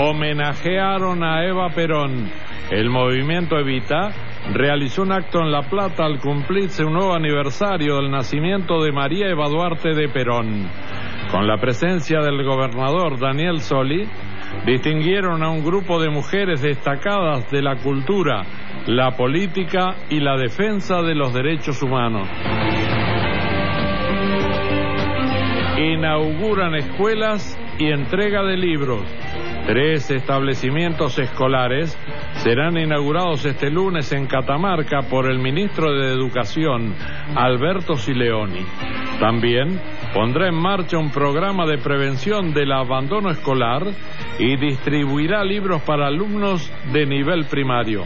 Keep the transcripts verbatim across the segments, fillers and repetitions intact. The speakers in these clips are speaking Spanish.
homenajearon a Eva Perón. El movimiento Evita realizó un acto en La Plata al cumplirse un nuevo aniversario del nacimiento de María Eva Duarte de Perón. Con la presencia del gobernador Daniel Scioli, distinguieron a un grupo de mujeres destacadas de la cultura, la política y la defensa de los derechos humanos. Inauguran escuelas y entrega de libros. Tres establecimientos escolares serán inaugurados este lunes en Catamarca por el ministro de Educación, Alberto Sileoni. También pondrá en marcha un programa de prevención del abandono escolar y distribuirá libros para alumnos de nivel primario.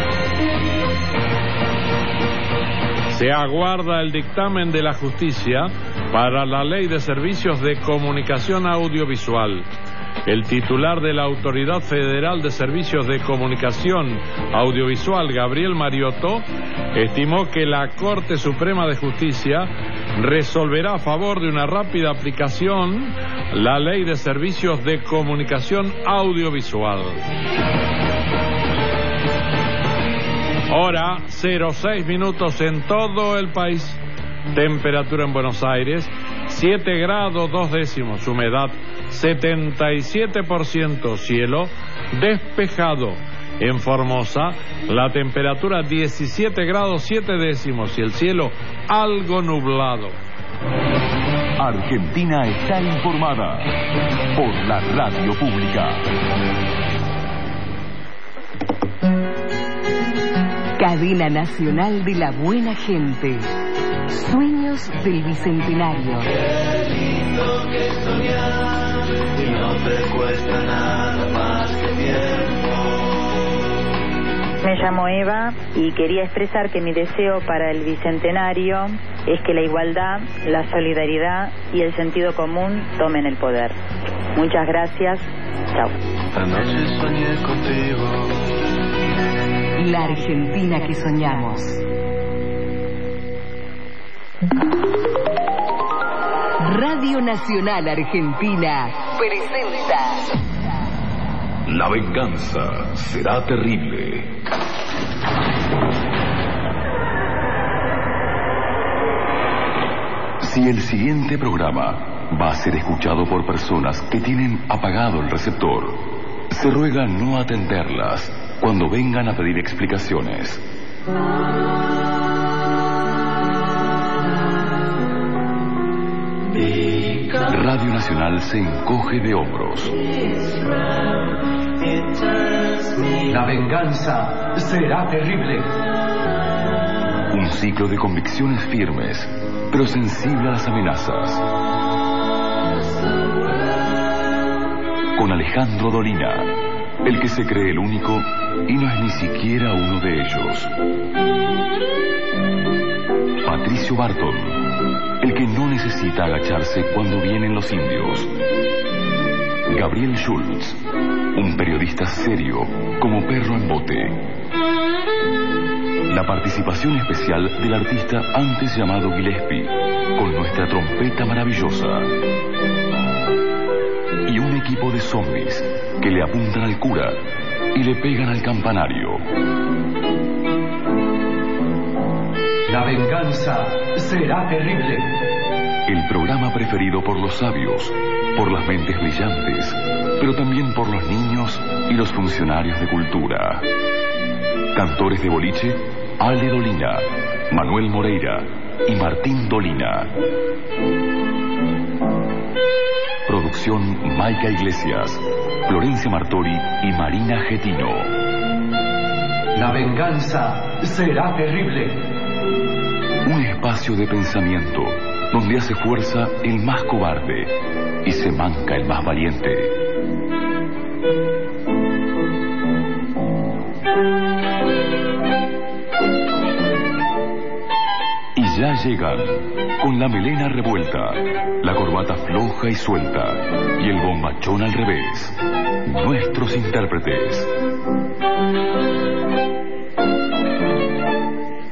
Se aguarda el dictamen de la justicia para la Ley de Servicios de Comunicación Audiovisual. El titular de la Autoridad Federal de Servicios de Comunicación Audiovisual, Gabriel Mariotto, estimó que la Corte Suprema de Justicia resolverá a favor de una rápida aplicación la Ley de Servicios de Comunicación Audiovisual. Hora cero seis minutos en todo el país. Temperatura en Buenos Aires siete grados dos décimos, humedad setenta y siete por ciento, cielo despejado. En Formosa la temperatura diecisiete grados siete décimos y el cielo algo nublado. Argentina está informada por la radio pública. Cadena Nacional de la Buena Gente. Sueños del Bicentenario. Qué lindo que soñar y no te cuesta nada más que tiempo. Me llamo Eva y quería expresar que mi deseo para el Bicentenario es que la igualdad, la solidaridad y el sentido común tomen el poder. Muchas gracias. Chao. Anoche soñé contigo. La Argentina que soñamos. Radio Nacional Argentina presenta La venganza será terrible. Si el siguiente programa va a ser escuchado por personas que tienen apagado el receptor, se ruega no atenderlas cuando vengan a pedir explicaciones. Radio Nacional se encoge de hombros. La venganza será terrible. Un ciclo de convicciones firmes, pero sensible a las amenazas. Con Alejandro Dolina, el que se cree el único y no es ni siquiera uno de ellos. Patricio Barton, el que no necesita agacharse cuando vienen los indios. Gabriel Schultz, un periodista serio como perro en bote. La participación especial del artista antes llamado Gillespie, con nuestra trompeta maravillosa. Y un equipo de zombies que le apuntan al cura y le pegan al campanario. La venganza será terrible. El programa preferido por los sabios, por las mentes brillantes, pero también por los niños y los funcionarios de cultura. Cantores de boliche, Ale Dolina, Manuel Moreira y Martín Dolina. Producción Maica Iglesias, Florencia Martori y Marina Getino. La venganza será terrible. Un espacio de pensamiento donde hace fuerza el más cobarde y se manca el más valiente. Y ya llegan, con la melena revuelta, la corbata floja y suelta y el bombachón al revés, nuestros intérpretes.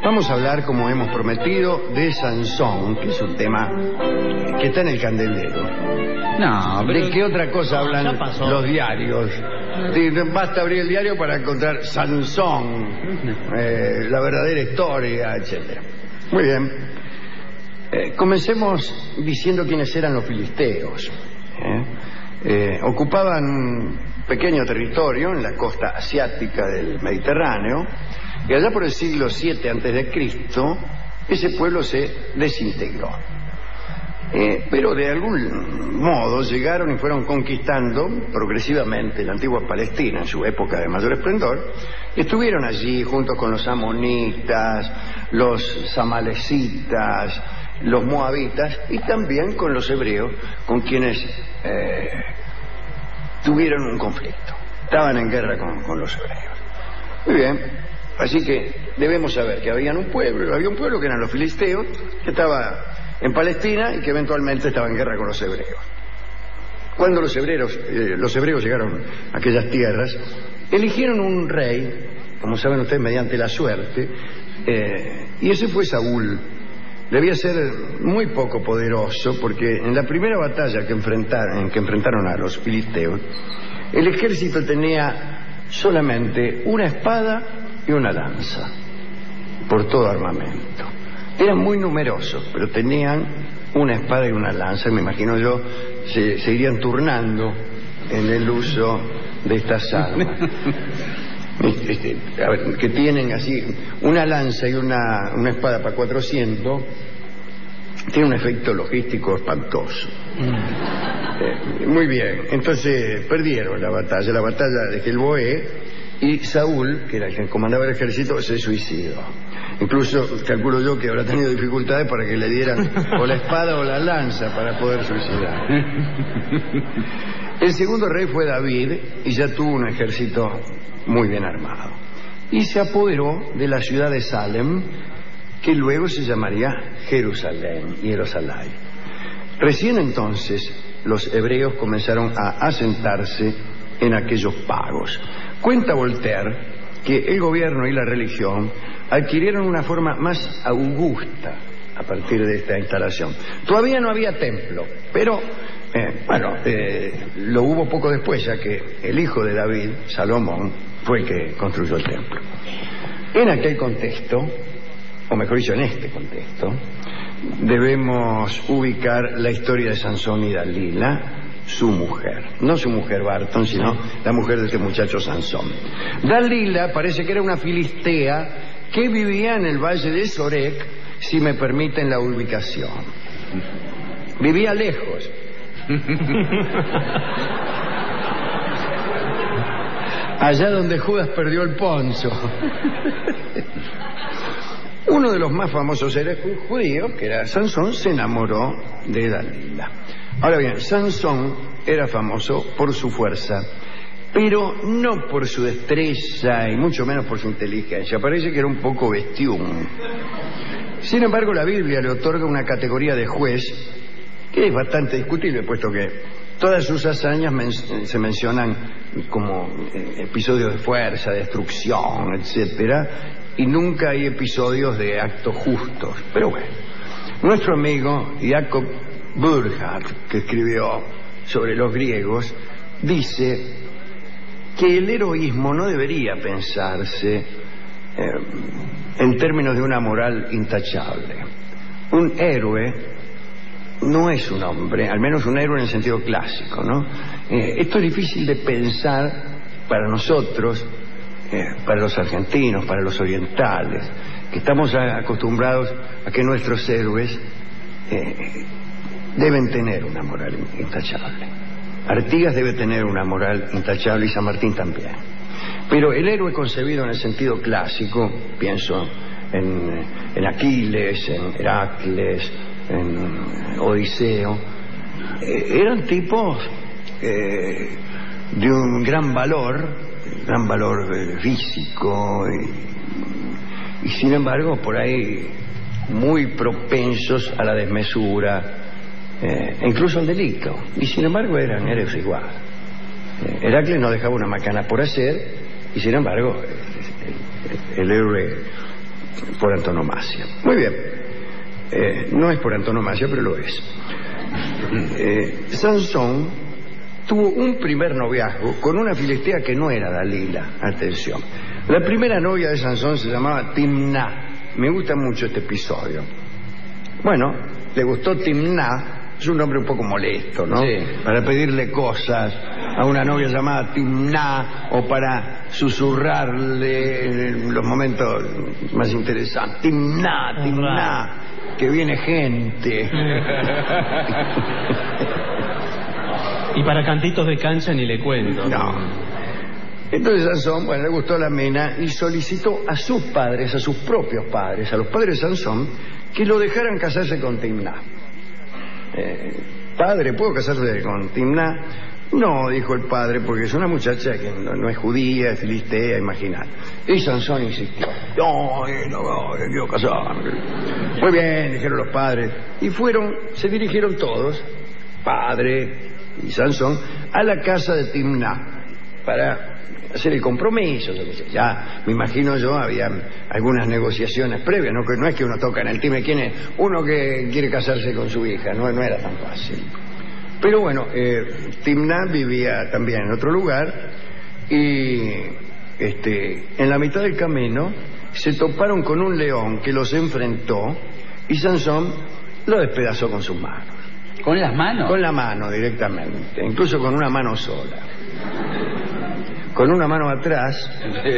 Vamos a hablar, como hemos prometido, de Sansón, que es un tema que está en el candelero. No, pero... ¿De qué otra cosa hablan los diarios? Sí, basta abrir el diario para encontrar Sansón, eh, la verdadera historia, etcétera. Muy bien. Eh, comencemos diciendo quiénes eran los filisteos. ¿eh? Eh, ocupaban un pequeño territorio en la costa asiática del Mediterráneo, y allá por el siglo siete antes de Cristo ese pueblo se desintegró. Eh, pero de algún modo llegaron y fueron conquistando progresivamente la antigua Palestina en su época de mayor esplendor, y estuvieron allí junto con los amonitas, los amalecitas, los moabitas y también con los hebreos, con quienes eh, tuvieron un conflicto. Estaban en guerra con, con los hebreos. Muy bien, así que debemos saber que había un pueblo, había un pueblo que eran los filisteos, que estaba en Palestina y que eventualmente estaba en guerra con los hebreos. Cuando los hebreos, eh, los hebreos llegaron a aquellas tierras, eligieron un rey, como saben ustedes, mediante la suerte, eh, y ese fue Saúl. Debía ser muy poco poderoso, porque en la primera batalla que enfrentaron, en que enfrentaron a los filisteos, el ejército tenía solamente una espada y una lanza, por todo armamento. Eran muy numerosos, pero tenían una espada y una lanza, me imagino yo, se, se irían turnando en el uso de estas armas. Este, a ver, que tienen así una lanza y una, una espada para cuatrocientos, tiene un efecto logístico espantoso. Mm. Eh, muy bien, entonces perdieron la batalla, la batalla de Gilboé, y Saúl, que era el que comandaba el ejército, se suicidó. Incluso calculo yo que habrá tenido dificultades para que le dieran o la espada o la lanza para poder suicidar. El segundo rey fue David, y ya tuvo un ejército muy bien armado, y se apoderó de la ciudad de Salem, que luego se llamaría Jerusalén, Jerusalén. Recién entonces los hebreos comenzaron a asentarse en aquellos pagos. Cuenta Voltaire que el gobierno y la religión adquirieron una forma más augusta a partir de esta instalación. Todavía no había templo, pero eh, bueno, eh, lo hubo poco después, ya que el hijo de David, Salomón, fue el que construyó el templo. En aquel contexto, o mejor dicho, en este contexto, debemos ubicar la historia de Sansón y Dalila, su mujer. No su mujer Barton, sino la mujer de este muchacho Sansón. Dalila parece que era una filistea que vivía en el valle de Sorek, si me permiten la ubicación. Vivía lejos. Allá donde Judas perdió el poncho. Uno de los más famosos seres judíos, que era Sansón, se enamoró de Dalila. Ahora bien, Sansón era famoso por su fuerza, pero no por su destreza y mucho menos por su inteligencia. Parece que era un poco bestión. Sin embargo, la Biblia le otorga una categoría de juez que es bastante discutible, puesto que todas sus hazañas men- se mencionan como eh, episodios de fuerza, de destrucción, etcétera, y nunca hay episodios de actos justos. Pero bueno, nuestro amigo Jacob Burckhardt, que escribió sobre los griegos, dice que el heroísmo no debería pensarse eh, en términos de una moral intachable. Un héroe no es un hombre, al menos un héroe en el sentido clásico, ¿no? Eh, esto es difícil de pensar para nosotros, eh, para los argentinos, para los orientales, que estamos acostumbrados a que nuestros héroes eh, deben tener una moral intachable. Artigas debe tener una moral intachable y San Martín también. Pero el héroe concebido en el sentido clásico, pienso en, en Aquiles, en Heracles, en Odiseo, eh, eran tipos eh, de un gran valor, gran valor eh, físico y, y sin embargo por ahí muy propensos a la desmesura, eh, e incluso al delito, y sin embargo eran héroes igual. eh, Heracles no dejaba una macana por hacer, y sin embargo el, el, el héroe por antonomasia. Muy bien. Eh, no es por antonomasia, pero lo es. Eh, Sansón tuvo un primer noviazgo con una filistea que no era Dalila. Atención. La primera novia de Sansón se llamaba Timná. Me gusta mucho este episodio. Bueno, le gustó Timná. Es un nombre un poco molesto, ¿no? Sí. Para pedirle cosas a una novia llamada Timná, o para susurrarle en los momentos más interesantes. Timná, Timná, que viene gente. Y para cantitos de cancha ni le cuento. No. Entonces Sansón, bueno, le gustó la mina y solicitó a sus padres, a sus propios padres, a los padres de Sansón, que lo dejaran casarse con Timná. Eh, padre, ¿puedo casarse con Timná? No, dijo el padre, porque es una muchacha que no, no es judía, es filistea, imaginad. Y Sansón insistió. No, no, no, yo quiero casarme. Muy bien, dijeron los padres. Y fueron, se dirigieron todos, padre y Sansón, a la casa de Timná para hacer el compromiso. Ya, me imagino yo, había algunas negociaciones previas, no, no es que uno toca en el timbre, ¿quién es? Uno que quiere casarse con su hija, no, no era tan fácil. Pero bueno, eh, Timná vivía también en otro lugar y este, en la mitad del camino se toparon con un león que los enfrentó y Sansón lo despedazó con sus manos. ¿Con las manos? Con la mano directamente, incluso con una mano sola. Con una mano atrás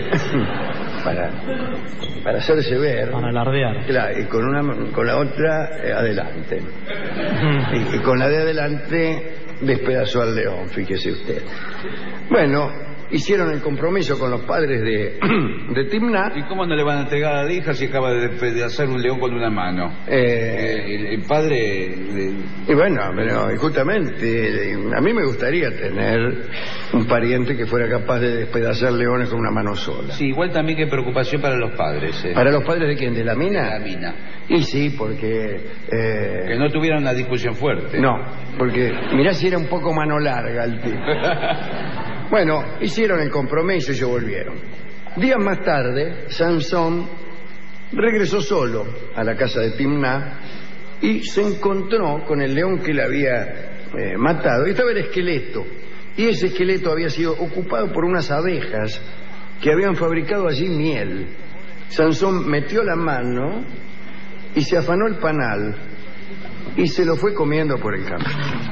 para, para hacerse ver. Para alardear. Claro, y con, una, con la otra eh, adelante. Y, y con la de adelante despedazó al león, fíjese usted. Bueno, hicieron el compromiso con los padres de, de Timná. ¿Y cómo no le van a entregar a la hija si acaba de despedazar un león con una mano? Eh, eh, el, el padre... De... Y bueno, pero justamente a mí me gustaría tener un pariente que fuera capaz de despedazar leones con una mano sola. Sí, igual también que preocupación para los padres. Eh. ¿Para los padres de quién? ¿De la mina? De la mina. Y sí, porque... Eh... Que no tuvieran una discusión fuerte. No, porque mirá si era un poco mano larga el tipo. Bueno, hicieron el compromiso y se volvieron. Días más tarde, Sansón regresó solo a la casa de Timná y se encontró con el león que le había eh, matado. Y estaba el esqueleto. Y ese esqueleto había sido ocupado por unas abejas que habían fabricado allí miel. Sansón metió la mano y se afanó el panal y se lo fue comiendo por el camino.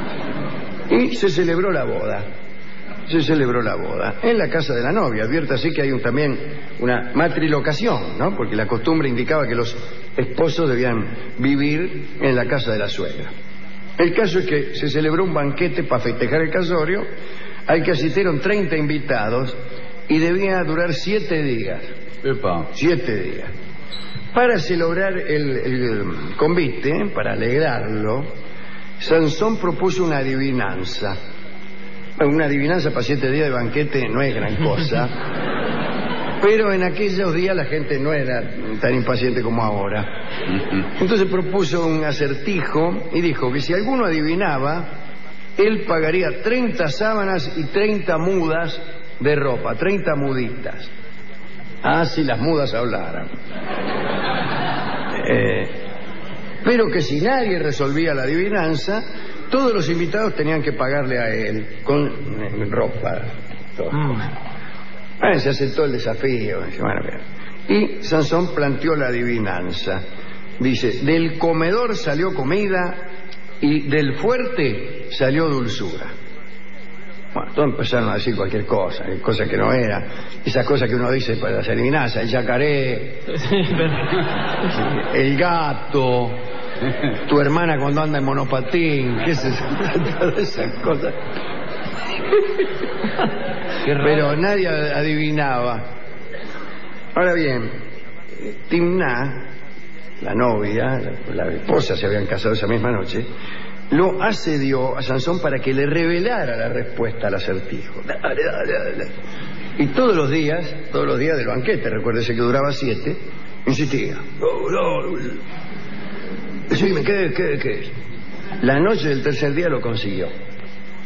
Y se celebró la boda. Se celebró la boda en la casa de la novia. Advierta así que hay un, también una matrilocación, ¿no? Porque la costumbre indicaba que los esposos debían vivir en la casa de la suegra. El caso es que se celebró un banquete para festejar el casorio, al que asistieron treinta invitados y debía durar siete días. Epa. Siete días. Para celebrar el, el convite, para alegrarlo, Sansón propuso una adivinanza. Una adivinanza para siete días de banquete no es gran cosa, pero en aquellos días la gente no era tan impaciente como ahora. Entonces propuso un acertijo y dijo que si alguno adivinaba, él pagaría treinta sábanas y treinta mudas de ropa, treinta muditas. Ah, si las mudas hablaran. Eh, pero que si nadie resolvía la adivinanza, todos los invitados tenían que pagarle a él con eh, ropa. Mm. Bueno, se aceptó el desafío. Bueno, y Sansón planteó la adivinanza. Dice, del comedor salió comida y del fuerte salió dulzura. Bueno, todos empezaron a decir cualquier cosa, cosa que no era. Esas cosas que uno dice para las adivinanzas, el yacaré, el gato, tu hermana cuando anda en monopatín, qué es eso, todas esas cosas. Pero nadie adivinaba. Ahora bien, Timná, la novia, la, la esposa, se habían casado esa misma noche, lo asedió a Sansón para que le revelara la respuesta al acertijo. Dale, dale, dale. Y todos los días, todos los días del banquete, recuérdese que duraba siete, insistía. No, no, no. Sí, ¿qué, qué, qué? La noche del tercer día lo consiguió.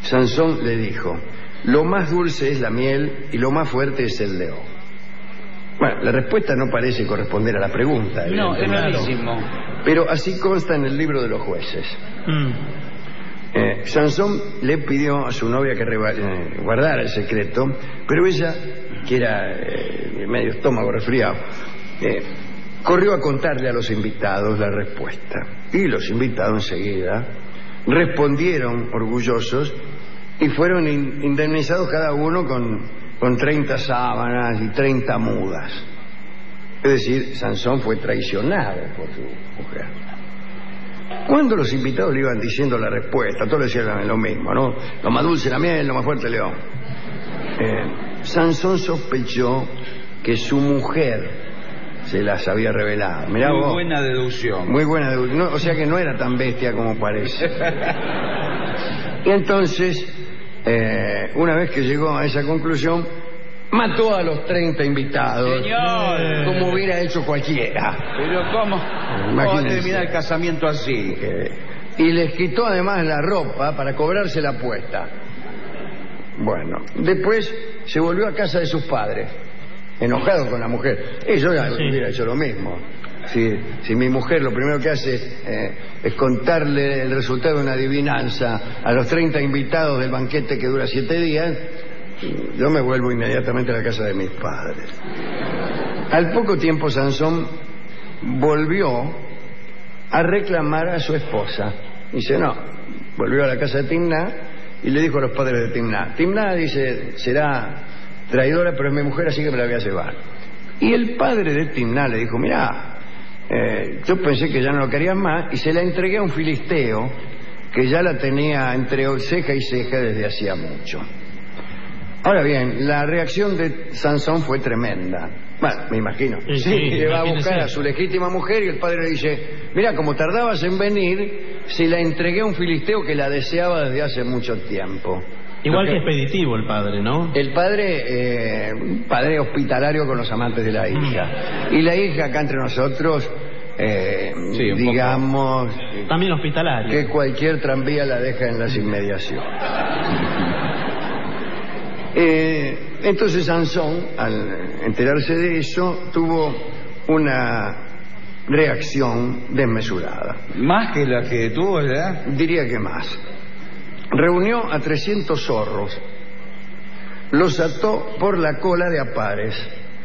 Sansón le dijo, lo más dulce es la miel y lo más fuerte es el león. Bueno, la respuesta no parece corresponder a la pregunta. No, es rarísimo. Pero así consta en el libro de los jueces. Mm. Eh, Sansón le pidió a su novia que reba- eh, guardara el secreto, pero ella, que era eh, medio estómago resfriado, eh, corrió a contarle a los invitados la respuesta. Y los invitados enseguida respondieron orgullosos y fueron in- indemnizados cada uno con, con treinta sábanas y treinta mudas. Es decir, Sansón fue traicionado por su mujer. Cuando los invitados le iban diciendo la respuesta, todos le decían lo mismo, ¿no? Lo más dulce la miel, lo más fuerte el león. Eh, Sansón sospechó que su mujer se las había revelado. Mirá Muy vos. buena deducción. Muy buena deducción. No, o sea que no era tan bestia como parece. Y entonces, eh, una vez que llegó a esa conclusión, mató a los treinta invitados. Señor. Como hubiera hecho cualquiera. Pero ¿cómo? ¿Cómo Imagínense. terminar el casamiento así? Eh, y les quitó además la ropa para cobrarse la apuesta. Bueno, después se volvió a casa de sus padres, enojado con la mujer. Y yo ya Sí. hubiera hecho lo mismo. Si, si mi mujer lo primero que hace eh, es contarle el resultado de una adivinanza a los treinta invitados del banquete que dura siete días, yo me vuelvo inmediatamente a la casa de mis padres. Al poco tiempo Sansón volvió a reclamar a su esposa. Dice, no, volvió a la casa de Timná y le dijo a los padres de Timná. Timná dice, será traidora, pero es mi mujer, así que me la voy a llevar. Y el padre de Timná le dijo, mirá, eh, yo pensé que ya no lo querías más, y se la entregué a un filisteo que ya la tenía entre ceja y ceja desde hacía mucho. Ahora bien, la reacción de Sansón fue tremenda. Bueno, me imagino. Sí, sí, que va a imagínese. buscar a su legítima mujer y el padre le dice, mira, como tardabas en venir, se la entregué a un filisteo que la deseaba desde hace mucho tiempo. Igual Lo que expeditivo el padre, ¿no? El padre, eh, un padre hospitalario con los amantes de la hija. Y la hija, acá entre nosotros, eh, Sí, un digamos, También hospitalario. que cualquier tranvía la deja en las inmediaciones. Eh, entonces Sansón, al enterarse de eso, tuvo una reacción desmesurada. Más que la que tuvo, ¿verdad? Diría que más. Reunió a trescientos zorros, los ató por la cola de a pares.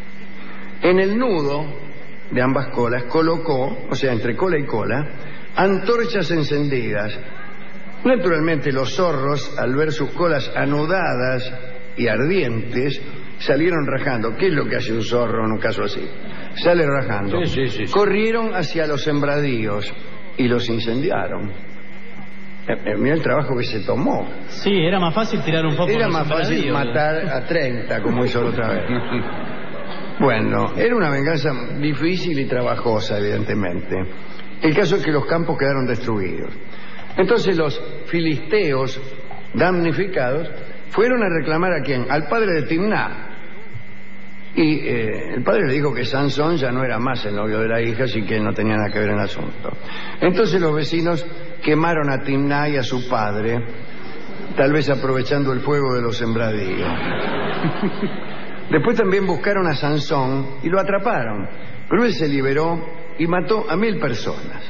En el nudo de ambas colas colocó, o sea, entre cola y cola, antorchas encendidas. Naturalmente los zorros, al ver sus colas anudadas y ardientes, salieron rajando. ¿Qué es lo que hace un zorro en un caso así? Sale rajando. Sí, sí, sí, sí. Corrieron hacia los sembradíos y los incendiaron. Eh, eh, mira el trabajo que se tomó. Sí, era más fácil tirar un poco. Era los más fácil sembradíos. matar a treinta, como hizo la otra vez. Bueno, era una venganza difícil y trabajosa, evidentemente. El caso es que los campos quedaron destruidos. Entonces los filisteos damnificados fueron a reclamar a quién, al padre de Timná. Y eh, el padre le dijo que Sansón ya no era más el novio de la hija, así que no tenía nada que ver en el asunto. Entonces los vecinos quemaron a Timná y a su padre, tal vez aprovechando el fuego de los sembradíos. Después también buscaron a Sansón y lo atraparon, pero él se liberó y mató a mil personas.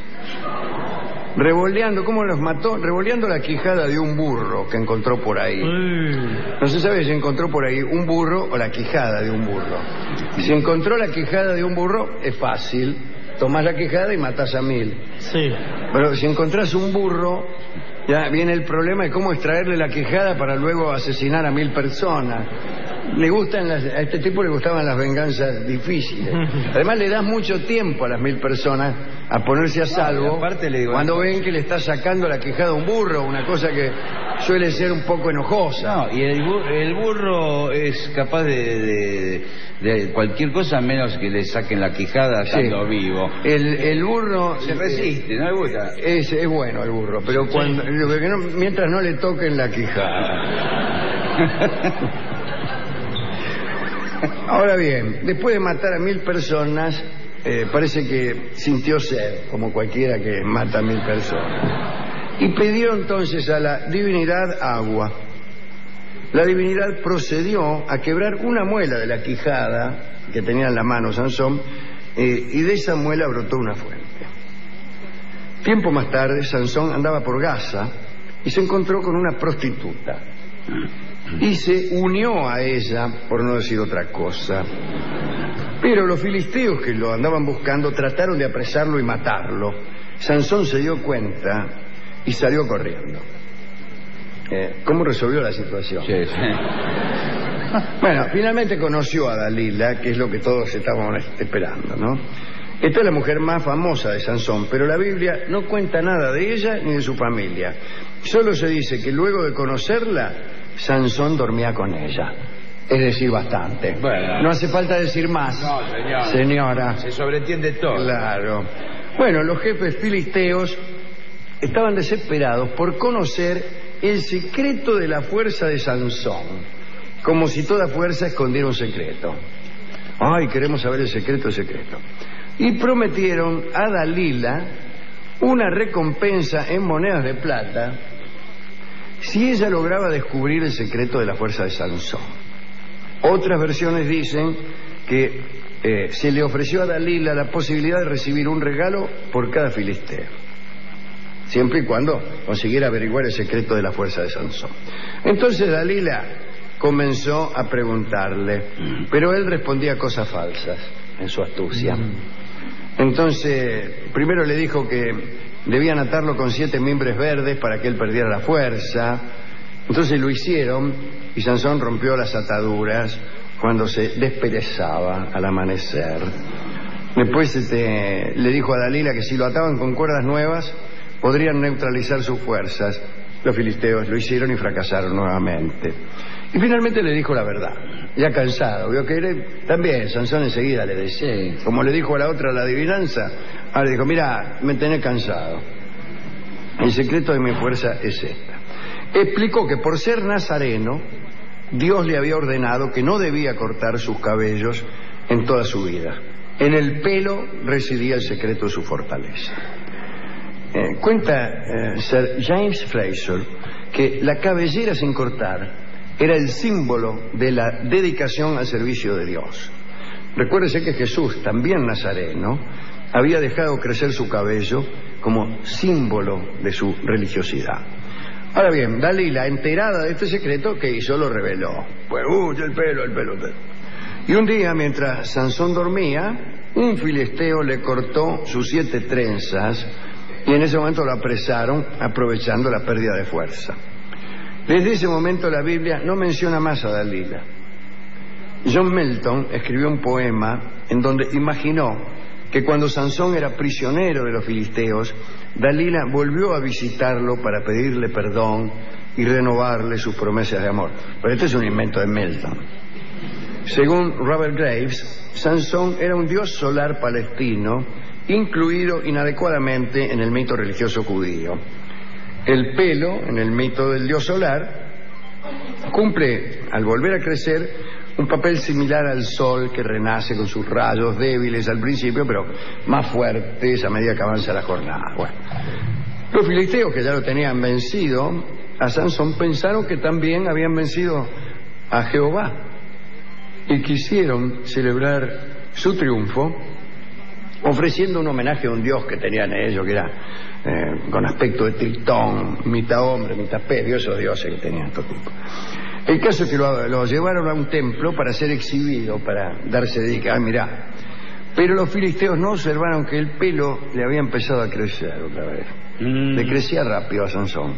Revoleando, ¿cómo los mató? Revoleando la quijada de un burro que encontró por ahí. No se sabe si encontró por ahí un burro o la quijada de un burro. Si encontró la quijada de un burro, es fácil. Tomás la quijada y matás a mil. Sí. Pero si encontrás un burro, ya viene el problema de cómo extraerle la quijada para luego asesinar a mil personas. Le gustan las, a este tipo le gustaban las venganzas difíciles. Además le das mucho tiempo a las mil personas a ponerse a salvo. aparte le digo- cuando ven que le está sacando la quijada a un burro, una cosa que suele ser un poco enojosa. No, y el, bu- el burro es capaz de, de, de cualquier cosa menos que le saquen la quijada estando Sí. vivo. El, el burro Se resiste, no le gusta. Es, es bueno el burro, pero Sí. cuando lo que no- mientras no le toquen la quijada. Ahora bien, después de matar a mil personas, eh, parece que sintió sed, como cualquiera que mata a mil personas. Y pidió entonces a la divinidad agua. La divinidad procedió a quebrar una muela de la quijada que tenía en la mano Sansón, eh, y de esa muela brotó una fuente. Tiempo más tarde, Sansón andaba por Gaza y se encontró con una prostituta y se unió a ella, por no decir otra cosa. Pero los filisteos que lo andaban buscando trataron de apresarlo y matarlo. Sansón se dio cuenta y salió corriendo. Eh, ¿Cómo resolvió la situación? Sí, sí. Bueno, finalmente conoció a Dalila, que es lo que todos estábamos esperando, ¿no? Esta es la mujer más famosa de Sansón, pero la Biblia no cuenta nada de ella ni de su familia. Solo se dice que luego de conocerla, Sansón dormía con ella. Es decir, bastante. Bueno. No hace falta decir más. No, señora. Señora. Se sobreentiende todo. Claro. Bueno, los jefes filisteos estaban desesperados por conocer el secreto de la fuerza de Sansón, como si toda fuerza escondiera un secreto. Ay, queremos saber el secreto, el secreto. Y prometieron a Dalila una recompensa en monedas de plata si ella lograba descubrir el secreto de la fuerza de Sansón. Otras versiones dicen que eh, se le ofreció a Dalila la posibilidad de recibir un regalo por cada filisteo, siempre y cuando consiguiera averiguar el secreto de la fuerza de Sansón. Entonces Dalila comenzó a preguntarle, pero él respondía cosas falsas en su astucia. Entonces, primero le dijo que debían atarlo con siete mimbres verdes para que él perdiera la fuerza. Entonces lo hicieron y Sansón rompió las ataduras cuando se desperezaba al amanecer. Después este, le dijo a Dalila que si lo ataban con cuerdas nuevas podrían neutralizar sus fuerzas. Los filisteos lo hicieron y fracasaron nuevamente. Y finalmente le dijo la verdad, ya cansado. Vio que él, también Sansón enseguida le decía, como le dijo a la otra la adivinanza, ahora le dijo, mira, me tenés cansado. El secreto de mi fuerza es esta. Explicó que por ser nazareno, Dios le había ordenado que no debía cortar sus cabellos en toda su vida. En el pelo residía el secreto de su fortaleza. Eh, cuenta eh, Sir James Fraser que la cabellera sin cortar era el símbolo de la dedicación al servicio de Dios. Recuérdese que Jesús, también nazareno, había dejado crecer su cabello como símbolo de su religiosidad. Ahora bien, Dalila, enterada de este secreto, ¿qué hizo? Lo reveló. Pues, uy, el pelo, el pelo, el pelo. Y un día, mientras Sansón dormía, un filisteo le cortó sus siete trenzas y en ese momento lo apresaron, aprovechando la pérdida de fuerza. Desde ese momento la Biblia no menciona más a Dalila. John Milton escribió un poema en donde imaginó que cuando Sansón era prisionero de los filisteos, Dalila volvió a visitarlo para pedirle perdón y renovarle sus promesas de amor. Pero este es un invento de Milton. Según Robert Graves, Sansón era un dios solar palestino, incluido inadecuadamente en el mito religioso judío. El pelo, en el mito del dios solar, cumple, al volver a crecer, un papel similar al sol que renace con sus rayos débiles al principio, pero más fuertes a medida que avanza la jornada. Bueno, los filisteos, que ya lo tenían vencido a Sansón, pensaron que también habían vencido a Jehová y quisieron celebrar su triunfo ofreciendo un homenaje a un dios que tenían ellos, que era eh, con aspecto de tritón, mitad hombre, mitad pez, esos dioses que tenían estos tipos. El caso es que lo, lo llevaron a un templo para ser exhibido, para darse de ah, mirá. Pero los filisteos no observaron que el pelo le había empezado a crecer otra vez. Mm. Le crecía rápido a Sansón.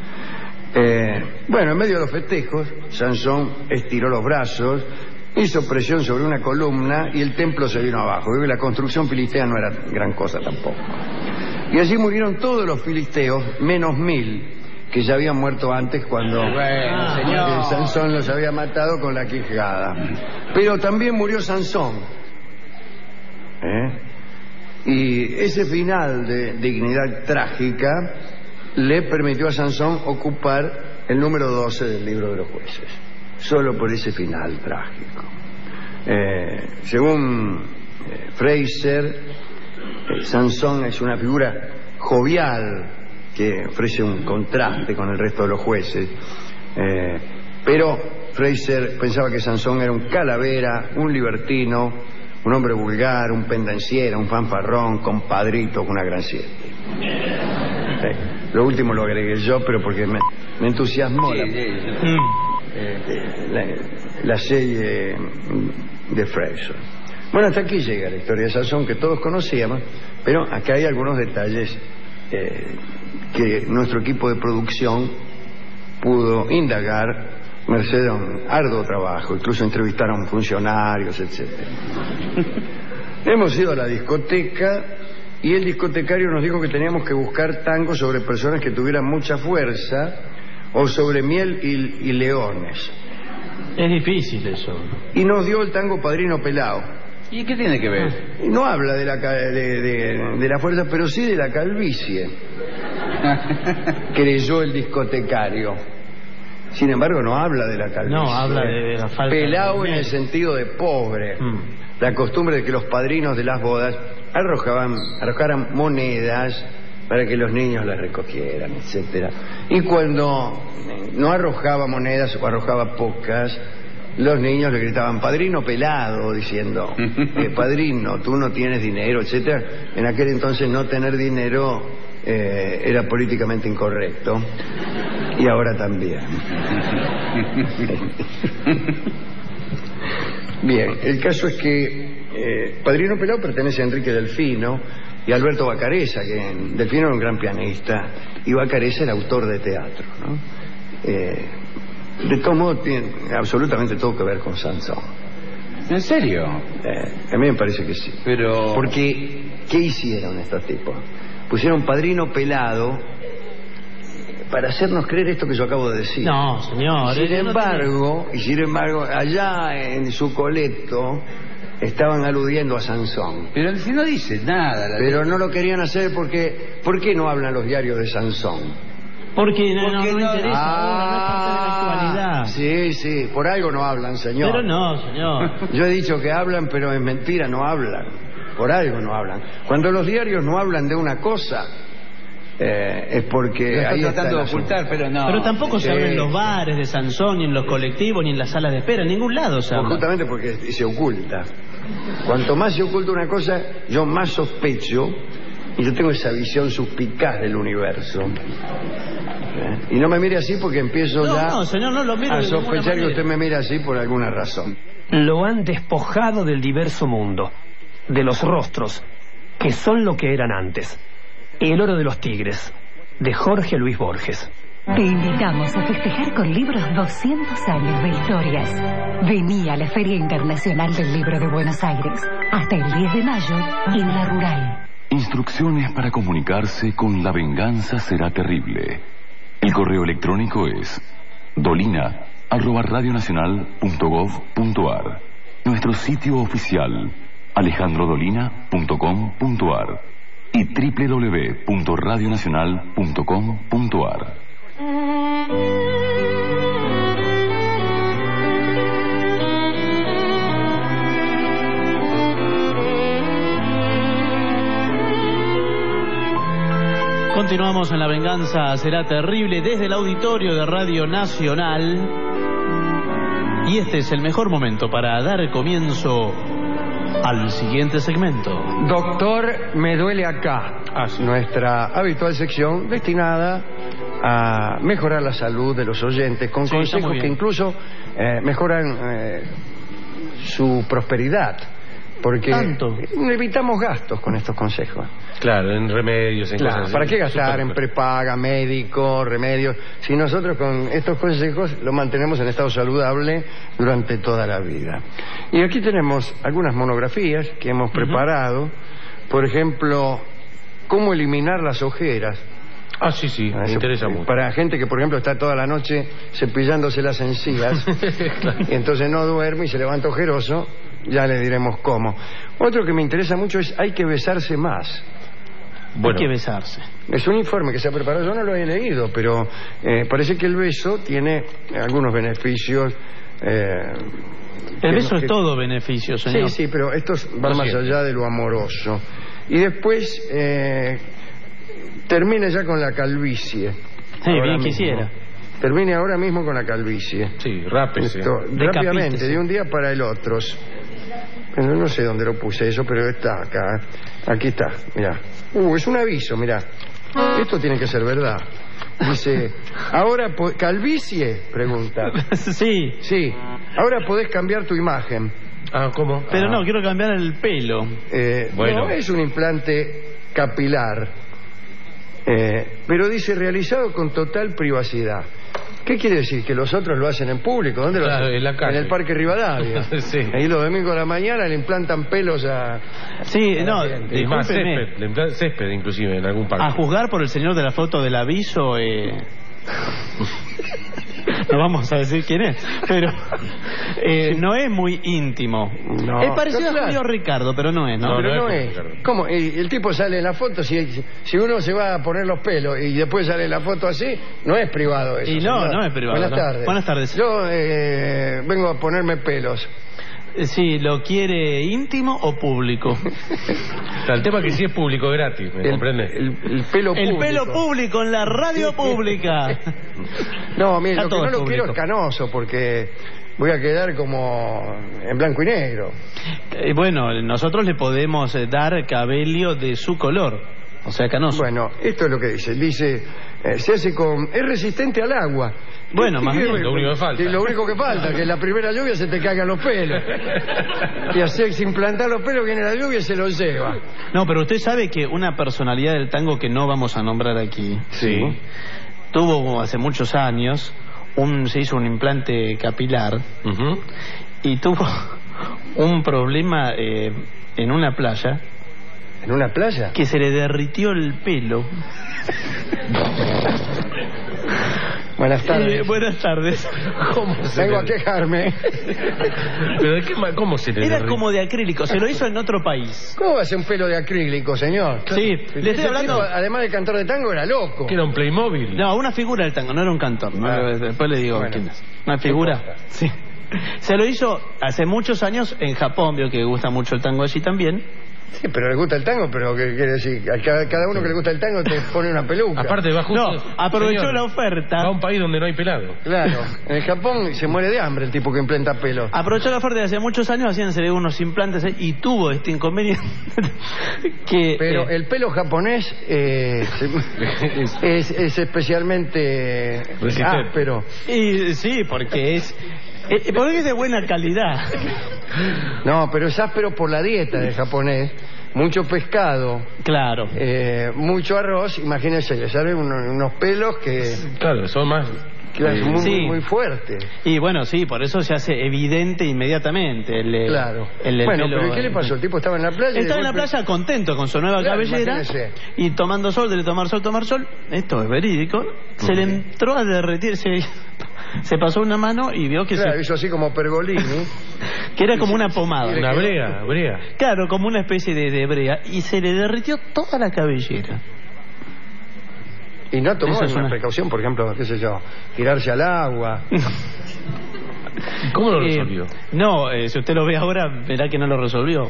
Eh, bueno, en medio de los festejos, Sansón estiró los brazos, hizo presión sobre una columna y el templo se vino abajo. La construcción filistea no era gran cosa tampoco. Y allí murieron todos los filisteos, menos mil, que ya habían muerto antes cuando bueno, señor. Sansón los había matado con la quijada. Pero también murió Sansón. ¿Eh? Y ese final de dignidad trágica le permitió a Sansón ocupar el número doce del libro de los jueces. Solo por ese final trágico. Eh, según eh, Fraser, eh, Sansón es una figura jovial que ofrece un contraste con el resto de los jueces, eh, pero Fraser pensaba que Sansón era un calavera, un libertino, un hombre vulgar, un pendenciero, un fanfarrón, compadrito, con una gran siete. Sí. Lo último lo agregué yo, pero porque me, me entusiasmó Sí, la, sí, sí. eh, la, la serie de Fraser. Bueno, hasta aquí llega la historia de Sansón, que todos conocíamos, pero acá hay algunos detalles eh, que nuestro equipo de producción pudo indagar merced a un arduo trabajo, incluso entrevistaron funcionarios, etcétera. Hemos ido a la discoteca y el discotecario nos dijo que teníamos que buscar tangos sobre personas que tuvieran mucha fuerza o sobre miel y, y leones. Es difícil eso. Y nos dio el tango Padrino Pelao. ¿Y qué tiene que ver? Y no habla de la, ca- de, de- de la fuerza, pero sí de la calvicie, creyó el discotecario. Sin embargo, no habla de la calvicie. No, habla de, de la falta Pelao de en el sentido de pobre. Mm. La costumbre de que los padrinos de las bodas arrojaban, arrojaran monedas para que los niños las recogieran, etcétera. Y cuando no arrojaba monedas o arrojaba pocas, los niños le gritaban padrino pelado, diciendo eh, padrino, tú no tienes dinero, etcétera. En aquel entonces no tener dinero eh, era políticamente incorrecto, y ahora también. Bien, el caso es que eh, Padrino Pelao pertenece a Enrique Delfino y Alberto Vacareza, que en, Delfino era un gran pianista y Vacareza era autor de teatro, ¿no? Eh, de todo modo tiene absolutamente todo que ver con Sansón. ¿En serio? Eh, a mí me parece que sí. Pero... Porque, ¿qué hicieron estos tipos? Pusieron Padrino Pelado para hacernos creer esto que yo acabo de decir. No, señor. Sin eso no embargo, y sin embargo, allá en su coleto estaban aludiendo a Sansón. Pero si no dice nada. La Pero no lo querían hacer porque... ¿Por qué no hablan los diarios de Sansón? tiene- Porque no, no, Porque no no- interesa ahora, no es parte de la Ah, actualidad. sí, sí, por algo no hablan, señor. Pero no, señor. Yo he dicho que hablan, pero es mentira, no hablan. Por algo no hablan. Cuando los diarios no hablan de una cosa, eh, es porque Lo está ahí está tratando el de asunto. ocultar, pero no. Pero tampoco se sí. habla en los bares de Sansón, ni en los colectivos, ni en las salas de espera, en ningún lado se Pues habla. justamente porque se oculta. Cuanto más se oculta una cosa, yo más sospecho, y yo tengo esa visión suspicaz del universo. ¿Eh? Y no me mire así porque empiezo No, ya no, señor, no lo miro a de ninguna sospechar que manera. usted me mira así por alguna razón. Lo han despojado del diverso mundo, de los rostros, que son lo que eran antes. El oro de los tigres, de Jorge Luis Borges. Te invitamos a festejar con libros doscientos años de historias. Vení a la Feria Internacional del Libro de Buenos Aires hasta el diez de mayo en La Rural. Instrucciones para comunicarse con La Venganza Será Terrible. El correo electrónico es dolina arroba radionacional punto gov punto ar. Nuestro sitio oficial alejandro dolina punto com punto ar y doble u doble u doble u punto radionacional punto com punto ar. Continuamos en La Venganza Será Terrible desde el auditorio de Radio Nacional. Y este es el mejor momento para dar comienzo al siguiente segmento. Doctor, me duele acá. Nuestra habitual sección destinada a mejorar la salud de los oyentes con Sí, está muy consejos bien. que incluso eh, mejoran eh, su prosperidad. Porque Tanto. evitamos gastos con estos consejos. Claro, en remedios, en Claro, cosas así. ¿para qué gastar Súper, en súper. prepaga, médico, remedios? Si nosotros con estos consejos lo mantenemos en estado saludable durante toda la vida. Y aquí tenemos algunas monografías que hemos preparado. Por ejemplo, cómo eliminar las ojeras. Ah, sí, sí, me Eso, interesa eh, mucho. Para gente que, por ejemplo, está toda la noche cepillándose las encías Claro. y entonces no duerme y se levanta ojeroso, ya le diremos cómo. Otro que me interesa mucho es hay que besarse más. Bueno, Hay que besarse. Es un informe que se ha preparado, yo no lo he leído, pero eh, parece que el beso tiene algunos beneficios. eh, El que- beso que- es todo beneficio, Sí, señor. sí, pero estos van Lo más siento. allá de lo amoroso. Y después eh, termina ya con la calvicie. Sí, Ahora bien mismo. quisiera. termine ahora mismo con la calvicie. Sí, rápese. Esto, rápidamente, de un día para el otro. Bueno, no sé dónde lo puse eso, pero está acá. Aquí está, mirá. Uh, es un aviso, mirá. Esto tiene que ser verdad. Dice, ahora, ¿calvicie? Pregunta. Sí. Sí. Ahora podés cambiar tu imagen. Ah, ¿cómo? Pero ah. no, quiero cambiar el pelo. Eh, bueno. No, es un implante capilar. Eh, pero dice, realizado con total privacidad. ¿Qué quiere decir? Que los otros lo hacen en público. ¿Dónde lo claro, hacen? En la calle. En el Parque Rivadavia. Sí. Ahí los domingos de la mañana le implantan pelos a... Sí, a no, es más, césped, le implantan césped inclusive en algún parque. A juzgar por el señor de la foto del aviso, eh... no vamos a decir quién es, pero eh, sí. No es muy íntimo. No. Es parecido no, a Julio Ricardo, pero no es, ¿no? No, pero no, no es. es. ¿Cómo? Y el tipo sale en la foto, si, si uno se va a poner los pelos y después sale en la foto así, no es privado eso. Y no, señor. no es privado. Buenas no. tardes. Buenas tardes. Yo eh, vengo a ponerme pelos. Sí, ¿lo quiere íntimo o público? El tema es que sí es público gratis, ¿me comprende? El, el pelo el público. El pelo público en la radio pública. No, mire, a lo que no lo público. quiero es canoso, porque voy a quedar como en blanco y negro. Eh, bueno, nosotros le podemos dar cabello de su color, o sea, canoso. Bueno, esto es lo que dice. Dice, eh, se hace con... es resistente al agua. Bueno, más bien. Lo único que falta. Y lo único que falta, que en la primera lluvia se te caigan los pelos. Y hacer implantar los pelos, viene la lluvia y se los lleva. No, pero usted sabe que una personalidad del tango que no vamos a nombrar aquí, sí, tuvo hace muchos años, un se hizo un implante capilar, uh-huh, y tuvo un problema eh, en una playa. ¿En una playa? Que se le derritió el pelo. Buenas tardes. Eh, buenas tardes. ¿Cómo se Vengo le... a quejarme. ¿Pero de qué, cómo se le Era derritió? Como de acrílico, se lo hizo en otro país. ¿Cómo va a ser un pelo de acrílico, señor? Sí, le estoy hablando... Tipo, además de cantor de tango, era loco. ¿Que era un Playmobil? No, una figura del tango, no era un cantor. ¿no? Ah. Después le digo Bueno, quién es. Una figura. Sí. Se lo hizo hace muchos años en Japón, vio que gusta mucho el tango allí también. Sí, pero le gusta el tango, pero ¿qué quiere decir? A cada, cada uno que le gusta el tango te pone una peluca. Aparte va justo... No, aprovechó señor, la oferta. Va a un país donde no hay pelado. Claro, en Japón se muere de hambre el tipo que implanta pelo. Aprovechó la oferta de hace muchos años, hacíanse unos implantes y tuvo este inconveniente que... Pero eh, el pelo japonés eh, es, es especialmente áspero. Y sí, porque es... Eh, porque es de buena calidad. No, pero es áspero por la dieta del japonés. Mucho pescado. Claro. Eh, mucho arroz. Imagínense, le salen unos, unos pelos que... Claro, son más... Claro, muy, sí. muy, muy fuertes. Y bueno, sí, por eso se hace evidente inmediatamente. El, claro. El, el bueno, pelo, pero ¿qué le pasó? El tipo estaba en la playa. Estaba en la golpe... playa contento con su nueva claro, cabellera. Imagínese. Y tomando sol, de tomar sol, tomar sol. Esto es verídico. Se uh-huh. le entró a derretirse... Se pasó una mano y vio que claro, se... hizo así como Pergolini. Que era como una pomada. Una brea, brea. Claro, como una especie de, de brea. Y se le derritió toda la cabellera. Y no tomó una una precaución, por ejemplo, qué sé yo, tirarse al agua. ¿Cómo lo resolvió? Eh, no, eh, si usted lo ve ahora, verá que no lo resolvió.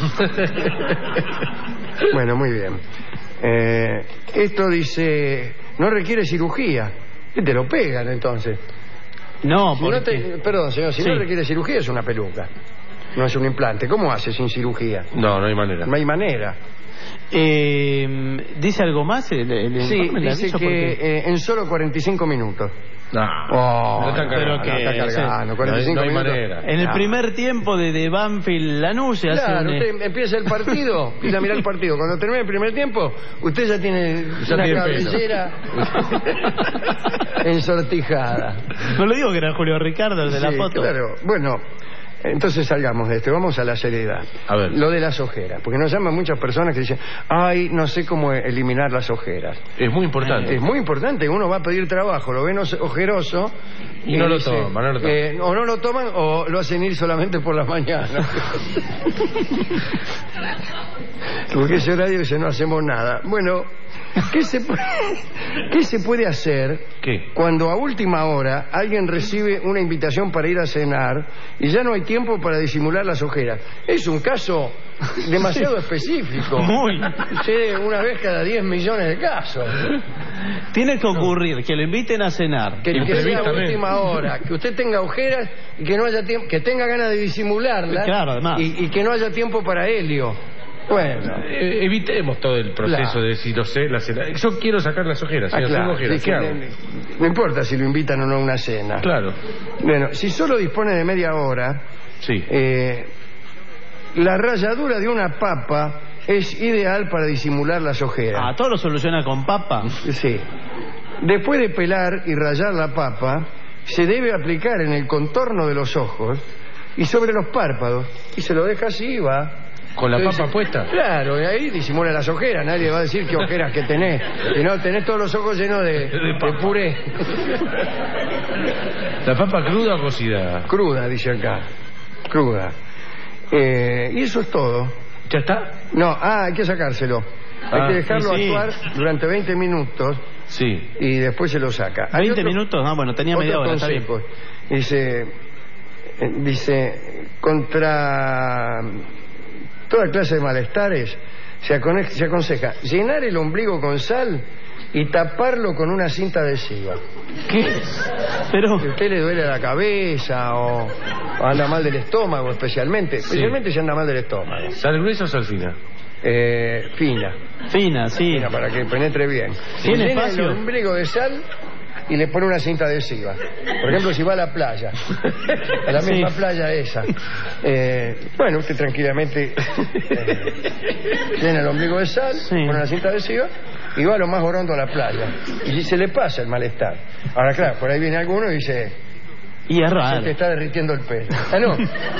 Bueno, muy bien. Eh, esto dice, no requiere cirugía. ¿Qué te lo pegan entonces? No, si porque... no te, perdón, señor, si sí. no requiere cirugía es una peluca. No es un implante. ¿Cómo hace sin cirugía? No, no hay manera. No hay manera. Eh, ¿Dice algo más? El, el sí, informe, dice que porque... eh, en solo cuarenta y cinco minutos. No, oh, no está cargando. No está cargando. cuarenta y cinco no hay, no hay minutos. manera. En el ah. primer tiempo de, de Banfield Lanús se claro, hace un... usted empieza el partido, empieza a mirar el partido. Cuando termine el primer tiempo, usted ya tiene ya una tiene cabellera ensortijada. No le digo que era Julio Ricardo el de sí, la foto. Claro, bueno, entonces salgamos de esto, vamos a la seriedad. A ver. Lo de las ojeras, porque nos llaman muchas personas que dicen, ay, no sé cómo eliminar las ojeras. Es muy importante. Es muy importante, uno va a pedir trabajo, lo ven ojeroso y, y no, lo dice, toma, no lo toman, eh, o no lo toman o lo hacen ir solamente por la mañana. Porque ese horario dice no hacemos nada. Bueno, ¿qué se puede, ¿qué se puede hacer ¿Qué? cuando a última hora alguien recibe una invitación para ir a cenar y ya no hay tiempo para disimular las ojeras? Es un caso demasiado específico. Muy. Sucede una vez cada diez millones de casos. Tiene que ocurrir que lo inviten a cenar. Que, que sea a última hora, que usted tenga ojeras y que no haya tiempo, que tenga ganas de disimularlas. Claro, además. Y, y que no haya tiempo para helio. Bueno, eh, evitemos todo el proceso claro. de decir, no sé, la cena. Yo quiero sacar las ojeras, ah, si claro. no tengo ojeras, ¿qué hago? No importa si lo invitan o no a una cena. Claro. Bueno, si solo dispone de media hora, sí. eh, la ralladura de una papa es ideal para disimular las ojeras. Ah, ¿todo lo soluciona con papa? Sí. Después de pelar y rallar la papa, se debe aplicar en el contorno de los ojos y sobre los párpados. Y se lo deja así y va. ¿Con la Entonces, papa puesta? Claro, y ahí disimula las ojeras. Nadie va a decir qué ojeras que tenés. Si no, tenés todos los ojos llenos de, de, de puré. ¿La papa cruda o cocida? Cruda, dice acá. Cruda. Eh, y eso es todo. ¿Ya está? No, ah, hay que sacárselo. Ah, hay que dejarlo sí. actuar durante veinte minutos. Sí. Y después se lo saca. ¿veinte otro, minutos? No, bueno, tenía media hora. Está bien. Dice, dice, contra toda clase de malestares se, acone se aconseja llenar el ombligo con sal y taparlo con una cinta adhesiva. ¿Qué? Pero... Si a usted le duele la cabeza o, o anda mal del estómago especialmente, sí. especialmente si anda mal del estómago. ¿Sal gruesa o sal fina? Eh, fina. Fina, sí. Fina, para que penetre bien. ¿Tiene Llena espacio? el ombligo de sal y le pone una cinta adhesiva. Por ejemplo, si va a la playa, a la misma sí. playa esa. Eh, bueno, usted tranquilamente eh, llena el ombligo de sal, sí. pone una cinta adhesiva y va a lo más hondo a la playa. Y se le pasa el malestar. Ahora, claro, por ahí viene alguno y dice... Y es raro. Se te está derritiendo el pelo. Ah, no.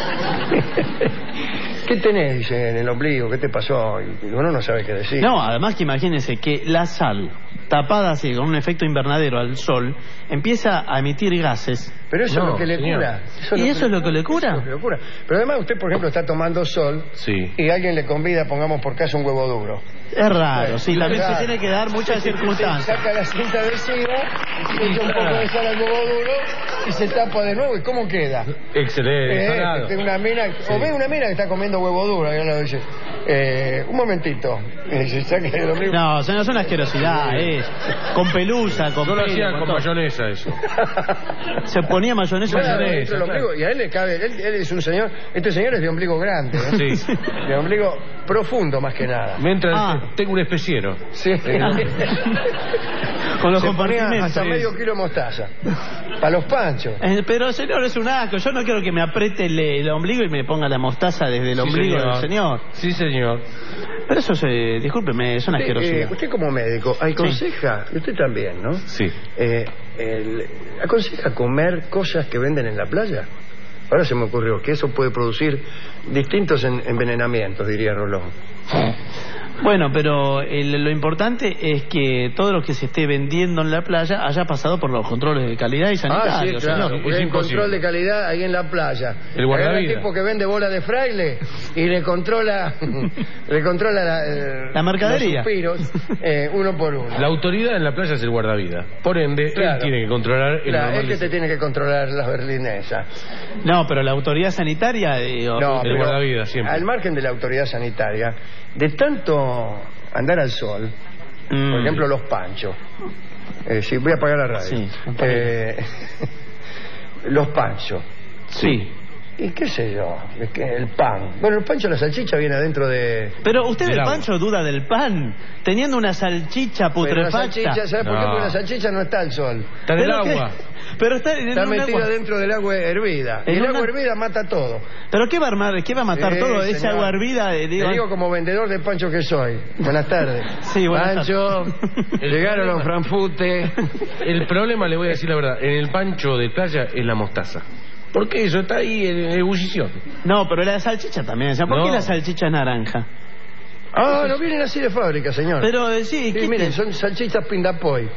¿Qué tenés? Dice, en el ombligo, ¿qué te pasó? Y uno no sabe qué decir. No, además que imagínense que la sal, tapada así, con un efecto invernadero al sol, empieza a emitir gases. Pero eso no, es lo que le señor. cura. Eso ¿Y eso es lo que le cura? Eso es lo que le cura. Pero además usted, por ejemplo, está tomando sol sí. y alguien le convida, pongamos por caso, un huevo duro. Es raro, bueno, sí, también raro. se tiene que dar muchas circunstancias. Saca la cinta adhesiva, le echa un poco de sal al huevo duro y se tapa de nuevo. ¿Y cómo queda? Excelente. Eh, una mina, sí. O ve una mina que está comiendo huevo duro y uno dice, eh, un momentito. Y se saca el ombligo. No, o sea, no es una asquerosidad, es con pelusa, con Yo lo pelo, hacía con con todo. mayonesa eso. Se ponía mayonesa. Claro, mayonesa, el ombligo, y a él le cabe, él, él es un señor, este señor es de ombligo grande, ¿eh? Sí. De ombligo profundo más que nada. Mientras Ah. tengo un especiero. Sí. Con los Se ponía compartimentos. hasta medio kilo de mostaza. Para los panchos. Eh, pero señor, es un asco. Yo no quiero que me apriete el, el ombligo y me ponga la mostaza desde el Sí, ombligo señor. del señor. Sí, señor. Pero eso, se, discúlpeme, es una Usted, asquerosidad. eh, usted como médico, aconseja, y usted también, ¿no? Sí. Eh, el, ¿Aconseja comer cosas que venden en la playa? Ahora se me ocurrió que eso puede producir distintos en, envenenamientos, diría Rolón. Bueno, pero el, lo importante es que todo lo que se esté vendiendo en la playa haya pasado por los controles de calidad y sanitarios. Ah, sí, claro, señor. porque hay control de calidad ahí en la playa. El guardavidas. Hay un tipo que vende bola de fraile y le controla le controla la, eh, La mercadería. los suspiros, eh, uno por uno. La autoridad en la playa es el guardavidas. Por ende, Claro. él tiene que controlar el Claro, normal es que de- te tiene que controlar las berlinesas. No, pero la autoridad sanitaria... eh, No, El pero guardavidas, siempre. al margen de la autoridad sanitaria, de tanto andar al sol, Mm. por ejemplo, los panchos. Eh, sí, voy a apagar la radio. Sí, Eh, los panchos. Sí. Y qué sé yo, es que el pan. Bueno, el pancho, la salchicha viene adentro de... Pero usted Del del agua. Pancho duda del pan, teniendo una salchicha Pero la putrefacta. salchicha, ¿sabes por qué? No. Porque la salchicha no está al sol. Está en el ¿Pero qué? agua. Pero está en Está un metida agua. dentro del agua hervida. Y En el una- agua hervida mata todo. ¿Pero qué va a armar? ¿Qué va a matar Sí, todo? Esa señor. agua hervida, eh, digo... Te digo como vendedor de pancho que soy. Buenas tardes. Sí, buenas Pancho, tardes. llegaron los franfutes. El problema, le voy a decir la verdad, en el pancho de playa es la mostaza. Porque eso está ahí en ebullición. No, pero la salchicha también. O sea, ¿por No. qué la salchicha es naranja? Ah, no vienen así de fábrica, señor. Pero eh, sí, Sí, ¿qué miren, te- son salchichas pindapoy.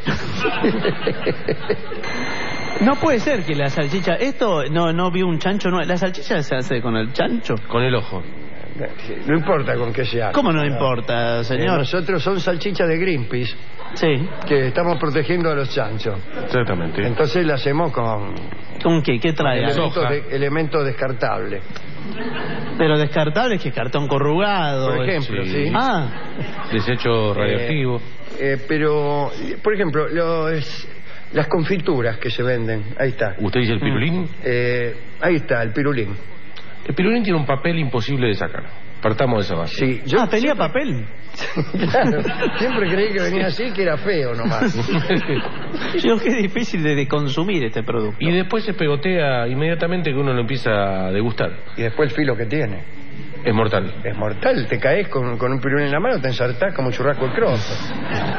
no puede ser que la salchicha... Esto no no vi un chancho, no. ¿La salchicha se hace con el chancho? Con el ojo. No importa con qué se haga. ¿Cómo no importa, señor? Eh, nosotros son salchichas de Greenpeace. Sí. Que estamos protegiendo a los chanchos. Exactamente. Entonces la hacemos con... ¿Con qué? ¿Qué trae? Elementos, de, elementos descartables. Pero descartables, que cartón corrugado. Por ejemplo, sí. sí. Ah. Desecho radioactivo. Eh, eh, pero, por ejemplo, los, las confituras que se venden. Ahí está. ¿Usted dice el pirulín? Eh, ahí está, el pirulín. El pirulín tiene un papel imposible de sacar. Partamos de esa base. Sí, yo ah, ¿tenía siempre... papel? Claro, siempre creí que venía así, que era feo nomás. Yo qué difícil de, de consumir este producto. Y después se pegotea inmediatamente que uno lo empieza a degustar. Y después el filo que tiene. Es mortal. Es mortal, te caes con, con un pirulín en la mano, te ensartás como un churrasco el cross.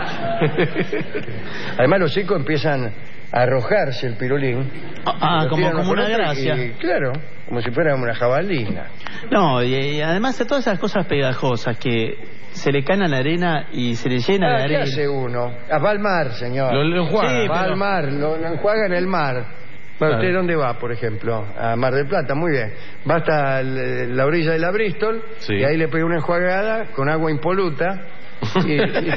Además los chicos empiezan a arrojarse el pirulín. Ah, como, como una gracia. Y, claro, como si fuera una jabalina. No, y, y además de todas esas cosas pegajosas que se le caen a la arena y se le llena ah, de arena. ¿Qué hace uno? Ah, va al mar, señor. Lo, lo enjuaga. Sí, va pero... al mar, lo, lo enjuaga en el mar. Bueno, ¿usted dónde va, por ejemplo? A Mar del Plata, muy bien. Va hasta el, la orilla de la Bristol, sí. Y ahí le pega una enjuagada con agua impoluta y, y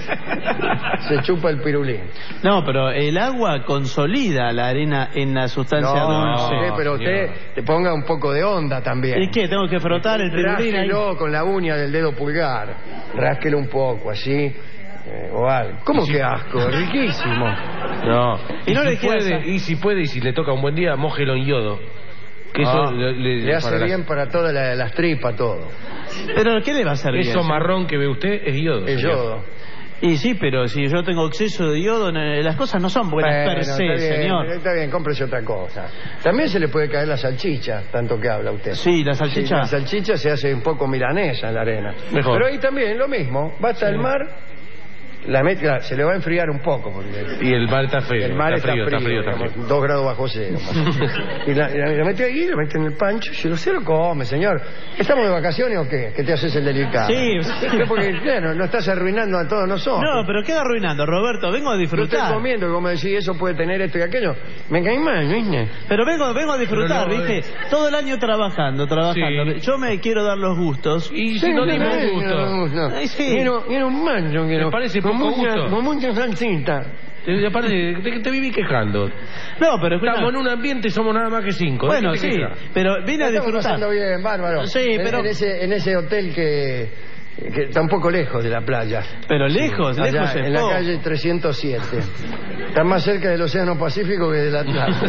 se chupa el pirulín. No, pero el agua consolida la arena en la sustancia no, dulce. No, pero usted le ponga un poco de onda también. ¿Y qué? ¿Tengo que frotar el pirulín ahí? Rásquelo con la uña del dedo pulgar. Rásquelo un poco, así... Eh, o algo. ¿Cómo que asco? Riquísimo. No. Y, y no si le puede, y si puede y si le toca un buen día, mójelo en yodo. Que no, eso le, le, le hace para bien las... para todas la, las tripas, todo. Pero ¿qué le va a hacer bien? Eso marrón que ve usted es yodo. Es yodo. Y sí, pero si yo tengo exceso de yodo, las cosas no son buenas bueno, per se, está bien, señor. Está bien, cómprese otra cosa. También se le puede caer la salchicha, tanto que habla usted. Sí, la salchicha. Sí, la salchicha se hace un poco milanesa en la arena. Mejor. Pero ahí también lo mismo. Va hasta sí. el mar... La mezcla se le va a enfriar un poco porque y el mar está frío. El mar está, está, frío, frío, está frío, digamos, está frío. dos grados bajo cero. Y la, la, la mete ahí, la mete en el pancho, y lo se lo come, señor. ¿Estamos de vacaciones o qué? ¿Qué te haces el delicado? Sí. Porque, claro, no estás arruinando a todos nosotros. No, pero ¿qué arruinando, Roberto? Vengo a disfrutar. Yo estoy comiendo, y como decís, eso puede tener esto y aquello. Me cae mal, ¿viste? Pero vengo, vengo a disfrutar, no, ¿viste? Eh. Todo el año trabajando, trabajando. Sí. Yo me quiero dar los gustos. Y si sí, no dimos gusto. No, no. Ay, sí. Quiero, quiero un mancho, quiero. Me parece poco mucha, gusto. Con mucha salsita. Y aparte, ¿de qué te viví quejando? No, pero escucha... Estamos en un ambiente y somos nada más que cinco. Bueno, sí, queja? Pero vine a disfrutar. Estamos pasando bien, bárbaro. Sí, pero... En, en, ese, en ese hotel que, que está un poco lejos de la playa. Pero lejos, sí, lejos allá, en la calle trescientos siete. Está más cerca del Océano Pacífico que del Atlántico.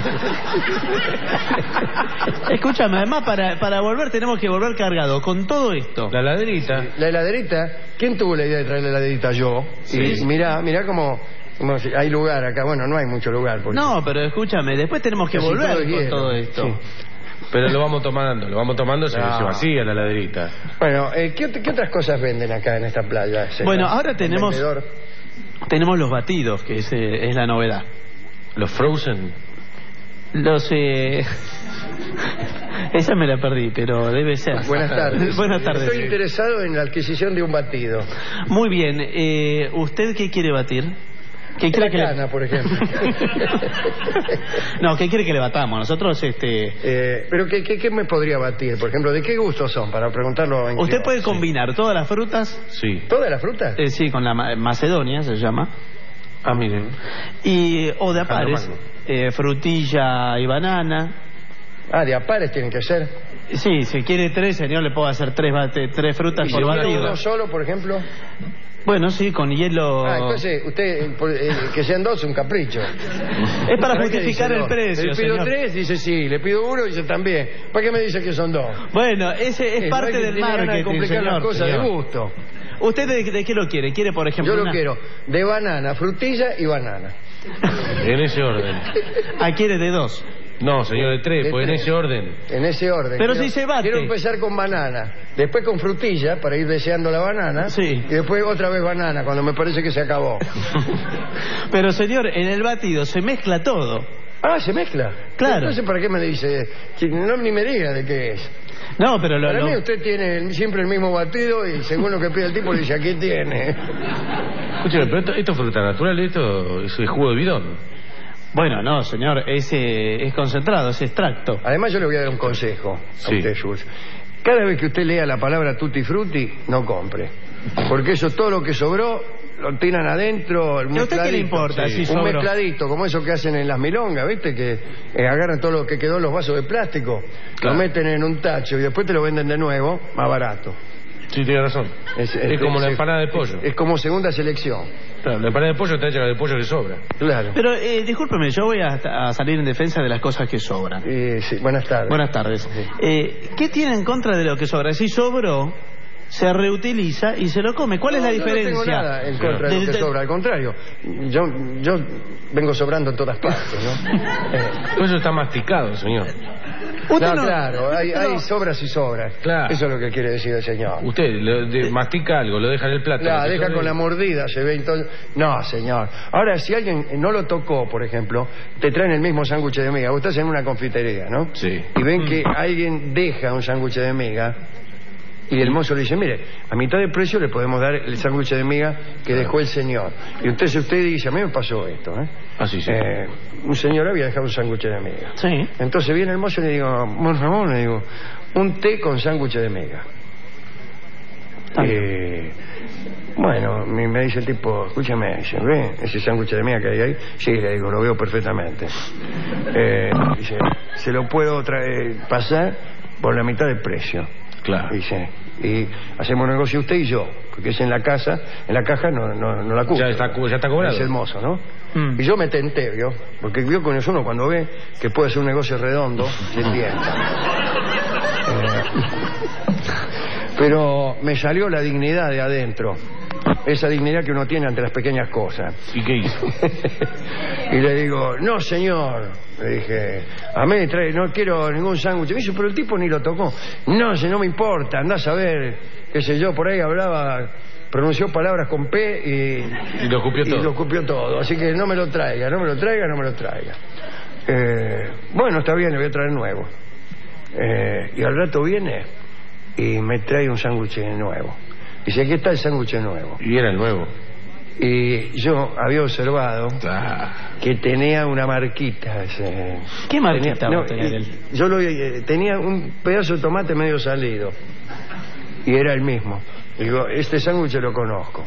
Escúchame, además para, para volver tenemos que volver cargado con todo esto. La heladerita. Sí, la heladerita. ¿Quién tuvo la idea de traer la heladerita? Yo. Sí. Y mirá, mirá cómo... Hay lugar acá, bueno, no hay mucho lugar. Porque... No, pero escúchame, después tenemos que volver todo con hielo. Todo esto. Sí. Pero lo vamos tomando, lo vamos tomando, se, no. se vacía la laderita. Bueno, eh, ¿qué, ¿qué otras cosas venden acá en esta playa? Bueno, ahora tenemos tenemos los batidos, que es, eh, es la novedad. ¿Los frozen? Los... Eh... Esa me la perdí, pero debe ser. Buenas tardes. Buenas tardes. Estoy interesado en la adquisición de un batido. Muy bien. Eh, ¿Usted qué quiere batir? ¿Qué quiere que cana, le... por ejemplo. No, ¿qué quiere que le batamos? Nosotros, este... Eh, pero ¿qué, qué, ¿qué me podría batir? Por ejemplo, ¿de qué gustos son? Para preguntarlo en Usted claro. puede sí. combinar todas las frutas. Sí. ¿Todas las frutas? Eh, sí, con la ma Macedonia se llama. Ah, miren. Y, o de apares, eh, frutilla y banana. Ah, de apares tienen que ser. Sí, si quiere tres, señor, le puedo hacer tres, bate, tres frutas ¿Y por si batido. uno solo, por ejemplo? Bueno, sí, con hielo... Ah, entonces, usted, por, eh, que sean dos, un capricho. Es para justificar el precio, Le pido señor. tres, dice sí. Le pido uno, dice también. ¿Para qué me dice que son dos? Bueno, ese es eh, parte no del marketing, complicar señor. las cosas señor. de gusto. ¿Usted de, de qué lo quiere? ¿Quiere, por ejemplo, Yo lo una... quiero de banana, frutilla y banana. En ese orden. Ah, quiere de dos. No, señor, de tres, de pues tres. en ese orden. En ese orden. Pero quiero, si se bate. Quiero empezar con banana, después con frutilla, para ir deseando la banana. Sí. Y después otra vez banana, cuando me parece que se acabó. Pero, señor, en el batido se mezcla todo. Ah, ¿se mezcla? Claro. Entonces, ¿para qué me dice? No, ni me diga de qué es. No, pero lo... Para lo... mí usted tiene el, siempre el mismo batido y según lo que pide el tipo le dice, aquí tiene. Escúcheme, pero esto, esto es fruta natural, esto es jugo de bidón. Bueno, no, señor, es, eh, es concentrado, es extracto. Además yo le voy a dar un consejo sí. a usted, Jules. cada vez que usted lea la palabra tutti frutti, no compre. Porque eso, todo lo que sobró, lo tiran adentro. ¿A usted qué le importa? Sí. Si un sobró. mezcladito, como eso que hacen en las milongas, ¿viste? Que eh, agarran todo lo que quedó en los vasos de plástico, Claro. lo meten en un tacho y después te lo venden de nuevo, más barato. Sí, tiene razón. Es, Es como la empanada de pollo. Es, es como segunda selección. Claro, la empanada de pollo está hecha de pollo que sobra. Claro. Pero, eh, discúlpeme, yo voy a, a salir en defensa de las cosas que sobran. Eh, sí, buenas tardes. Buenas tardes. Eh, ¿Qué tiene en contra de lo que sobra? Si sobró, se reutiliza y se lo come. ¿Cuál es la No, diferencia? Yo no tengo nada en contra de lo Del- que del- sobra, al contrario. Yo, yo vengo sobrando en todas partes, ¿no? Eh, Todo eso está masticado, señor. Usted no, no- claro, hay, usted hay no- sobras y sobras. Claro. Eso es lo que quiere decir el señor. Usted lo de- mastica algo, lo deja en el plato. La lo que deja sobre- con la mordida, se ve entonces. No, señor. Ahora, si alguien no lo tocó, por ejemplo, te traen el mismo sándwich de miga. Vos estás en una confitería, ¿no? Sí. Y ven que alguien deja un sándwich de miga. Y el mozo le dice, mire, a mitad de precio le podemos dar el sándwich de miga que dejó el señor. Y entonces usted dice, a mí me pasó esto, ¿eh? Ah, sí, sí. Eh, un señor había dejado un sándwich de miga. Sí. Entonces viene el mozo y le digo, por favor, le digo, un té con sándwich de miga. Eh, bueno, me me dice el tipo, escúchame, dice, ¿ve ese sándwich de miga que hay ahí? Sí, le digo, lo veo perfectamente. Eh, dice, se lo puedo traer, pasar por la mitad del precio. Claro. Dice, y hacemos un negocio usted y yo, porque es en la casa, en la caja no, no, no la cubre. Ya está, cu- ya está cobrado. Es el mozo, ¿no? Mm. Y yo me tenté, ¿vio? Porque vio con eso uno cuando ve que puede ser un negocio redondo, se tienta. Eh, pero me salió la dignidad de adentro. Esa dignidad que uno tiene ante las pequeñas cosas. ¿Y qué hizo? Y le digo, no señor, le dije, a mí trae, no quiero ningún sándwich. Me dice, pero el tipo ni lo tocó. No, si no me importa, andás a ver, qué sé yo, por ahí hablaba, pronunció palabras con P y... Y lo escupió y todo. lo escupió todo. Así que no me lo traiga, no me lo traiga, no me lo traiga. Eh, bueno, está bien, le voy a traer nuevo. Eh, y al rato viene y me trae un sándwich nuevo. Dice, aquí está el sándwich nuevo. Y era el nuevo. Y yo había observado Ah. que tenía una marquita. ese- ¿Qué marquita tenía, va a tener y- él? Yo lo, eh, tenía un pedazo de tomate medio salido. Y era el mismo. Digo, este sándwich lo conozco.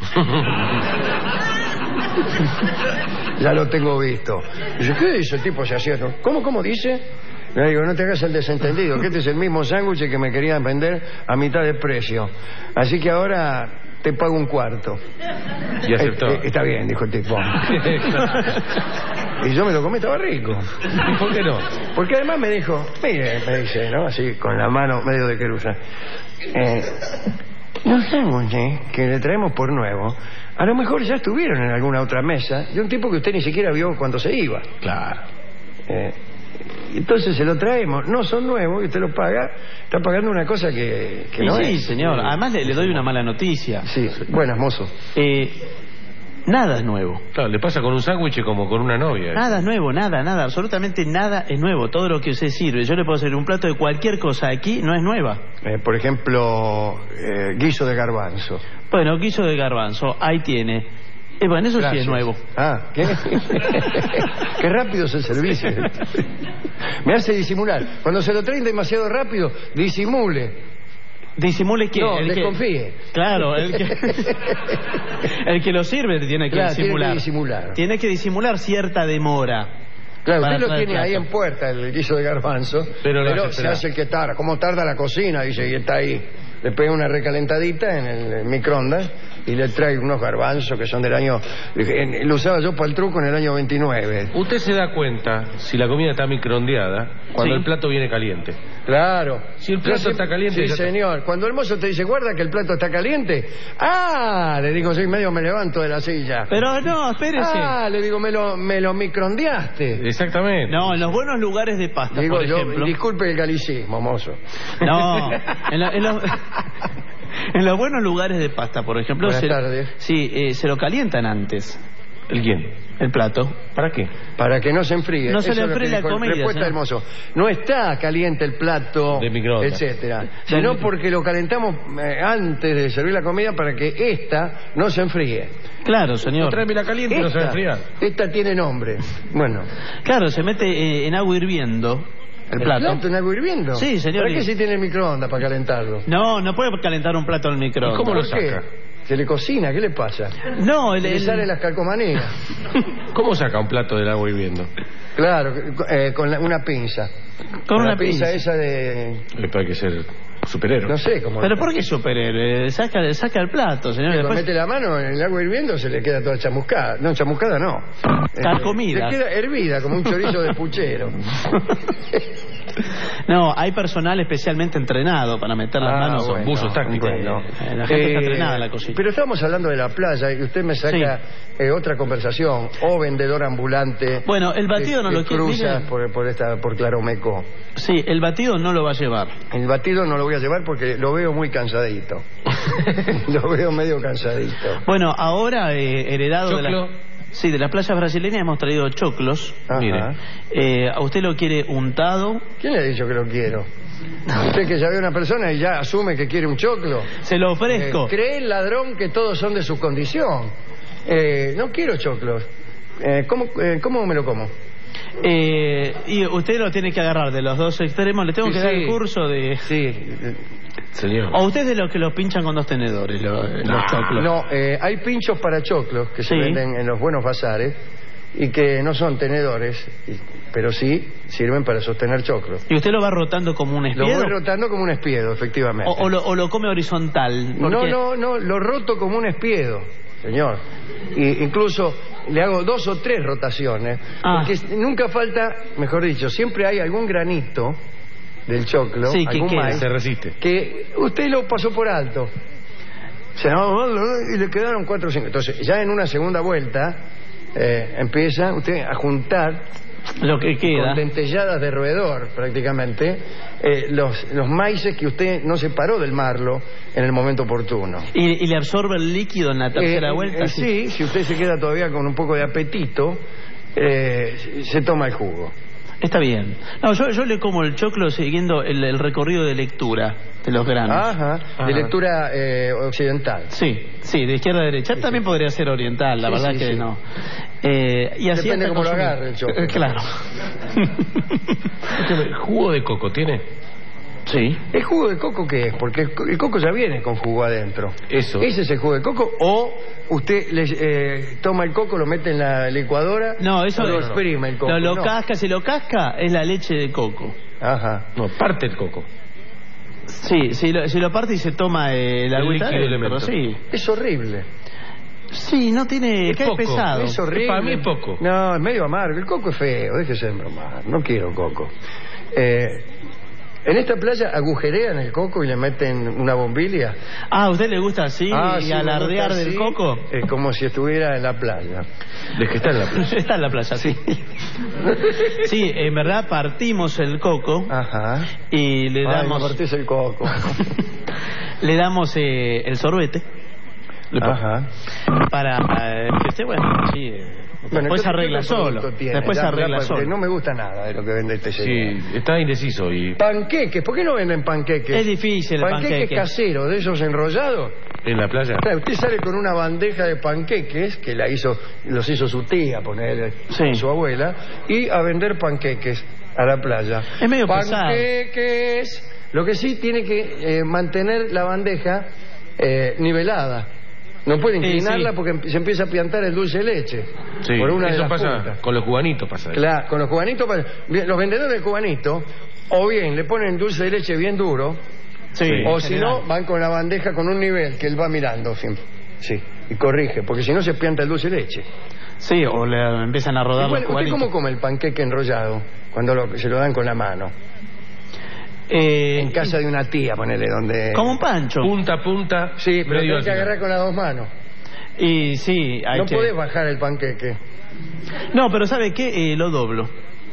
Ya lo tengo visto. Dice, ¿qué dice el tipo? Se hacía. ¿Cómo, cómo dice? Le digo, no te hagas el desentendido, que este es el mismo sándwich que me querían vender a mitad de precio. Así que ahora te pago un cuarto. Y aceptó. Eh, eh, está bien, dijo el tipo. Y yo me lo comí, estaba rico. ¿Y por qué no? Porque además me dijo, mire, me dice, ¿no? Así, con la mano medio de querusa. Eh, los sándwiches que le traemos por nuevo, a lo mejor ya estuvieron en alguna otra mesa de un tipo que usted ni siquiera vio cuando se iba. Claro. Eh, entonces se lo traemos, no son nuevos y usted lo paga, está pagando una cosa que, que Y no sí, es. señor. Además le, le doy una mala noticia. Sí, buenas, mozo. Eh, nada es nuevo. Claro, le pasa con un sándwich como con una novia. Nada es nuevo, nada, nada, absolutamente nada es nuevo. Todo lo que usted sirve, yo le puedo hacer un plato de cualquier cosa aquí, no es nueva. Eh, por ejemplo, eh, guiso de garbanzo. Bueno, guiso de garbanzo, ahí tiene. Eh, bueno, eso sí Gracias. es nuevo. Ah, ¿qué? Qué rápido es el servicio. Me hace disimular. Cuando se lo traen demasiado rápido, disimule. ¿Disimule quién? No, El que- desconfíe. Claro, el que, el que lo sirve tiene que Claro, tiene disimular. que disimular. Tiene que disimular cierta demora. Claro, Para usted lo traer tiene ahí plato. en puerta, el guiso de garbanzo, Pero lo hace se esperar. hace el que tarda. ¿Cómo tarda la cocina? Dice, y está ahí. Le pega una recalentadita en el microondas y le trae unos garbanzos que son del año... en- Lo usaba yo para el truco en el año veintinueve. Usted se da cuenta si la comida está microondeada cuando Sí. el plato viene caliente. Claro. Si el plato Yo está caliente, Sí, ya está. señor. Cuando el mozo te dice, guarda que el plato está caliente. ¡Ah! Le digo, sí, medio me levanto de la silla. Pero no, espérese. Ah, le digo, me lo, me lo microondeaste. Exactamente. No, en los buenos lugares de pasta, Digo por yo, ejemplo. disculpe el galicismo, mozo. No, en, la- en los, en los buenos lugares de pasta, por ejemplo, Buenas se, tardes. sí, eh, se lo calientan antes ¿El quién? el plato. ¿Para qué? Para que no se enfríe. No se Eso le es lo que enfríe la dijo el comida, respuesta señor. del mozo. No está caliente el plato, De microondas. etcétera, sino porque lo calentamos eh, antes de servir la comida para que esta no se enfríe. Claro, señor. Tráeme la caliente y no se va a Esta, enfriar. esta tiene nombre. Bueno, Claro, se mete eh, en agua hirviendo El plato. ¿El plato en agua hirviendo? Sí, señor. ¿Para qué si tiene el microondas para calentarlo? No, no puede calentar un plato al microondas. ¿Y cómo lo ¿Por qué? saca? ¿Se le cocina? ¿Qué le pasa? No, el, ¿Le el- sale las calcomanías? ¿Cómo saca un plato del agua hirviendo? Claro, eh, con la- una pinza. Con una la pinza, pinza. esa de... Le puede que ser superhéroe. No sé cómo... ¿Pero por qué superhéroe? Saca, saca el plato, señor. Cuando Después... mete la mano en el agua hirviendo se le queda toda chamuscada. No, chamuscada no. Carcomida. Eh, le queda hervida como un chorizo de puchero. No, hay personal especialmente entrenado para meter las Ah, manos. Son bueno, buzos tácticos. bueno. Eh, La gente está Eh, entrenada en la cocina. Pero estamos hablando de la playa y usted me saca eh, otra conversación. O vendedor ambulante. Bueno, el batido que- no que lo quiere. cruza mire. por, por, esta, por Claromeco. Sí, el batido no lo va a llevar. El batido no lo voy a llevar porque lo veo muy cansadito. Lo veo medio cansadito. Bueno, ahora eh, heredado de ¿Choclo? la... Sí, de las playas brasileñas hemos traído choclos. Ajá. Mire, eh, ¿a usted lo quiere untado? ¿Quién le ha dicho que lo quiero? Usted que ya ve a una persona y ya asume que quiere un choclo. Se lo ofrezco. Eh, cree el ladrón que todos son de su condición. Eh, no quiero choclos. Eh, ¿cómo, eh, ¿Cómo me lo como? Eh, y usted lo tiene que agarrar de los dos extremos. Le tengo Sí, que dar sí. el curso de... Sí. Señor. O usted es de los que los pinchan con dos tenedores, lo- los choclos. No, eh, hay pinchos para choclos que se Sí. venden en los buenos bazares y que no son tenedores, y- pero sí sirven para sostener choclos. ¿Y usted lo va rotando como un Lo espiedo? voy rotando como un espiedo, efectivamente. O, o lo, o lo come horizontal? No, Porque- no, no, lo roto como un espiedo, señor. Y incluso le hago dos o tres rotaciones, Ah. porque nunca falta, mejor dicho, siempre hay algún granito del choclo, Sí, que algún queda. maíz, Se resiste. que usted lo pasó por alto. Se y le quedaron cuatro o cinco. Entonces, ya en una segunda vuelta, eh, empieza usted a juntar Lo que queda. con dentelladas de roedor, prácticamente, eh, los, los maíces que usted no separó del marlo en el momento oportuno. ¿Y, y le absorbe el líquido en la tercera Eh, vuelta? eh, sí, si usted se queda todavía con un poco de apetito, eh, se toma el jugo. Está bien. No, yo, yo le como el choclo siguiendo el, el recorrido de lectura de los granos. Ajá, Ajá. de lectura eh, occidental. Sí, sí, de izquierda a derecha. También podría ser oriental, la Sí, verdad sí, que sí. no. Eh, y así Depende hasta cómo lo consumir. agarre el choclo. Eh, Claro. ¿Jugo de coco tiene? Sí. ¿El jugo de coco qué es? Porque el co- el coco ya viene con jugo adentro. Eso. ¿Ese es el jugo de coco? ¿O usted le, eh, toma el coco, lo mete en la licuadora? No, eso o lo es- exprime el coco? Lo, lo No. casca, si lo casca es la leche de coco. Ajá. No, parte el coco. Sí, si lo, si lo parte y se toma eh, la El agüita líquido adentro, elemento. sí. Es horrible. Sí, no tiene... Es cae poco. pesado. Es horrible. Para mí es poco. No, es medio amargo. El coco es feo, déjese de bromar. No quiero coco. Eh, en esta playa agujerean el coco y le meten una bombilia. Ah, ¿a usted le gusta así Ah, y sí, me alardear gusta del así, coco? eh, como si estuviera en la playa. De que está en la playa. Está en la playa, sí. Sí, en verdad partimos el coco Ajá. y le Ay, damos... me partís el coco. le damos eh, el sorbete Ajá. para eh, que esté bueno, sí, eh, Bueno, después ¿qué- arregla qué solo. producto tiene? Después Ya, arregla ya, porque solo. No me gusta nada de lo que vende este señor. Sí, está indeciso y Panqueques, ¿por qué no venden panqueques? Es difícil el Panqueques panqueque. caseros, de esos enrollados. en la playa. Claro, usted sale con una bandeja de panqueques que la hizo, los hizo su tía, ponerle Sí. su abuela, y a vender panqueques a la playa. Es medio pesado. Panqueques. Lo que sí tiene que eh, mantener la bandeja eh, nivelada. No puede Sí, inclinarla sí. porque em- se empieza a piantar el dulce de leche. Sí, por una de eso las pasa puntas. con los cubanitos pasa. eso. Claro, con los cubanitos, pa- bien, los vendedores de cubanitos, o bien le ponen dulce de leche bien duro, Sí, o en si general. no, van con la bandeja con un nivel que él va mirando siempre. Sí, y corrige, porque si no se pianta el dulce de leche. Sí, o le empiezan a rodar Igual, los ¿usted cubanitos. cómo come el panqueque enrollado? Cuando lo- se lo dan con la mano. Eh, En casa de una tía, ponele, donde... Como un pancho. Punta a punta. Sí, pero medio hay que al final. agarrar con las dos manos. Y sí, hay No que... podés bajar el panqueque. No, pero ¿sabe qué? Eh, lo doblo.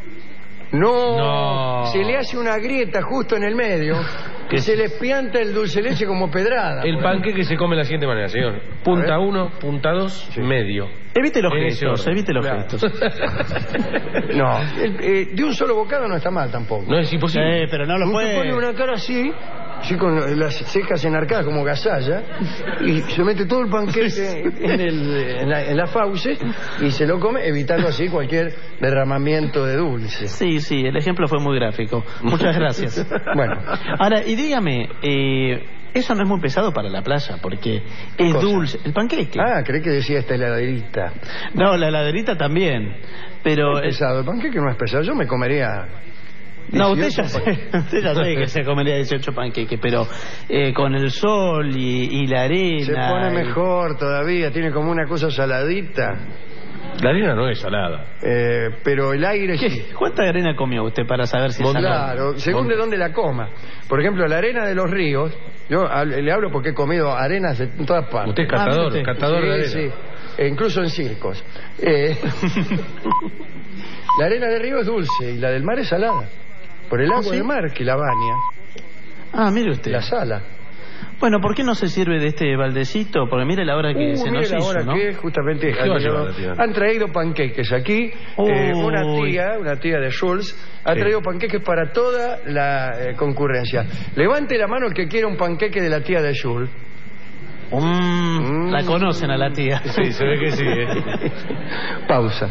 No, No. se le hace una grieta justo en el medio que se le pianta el dulce de leche como pedrada. El por ahí. panqueque se come de la siguiente manera, señor. Punta uno, punta dos, medio. Evite los En ese gestos, orden. evite los Claro. gestos. No, el- eh, de un solo bocado no está mal tampoco. No es imposible. Eh, pero no lo Usted puede... pone una cara así así con las cejas enarcadas como gazalla, y se mete todo el panqueque en, el, en, la, en la fauce y se lo come, evitando así cualquier derramamiento de dulce. Sí, sí, el ejemplo fue muy gráfico. Muchas gracias. Bueno. Ahora, y dígame, eh, eso no es muy pesado para la playa, porque es cosa? dulce. El panqueque. Ah, creí que decía esta heladerita. No, la heladerita también, pero... Es pesado, el panqueque no es pesado, yo me comería... No, usted ya, sé, usted ya sabe que se comería dieciocho panqueques, pero eh, con el sol y, y la arena... Se pone y... mejor todavía, tiene como una cosa saladita. La arena no es salada. Eh, pero el aire ¿Qué? sí. ¿Cuánta arena comió usted para saber si es salada? Claro, según de dónde la coma. Por ejemplo, la arena de los ríos, yo le hablo porque he comido arenas de todas partes. Usted es catador, Ah, catador sí, de arena. Sí, e incluso en circos. Eh, la arena de río es dulce y la del mar es salada. Por el ¿Ah, agua sí? del mar que la baña, Ah, mire usted. la sala. Bueno, ¿por qué no se sirve de este baldecito? Porque mire la hora que Uh, se mire nos la hizo, hora ¿no? que justamente ¿Qué han, va a llegado- llevar la tía? han traído panqueques aquí. Eh, una Uy. tía, una tía de Schultz, ha Sí. traído panqueques para toda la eh, concurrencia. Levante la mano el que quiera un panqueque de la tía de Schultz. Mm, Mm. La conocen a la tía. Sí, se ve que sí, ¿eh? Pausa.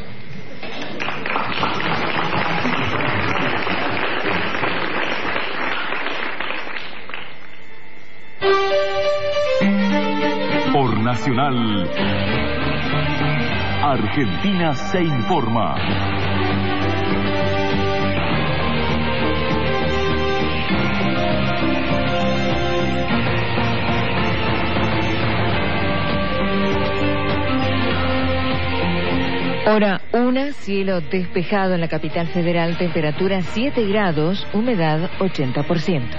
Por Nacional, Argentina se informa. Hora una, cielo despejado en la capital federal, temperatura siete grados, humedad ochenta por ciento.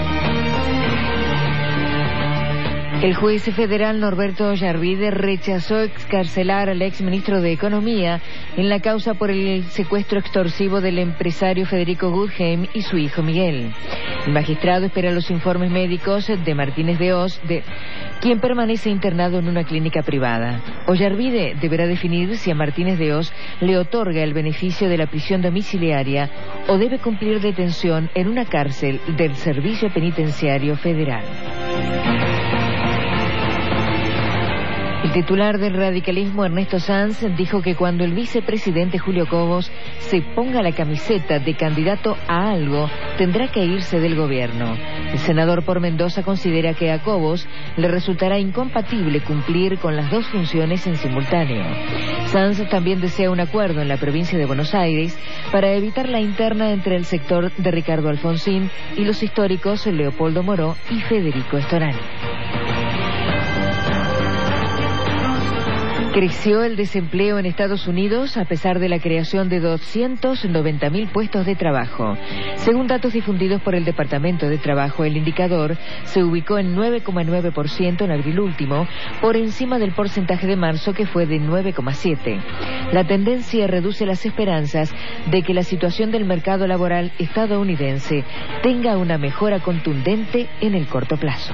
El juez federal Norberto Ollarvide rechazó excarcelar al exministro de Economía en la causa por el secuestro extorsivo del empresario Federico Guggenheim y su hijo Miguel. El magistrado espera los informes médicos de Martínez de Oz, de quien permanece internado en una clínica privada. Ollarvide deberá definir si a Martínez de Oz le otorga el beneficio de la prisión domiciliaria o debe cumplir detención en una cárcel del Servicio Penitenciario Federal. El titular del radicalismo, Ernesto Sanz, dijo que cuando el vicepresidente Julio Cobos se ponga la camiseta de candidato a algo, tendrá que irse del gobierno. El senador por Mendoza considera que a Cobos le resultará incompatible cumplir con las dos funciones en simultáneo. Sanz también desea un acuerdo en la provincia de Buenos Aires para evitar la interna entre el sector de Ricardo Alfonsín y los históricos Leopoldo Moró y Federico Storani. Creció el desempleo en Estados Unidos a pesar de la creación de doscientos noventa mil puestos de trabajo. Según datos difundidos por el Departamento de Trabajo, el indicador se ubicó en nueve coma nueve por ciento en abril último, por encima del porcentaje de marzo que fue de nueve coma siete por ciento. La tendencia reduce las esperanzas de que la situación del mercado laboral estadounidense tenga una mejora contundente en el corto plazo.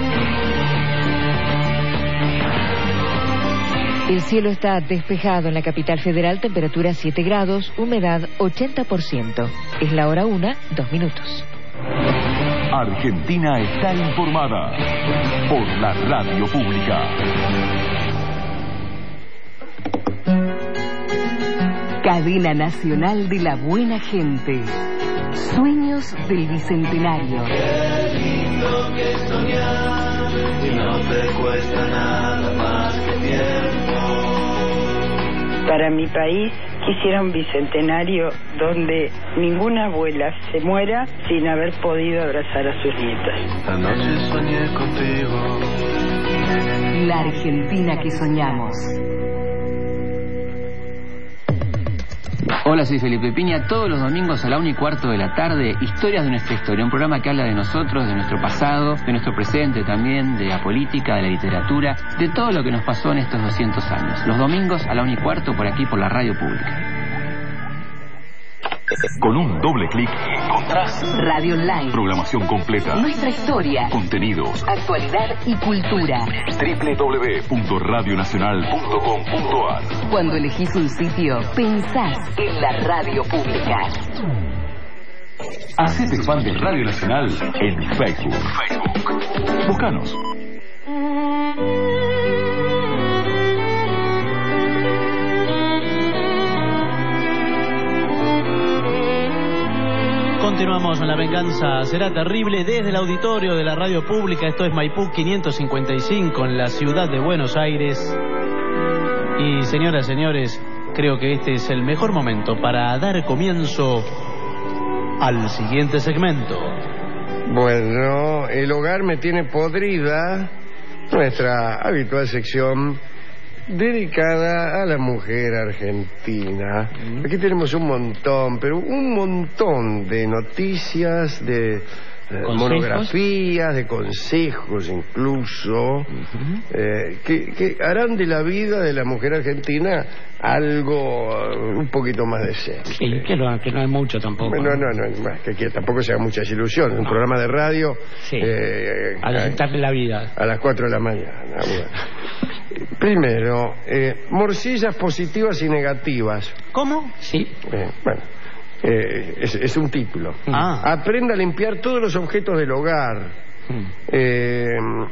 El cielo está despejado en la capital federal, temperatura siete grados, humedad ochenta por ciento. Es la hora una, dos minutos. Argentina está informada por la radio pública. Cadena Nacional de la Buena Gente. Sueños del Bicentenario. Qué lindo que soñar y no te cuesta nada más que tiempo. Para mi país quisiera un bicentenario donde ninguna abuela se muera sin haber podido abrazar a sus nietas. Anoche soñé contigo. La Argentina que soñamos. Hola, soy Felipe Piña. Todos los domingos a la una y cuarto de la tarde, Historias de nuestra historia, un programa que habla de nosotros, de nuestro pasado, de nuestro presente también, de la política, de la literatura, de todo lo que nos pasó en estos doscientos años. Los domingos a la una y cuarto por aquí, por la radio pública. Con un doble clic encontrás Radio Online. programación completa, Nuestra historia, contenidos, actualidad y cultura. doble u doble u doble u punto radio nacional punto com punto a r. Cuando elegís un sitio, pensás en la radio pública. Hacete fan de Radio Nacional en Facebook. Facebook. Búscanos. Continuamos en La Venganza Será Terrible desde el auditorio de la radio pública. Esto es Maipú quinientos cincuenta y cinco en la ciudad de Buenos Aires. Y señoras y señores, creo que este es el mejor momento para dar comienzo al siguiente segmento. Bueno, el hogar me tiene podrida, nuestra habitual sección dedicada a la mujer argentina. Aquí tenemos un montón, pero un montón de noticias, de eh, monografías, de consejos incluso, uh-huh. eh, que, que harán de la vida de la mujer argentina algo uh, un poquito más decente. Sí, que, lo, que no hay mucho tampoco. Bueno, no, no, no, más que, que tampoco se hagan muchas ilusiones. Un programa de radio sí. eh, a desentarle la vida a las cuatro de la mañana. Bueno. Primero, eh, morcillas positivas y negativas. ¿Cómo? Sí. Eh, bueno, eh, es, es un título. Ah. Aprenda a limpiar todos los objetos del hogar. Mm. Eh,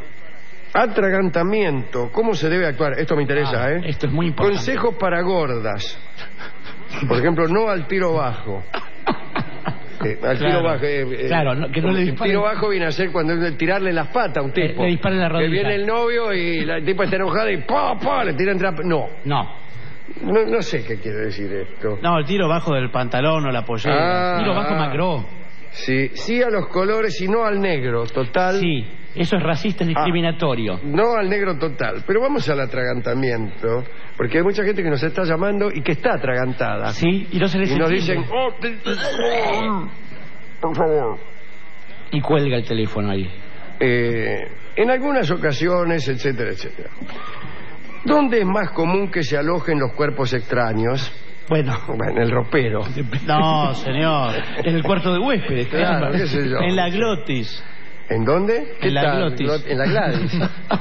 atragantamiento. ¿Cómo se debe actuar? Esto me interesa, ah, ¿eh? Esto es muy importante. Consejos para gordas. Por ejemplo, no al tiro bajo. Eh, al claro, tiro bajo eh, claro, no, que no le disparen. El tiro bajo viene a ser cuando tirarle las patas a un tipo. Le, le disparen la rodilla. Que viene el novio y la tipa está enojada y ¡pa, pa! Le tiran trap. No. No. No, no sé qué quiere decir esto. No, el tiro bajo del pantalón o la pollera. Ah, tiro bajo Macró. Sí, sí a los colores y no al negro, total. Sí, eso es racista y discriminatorio. Ah, no al negro total. Pero vamos al atragantamiento, porque hay mucha gente que nos está llamando y que está atragantada. Sí, y no se les Y nos entiende. dicen, oh, te, te, oh, por favor. Y cuelga el teléfono ahí. Eh, en algunas ocasiones, etcétera, etcétera. ¿Dónde es más común que se alojen los cuerpos extraños? Bueno, bueno, en el ropero. No, señor. En el cuarto de huéspedes. Claro, qué sé yo. En la glotis. ¿En dónde? En la tal? glotis. En la Gladys.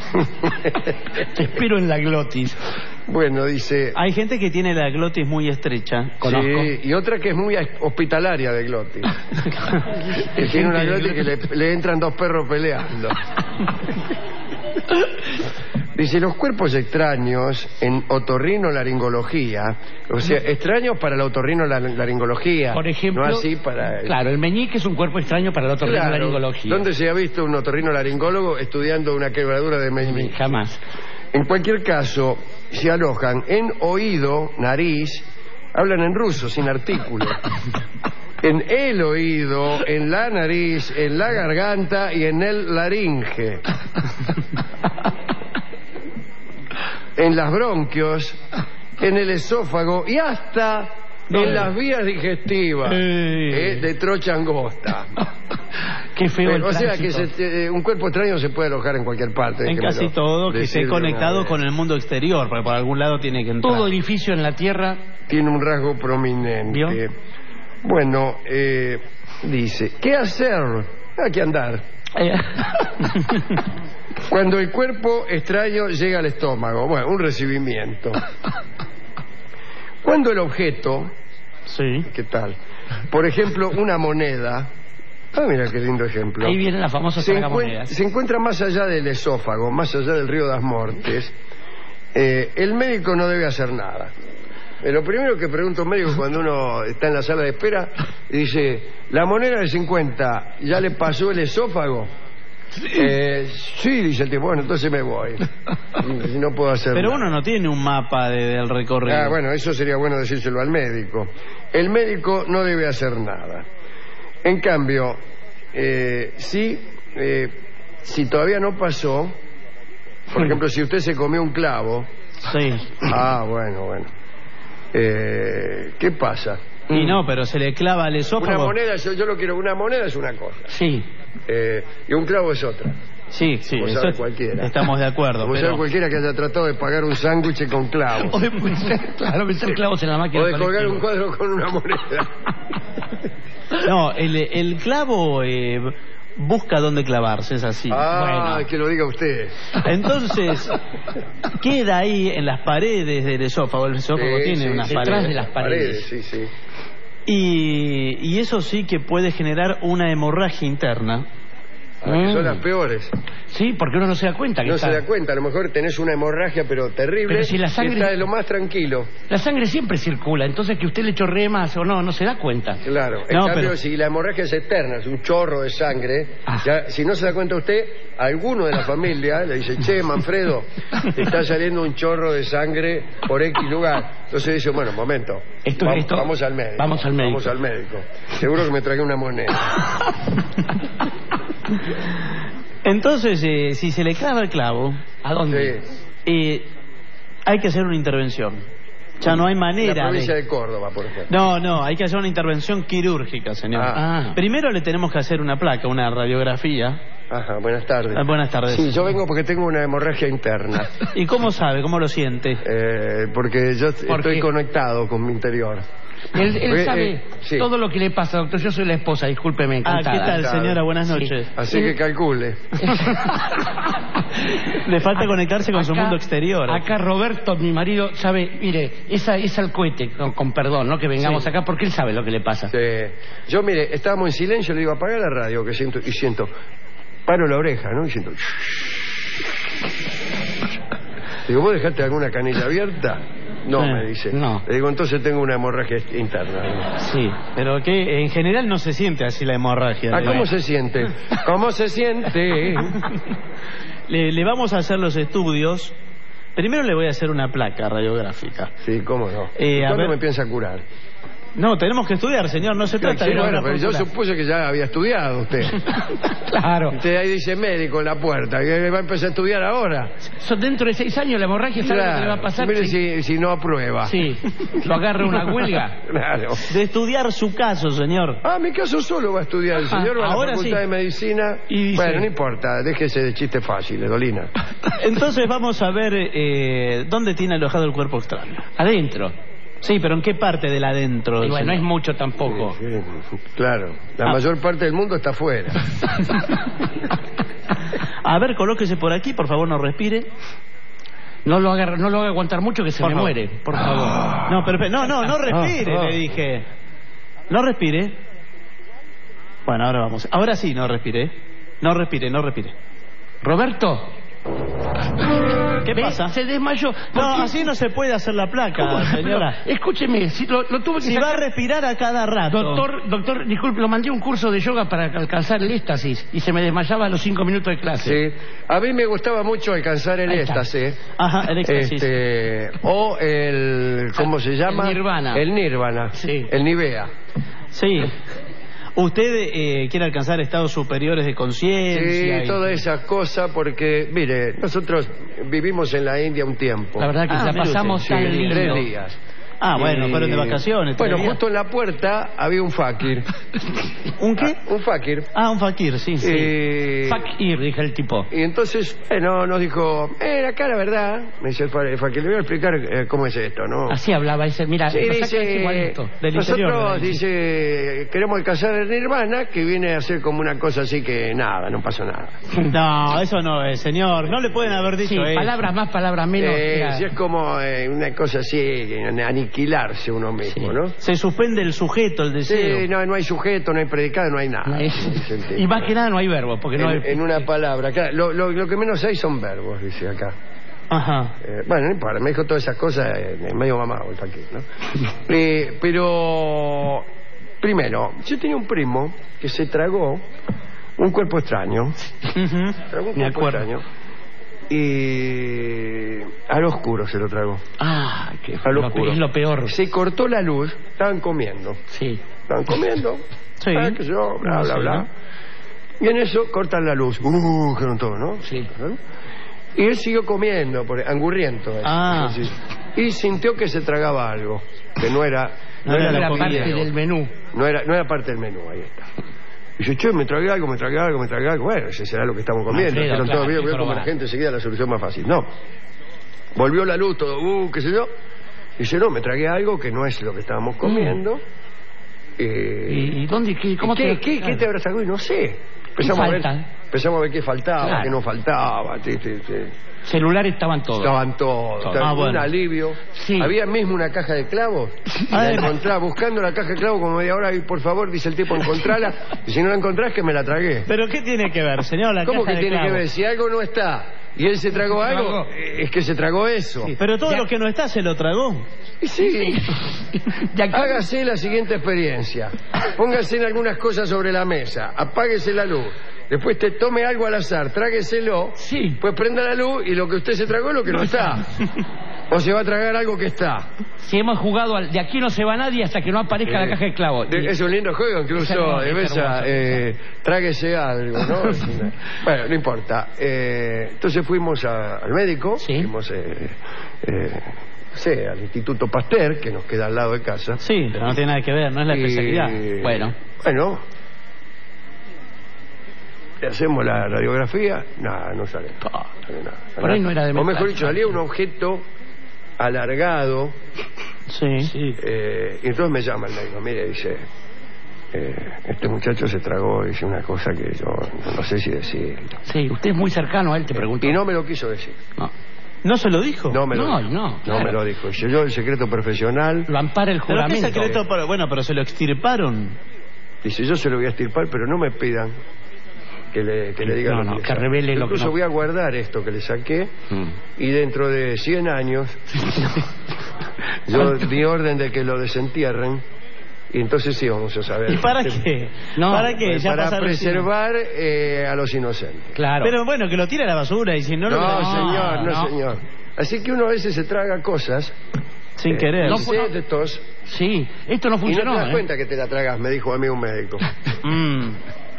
Te espero en la glotis. Bueno, dice... Hay gente que tiene la glotis muy estrecha. Conozco. Sí, y otra que es muy hospitalaria de glotis. Que tiene una glotis que le, le entran dos perros peleando. Dice, los cuerpos extraños en otorrinolaringología, o sea, extraños para la otorrinolaringología. Por ejemplo, no así para... Claro, el meñique es un cuerpo extraño para la otorrinolaringología. Claro. ¿Dónde se ha visto un otorrinolaringólogo estudiando una quebradura de meñique? Jamás. En cualquier caso, se alojan en oído, nariz, hablan en ruso, sin artículo. En el oído, en la nariz, en la garganta y en el laringe. En las bronquios, en el esófago y hasta no, en las vías digestivas eh, de trocha angosta. Qué feo. Pero, el o sea que se, eh, un cuerpo extraño se puede alojar en cualquier parte. En casi todo, que esté conectado con el mundo exterior, porque por algún lado tiene que entrar. Todo edificio en la tierra tiene un rasgo prominente. ¿Vio? Bueno, eh, dice, ¿qué hacer? Hay que andar. Cuando el cuerpo extraño llega al estómago, bueno, un recibimiento. Cuando el objeto, sí, ¿qué tal? Por ejemplo, una moneda. Ah, mira qué lindo ejemplo. Ahí viene la famosa se, tragamonedas. se encuentra más allá del esófago, más allá del río das Mortes. Eh, el médico no debe hacer nada. Eh, lo primero que pregunta un médico cuando uno está en la sala de espera, dice, ¿la moneda de cincuenta ya le pasó el esófago? Sí, eh, sí dice el tipo, bueno, entonces me voy. Y no puedo hacer Pero nada. uno no tiene un mapa de, del recorrido. Ah, bueno, eso sería bueno decírselo al médico. El médico no debe hacer nada. En cambio, eh, si, eh, si todavía no pasó, por ejemplo, si usted se comió un clavo. Sí. Ah, bueno, bueno. Eh, ¿Qué pasa? Y no, pero se le clava al esófago. Una moneda, yo, yo lo quiero, una moneda es una cosa. Sí. Eh, y un clavo es otra. Sí, sí, Como eso sabe cualquiera. Estamos de acuerdo. Como pero... sabe cualquiera que haya tratado de pagar un sándwich con clavos. O de meter, claro, meter clavos en la máquina. O de colgar un cuadro con una moneda. No, el, el clavo eh, busca dónde clavarse, es así. Ah, bueno. que lo diga usted. Entonces, queda ahí en las paredes del esófago. El esófago Sí, tiene sí, unas sí, paredes. Detrás de las paredes. Sí, sí. Y, y eso sí que puede generar una hemorragia interna. Ah, que son las peores. Sí, porque uno no se da cuenta que No está... se da cuenta, a lo mejor tenés una hemorragia pero terrible. Pero si la sangre- y está de lo más tranquilo. La sangre siempre circula, entonces que usted le chorree más o no, no se da cuenta. Claro, en No, cambio pero- si la hemorragia es eterna, es un chorro de sangre, ya, si no se da cuenta usted, alguno de la familia le dice, che, Manfredo, te está saliendo un chorro de sangre por X lugar. Entonces dice, bueno, un momento, Esto- vamos, esto- vamos al médico. vamos al médico. Vamos al médico. Seguro que me tragué una moneda. Entonces, eh, si se le clava el clavo, ¿a dónde? Eh, hay que hacer una intervención. Ya no hay manera. La provincia de... de Córdoba, por ejemplo. No, no, hay que hacer una intervención quirúrgica, señor. Ah. Primero le tenemos que hacer una placa, una radiografía. Ajá, buenas tardes. Ah, buenas tardes. Sí, yo vengo porque tengo una hemorragia interna. ¿Y cómo sabe? ¿Cómo lo siente? Eh, porque yo ¿Por estoy qué? conectado con mi interior. Él, él Eh, sabe eh, sí. todo lo que le pasa, doctor. Yo soy la esposa, discúlpeme, Ah, encantada. ¿qué tal, señora? Buenas Sí. noches. Así que calcule. Le falta conectarse con su Acá- mundo exterior. Acá Roberto, mi marido, sabe, mire, esa es al cohete, con, con perdón, ¿no? Que vengamos Sí. acá porque él sabe lo que le pasa. Sí. Yo, mire, estábamos en silencio, le digo, apaga la radio, que siento, y siento, paro la oreja, ¿no? Y siento... Digo, ¿vos dejaste alguna canilla abierta? No, Sí. me dice. No. Le digo, entonces tengo una hemorragia interna. Sí, pero que en general no se siente así la hemorragia. Ah, Le- ¿cómo se siente? ¿Cómo se siente? Le, le vamos a hacer los estudios. Primero le voy a hacer una placa radiográfica. Sí, cómo no. Eh, a ¿Cuándo ver- me piensa curar? No, bueno, que estudiar, señor, no se trata Sí, de bueno, una pero yo fórmula. supuse que ya había estudiado usted. Claro. Usted ahí dice médico en la puerta, que va a empezar a estudiar ahora. So- dentro de seis años la hemorragia, ¿sabe lo que le va a pasar? Mire Sí. si, si no aprueba. Sí, lo agarra una huelga. Claro. De estudiar su caso, señor. Ah, mi caso solo va a estudiar. El Ajá, señor va a la ahora Facultad sí. de Medicina. Y dice- Bueno, no importa, déjese de chistes fáciles, Dolina. Entonces vamos a ver eh, dónde tiene alojado el cuerpo extraño. Adentro. Sí, pero ¿en qué parte del adentro? Y bueno, no señor? es mucho tampoco. Sí, sí, claro, la Ah. mayor parte del mundo está afuera. A ver, colóquese por aquí, por favor, no respire. No lo haga, no lo haga aguantar mucho que se Por me favor. muere, por favor. No, pero no, no, no respire, Ah, ah. le dije. No respire. Bueno, ahora vamos. Ahora sí, no respire. No respire, no respire. Roberto. ¿Qué ¿Ve? pasa? Se desmayó. No, ¿Por qué? así no se puede hacer la placa, ¿Cómo? señora. Pero, escúcheme, si lo, lo tuve que Si va a sacar- respirar a cada rato. Doctor, doctor, disculpe, lo mandé a un curso de yoga para alcanzar el éxtasis y se me desmayaba a los cinco minutos de clase. Sí. A mí me gustaba mucho alcanzar el Ahí está. éxtasis. Ajá, el éxtasis. Este, o el, ¿cómo se llama? El nirvana. El nirvana. Sí. El Nivea. Sí. ¿Usted eh, quiere alcanzar estados superiores de conciencia? Sí, y- todas esas cosas, porque, mire, nosotros vivimos en la India un tiempo. La verdad que Ah, la mire pasamos Sí, tan lindo. tres días. Ah, bueno, Y- fueron de vacaciones. tres Bueno, días. justo en la puerta había un fakir. ¿Un qué? Ah, un fakir. Ah, un fakir, sí. sí. Eh, Fuck ir, dije el tipo. Y entonces, bueno, nos dijo, eh, acá la verdad, me dice el fa- el fakir, le voy a explicar eh, cómo es esto, ¿no? Así hablaba ese, mira, Sí, lo saca dice, ese igualito. del nosotros, interior, del- dice, queremos alcanzar el nirvana, que viene a ser como una cosa así que nada, no pasó nada. No, eso no es, señor. No le pueden haber dicho Sí, eso. palabras más, palabras menos. Eh, era- sí, es como eh, una cosa así, que aniquilarse uno mismo, Sí. ¿no? Se suspende el sujeto, el deseo. Sí, no, no hay sujeto, no hay predicado, no hay nada. No hay- dice el tipo. y más que nada no hay verbo, porque no en, hay... en una palabra, claro, lo, lo- lo que menos hay son verbos, dice acá. Ajá. Eh, bueno, no importa, me dijo todas esas cosas, eh, medio mamado el fakir, ¿no? Eh, pero, primero, yo tenía un primo que se tragó un cuerpo extraño. Ujú. Tragó un Me cuerpo acuerdo. extraño. Y al oscuro se lo tragó. Ah, que Al lo, oscuro. es lo peor. Se cortó la luz, estaban comiendo. Sí. Estaban comiendo. Sí. Ah, qué sé yo, bla, No bla, sé, bla. ¿no? Y en eso cortan la luz. Uh, dijeron todo, ¿no? Sí. ¿no? Y él siguió comiendo, por, angurriento. él. Ah. Sí. Y sintió que se tragaba algo, que no era, no No era, era la la comida. parte del menú. No era, no era parte del menú, ahí está. Y dice, che, me tragué algo, me tragué algo, me tragué algo. Bueno, ese será lo que estamos comiendo. Alfredo, Dijeron claro, todo, vio, hay que vio como la probar. gente seguía la solución más fácil. No. Volvió la luz, todo, uh, qué sé yo. Dice, no, me tragué algo que no es lo que estábamos comiendo. Eh, ¿Y, y dónde? Qué, ¿Cómo ¿Qué, te, qué, qué te habrás tragado? Y no sé. Empezamos a ver, Falta. empezamos a ver qué faltaba, Claro. qué no faltaba. Te, te, te. Celulares estaban todos. Estaban todos. Todo. Estaba Ah, un bueno. alivio. Sí. Había mismo una caja de clavos. Y la encontraba buscando la caja de clavos como media hora y por favor, dice el tipo, encontrala. Y si no la encontrás, que me la tragué. ¿Pero qué tiene que ver, señor? La ¿Cómo caja que de tiene que clavos? ver? Si algo no está y él se tragó Se algo, tragó. eh, es que se tragó eso. Sí, pero todo Ya- lo que no está se lo tragó. Y sí. Ya que- Hágase la siguiente experiencia. Póngase en algunas cosas sobre la mesa. Apáguese la luz. Después te tome algo al azar, trágueselo. Sí. Pues prenda la luz y lo que usted se tragó es lo que no, No está. O se va a tragar algo que está. Si hemos jugado al... De aquí no se va nadie hasta que no aparezca Eh, la caja de clavos. de- Y- es un lindo juego, incluso Es hermoso, de es besa, hermoso. eh, tráguese algo, ¿no? Es una- Bueno, no importa. Eh, entonces fuimos a- al médico, fuimos eh, eh, sí, al Instituto Pasteur, que nos queda al lado de casa. Sí, pero no tiene nada que ver, no es la Y- especialidad. Bueno. Bueno. Le hacemos la radiografía, nada, no sale. No sale nada. Por ahí no era de O mejor metal. dicho, salía un objeto alargado. Sí. Eh, y entonces me llama el médico, mire, dice, eh, este muchacho se tragó, dice una cosa que yo no sé si decir. Sí, usted es muy cercano a él, te pregunto. Y no me lo quiso decir. No. ¿No se lo dijo? No me lo No, dijo. no, No claro. me lo dijo. Dice, yo el secreto profesional. Lo ampara el ¿Pero qué juramento. secreto? Para- Bueno, pero se lo extirparon. Dice, yo se lo voy a extirpar, pero no me pidan que le, que le diga No, lo no, que, que le revele saqué. lo que Incluso no- voy a guardar esto que le saqué Mm. y dentro de cien años yo di orden de que lo desentierren y entonces sí vamos a saber. ¿Y para qué? No, ¿Para qué? Pues Ya para pasaron preservar eh, a los inocentes. Claro. Pero bueno, que lo tire a la basura y si no, No, lo... señor, no, no. señor. Así que uno a veces se traga cosas Sin eh, querer. No, pues no. insectos, Sí, esto no y no funcionó. te das ¿eh? cuenta que te la tragas, me dijo a mí un médico. Mm.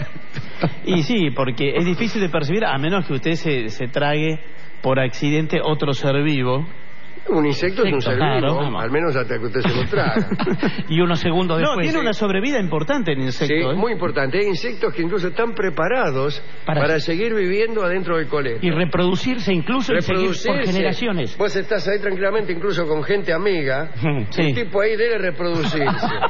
Y sí, porque es difícil de percibir a menos que usted se, se trague por accidente otro ser vivo. Un insecto es un Insecto, ser claro, vivo, vamos. al menos hasta que usted se lo traga. Y unos segundos No, después. tiene una sobrevida importante el insecto. Sí, ¿eh? muy importante. Hay insectos que incluso están preparados Para- para, seguir viviendo adentro del coleto. Y reproducirse incluso y seguir por Reproducirse. generaciones. Vos estás ahí tranquilamente, incluso con gente amiga. Sí. El tipo ahí debe reproducirse.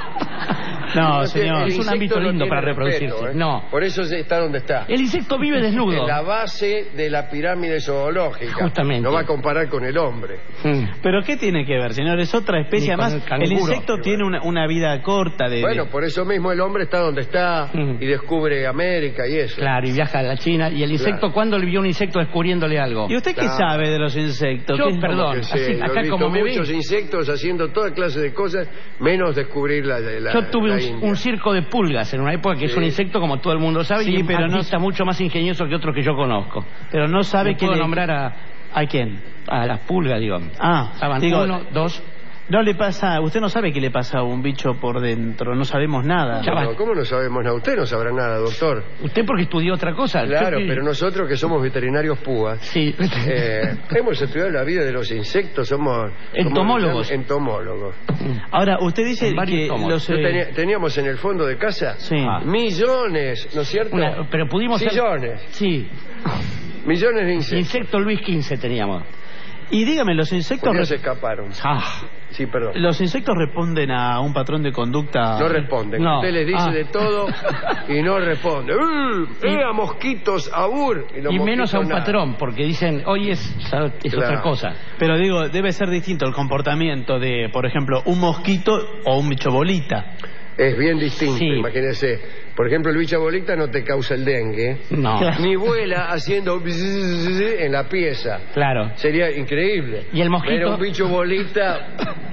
No, tiene- señor. el Es un insecto ámbito no lindo tiene para respeto, reproducirse. ¿eh? No. Por eso está donde está. El insecto vive desnudo. En la base de la pirámide zoológica. Justamente. No va a comparar con el hombre. Mm. ¿Pero qué tiene que ver, señor? Es otra especie. Ni con Además, el el, canguro. insecto tiene una, una vida corta de... Bueno, de- por eso mismo el hombre está donde está Mm. y descubre América y eso. Claro, y viaja a la China. ¿Y el insecto Claro. cuándo le vio un insecto descubriéndole algo? ¿Y usted qué Claro. sabe de los insectos? Yo, ¿Qué- perdón. Que sé, así, yo acá he visto como me muchos ve. insectos haciendo toda clase de cosas, menos descubrir la de la Yo tuve la un, India. un circo de pulgas en una época que es Sí. un insecto como todo el mundo sabe Sí, y pero pero no- no mucho más ingenioso que otros que yo conozco. Pero no sabe ¿Me que puedo le... nombrar a, ¿A quién? a las pulgas, digo. Ah, Estaban digo, uno, dos. no le pasa... Usted no sabe qué le pasa a un bicho por dentro. No sabemos nada. Ya va. No, ¿cómo no sabemos nada? Usted no sabrá nada, doctor. Usted porque estudió otra cosa. Claro, Yo que- pero nosotros que somos veterinarios púas, Sí. eh, hemos estudiado la vida de los insectos, somos... Entomólogos. somos entomólogos. Ahora, usted dice En varios que tomos. los... Yo eh, tenía- teníamos en el fondo de casa Sí. Ah. millones, ¿no es cierto? Una- pero pudimos ser- Millones, Sí. millones de insectos. Insecto Luis quince teníamos. Y dígame, los insectos... ¿Por qué re- se escaparon? Ah. Sí, perdón. Los insectos responden a un patrón de conducta... No responden. No. Usted les dice Ah. de todo y no responde. ¡Uh! ¡Eh, a mosquitos, abur! los Y menos a un mosquitos nada. patrón, porque dicen, hoy es, es Claro. otra cosa. Pero digo, debe ser distinto el comportamiento de, por ejemplo, un mosquito o un bicho bolita. Es bien distinto, Sí. imagínese. Por ejemplo, el bicho bolita no te causa el dengue. No. Ni vuela haciendo bzzz en la pieza. Claro. Sería increíble. Y el mosquito- Ver a un bicho bolita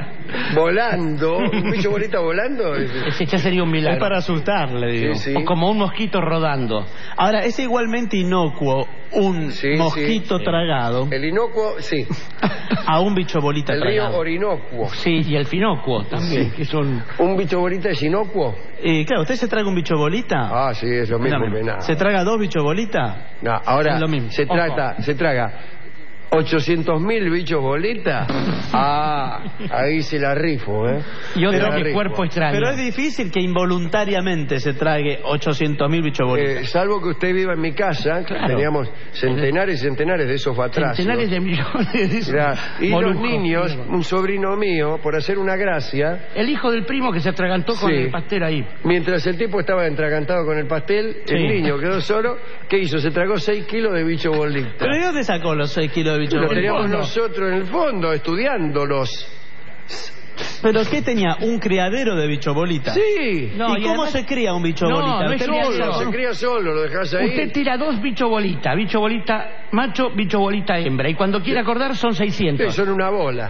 volando. Un bicho bolita volando. Ese ya sería un milagro. Es para asustarle, digo. Sí, sí. O como un mosquito rodando. Ahora, es igualmente inocuo un Sí, mosquito sí. tragado El inocuo, sí. a un bicho bolita El río tragado. Orinocuo. Sí, y el finocuo también, Sí. que son... ¿Un bicho bolita es inocuo? Eh, claro, ¿usted se traga un bicho bolita? Ah, sí, es lo mismo Dígame, que nada. ¿se traga dos bichos bolita? No, ahora Es lo mismo. se Ojo. trata, se traga ochocientos mil bichos bolita. Ah, ahí se la rifo, ¿eh? Yo Se creo la que rifo. cuerpo extraño. Pero es difícil que involuntariamente se trague ochocientos mil bichos bolitas. Eh, salvo que usted viva en mi casa, Claro. teníamos centenares y centenares de esos batracios. Centenares de millones de esos Claro. Y moluscos. los niños, un sobrino mío, por hacer una gracia, El hijo del primo que se atragantó con Sí. el pastel ahí. mientras el tipo estaba entragantado con el pastel, Sí. el niño quedó solo. ¿Qué hizo? Se tragó seis kilos de bicho bolita. ¿Pero de dónde sacó los seis kilos de bichos Lo bolitas? teníamos nosotros en el fondo, estudiándolos. ¿Pero qué tenía? ¿Un criadero de bicho bolita? Sí. No, ¿Y, y cómo además- se cría un bicho No, bolita? no es Usted me solo, dice- Se cría solo, lo dejás ahí. Usted tira dos bicho bolita, bicho bolita macho, bicho bolita hembra. Y cuando quiere acordar son Sí, seiscientos. son una bola.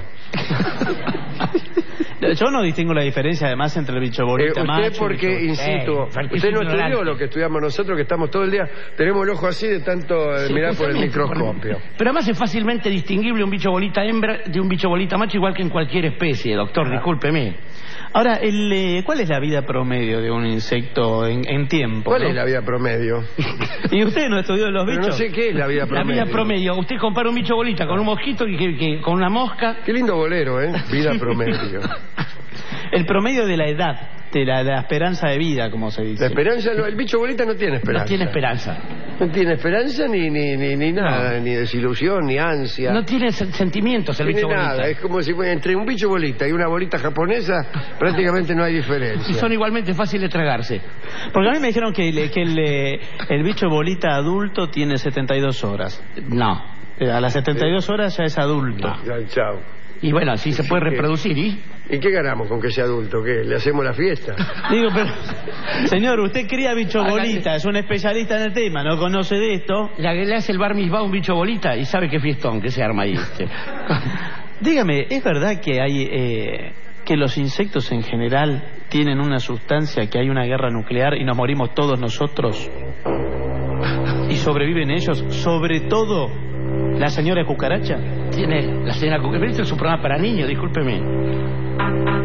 Yo no distingo la diferencia además entre el bicho Eh, bolita usted macho, porque, bicho- insisto, Eh, porque usted es no ignorante. estudió lo que estudiamos nosotros, que estamos todo el día, tenemos el ojo así de tanto eh, Sí, mirar por el justamente, microscopio. Pero además es fácilmente distinguible un bicho bolita hembra de un bicho bolita macho, igual que en cualquier especie, doctor, discúlpeme. Ahora, el, eh, ¿cuál es la vida promedio de un insecto en, en tiempo? ¿Cuál no? es la vida promedio? ¿Y usted no estudió los Pero bichos? no sé qué es la vida La promedio. vida promedio, usted compara un bicho bolita con un mosquito y que, que- con una mosca. Qué lindo bolero, ¿eh? Vida promedio. El promedio de la edad, de la, de la esperanza de vida, como se dice. La esperanza, no, el bicho bolita no tiene esperanza. No tiene esperanza. No tiene esperanza ni, ni, ni, ni nada, ni desilusión, ni ansia. No tiene sen- sentimientos el tiene bicho nada, bolita. es como si fuera entre un bicho bolita y una bolita japonesa, prácticamente no hay diferencia. Son igualmente fáciles de tragarse. Porque a mí me dijeron que, el- que el, eh, el bicho bolita adulto tiene setenta y dos horas. No. Eh, A las setenta y dos horas ya es adulto. Ya, chao. Y bueno, así se puede ¿Qué? reproducir, ¿y? ¿Y qué ganamos con que sea adulto? ¿Qué? ¿Le hacemos la fiesta? Digo, pero, señor, usted cría bicho Hágale. bolita, es un especialista en el tema, no conoce de esto. Le, le hace el bar mitzvah a un bicho bolita y sabe qué fiestón que se arma ahí. este. Dígame, ¿es verdad que hay eh, que los insectos en general tienen una sustancia, que hay una guerra nuclear y nos morimos todos nosotros? ¿Y sobreviven ellos? Sobre todo la señora cucaracha. Tiene la señora cucaracha. Pero esto es un programa para niños, discúlpeme.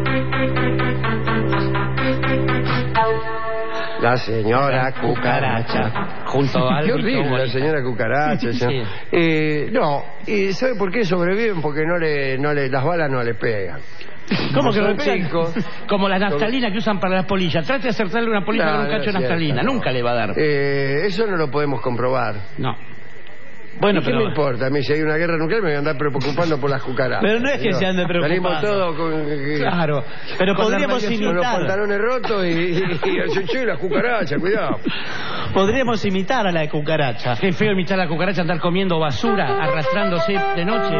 La señora cucaracha. Junto al Qué bicho horrible, la bolita. señora cucaracha. Sí. señor. Eh, no, ¿y sabe por qué sobreviven? Porque no le, no le, las balas no le pegan. ¿Cómo que son no le pegan? chicos? Como la naftalina que usan para las polillas. Trate de acertarle una polilla No, con un no cacho de es cierto, naftalina. no. Nunca le va a dar. Eh, eso no lo podemos comprobar. No. Bueno, ¿Y qué pero me importa? A mí si hay una guerra nuclear me voy a andar preocupando por las cucarachas. Pero no es que se ande preocupando. Salimos todos con... eh, Claro. Pero Con la podríamos radiación, con los imitar. pantalones rotos y, y, y el chuchu y las cucarachas, cuidado. Podríamos imitar a la cucaracha. Qué feo imitar a la cucaracha, andar comiendo basura, arrastrándose de noche.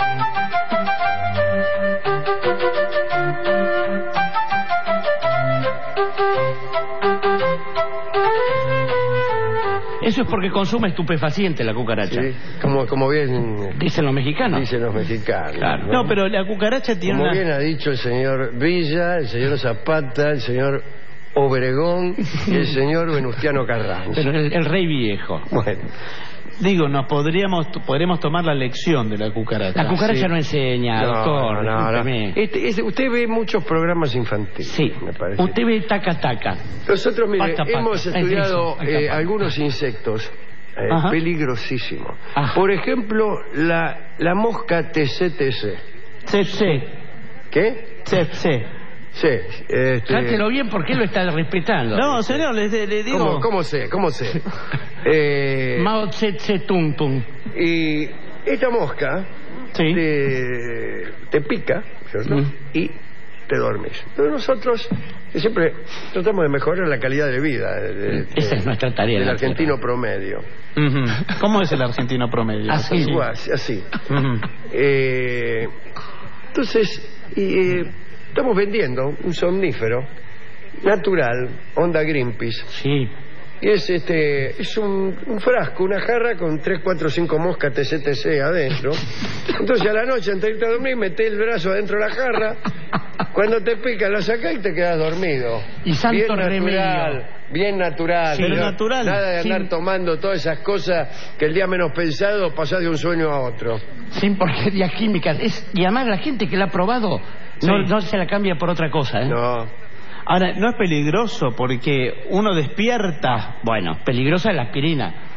Eso es porque consume estupefaciente la cucaracha. Sí, como, como bien Dicen los mexicanos. dicen los mexicanos. Claro. No, pero la cucaracha tiene Como una... bien ha dicho el señor Villa, el señor Zapata, el señor Obregón y el señor Venustiano Carranza. Pero el, el rey viejo. Bueno, Digo, nos podríamos podremos tomar la lección de la cucaracha. La cucaracha Sí. no enseña, doctor. no, no, no. discúlpeme. Este, este- usted ve muchos programas infantiles, Sí. me parece. Usted ve taca taca. Nosotros, mire, Paca, paca. hemos Es estudiado eso, paca, eh, paca. algunos insectos eh, Ajá. peligrosísimos. Ajá. Por ejemplo, la, la mosca T C T C. Sí, sí, ¿Qué? sí, sí. Sí. Este, Trátelo bien porque él lo está respetando. No, señor, le, le digo... ¿Cómo, cómo sé? ¿Cómo sé? Eh, Mao Tse Tse Tung Tung. y esta mosca Sí. te, te pica, ¿cierto? Mm. Y te dormís. Pero nosotros que siempre tratamos de mejorar la calidad de vida de- de- Esa es nuestra tarea. del en la argentino promedio. Ujú. ¿Cómo es el argentino promedio? Así. Igual, así. Ujú. Eh, entonces, y, eh, estamos vendiendo un somnífero natural, onda Greenpeace. Sí. Y es este es un, un frasco, una jarra con tres, cuatro, cinco moscas T C T C adentro. Entonces a la noche, antes de irte a dormir, metés el brazo adentro de la jarra. Cuando te pica, la sacás y te quedas dormido. Y santo bien natural, remedio. bien natural. Pero No- natural, Nada de andar sin- tomando todas esas cosas que el día menos pensado pasás de un sueño a otro. Sin porquerías químicas. Es, y además la gente que la ha probado no, Sí. no se la cambia por otra cosa, ¿eh? No. Ahora, ¿no es peligroso porque uno despierta? Bueno, peligrosa es la aspirina.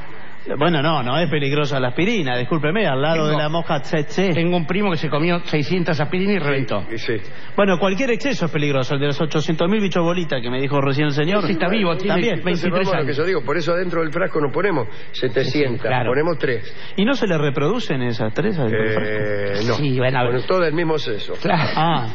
Bueno, no, no es peligrosa la aspirina, discúlpeme, al lado Tengo- de la mosca tsetse. Tengo un primo que se comió seiscientas aspirinas y reventó. Y sí. Bueno, cualquier exceso es peligroso, el de los ochocientos mil bichos bolita que me dijo recién el señor. Sí, está vivo, tiene también. Entonces veintitrés vamos a lo que años. yo digo, por eso adentro del frasco no ponemos setecientas, Sí, claro. ponemos tres. ¿Y no se le reproducen esas tres al Eh, no, Sí, bueno, a ver. con todo el mismo seso. Claro. Ah.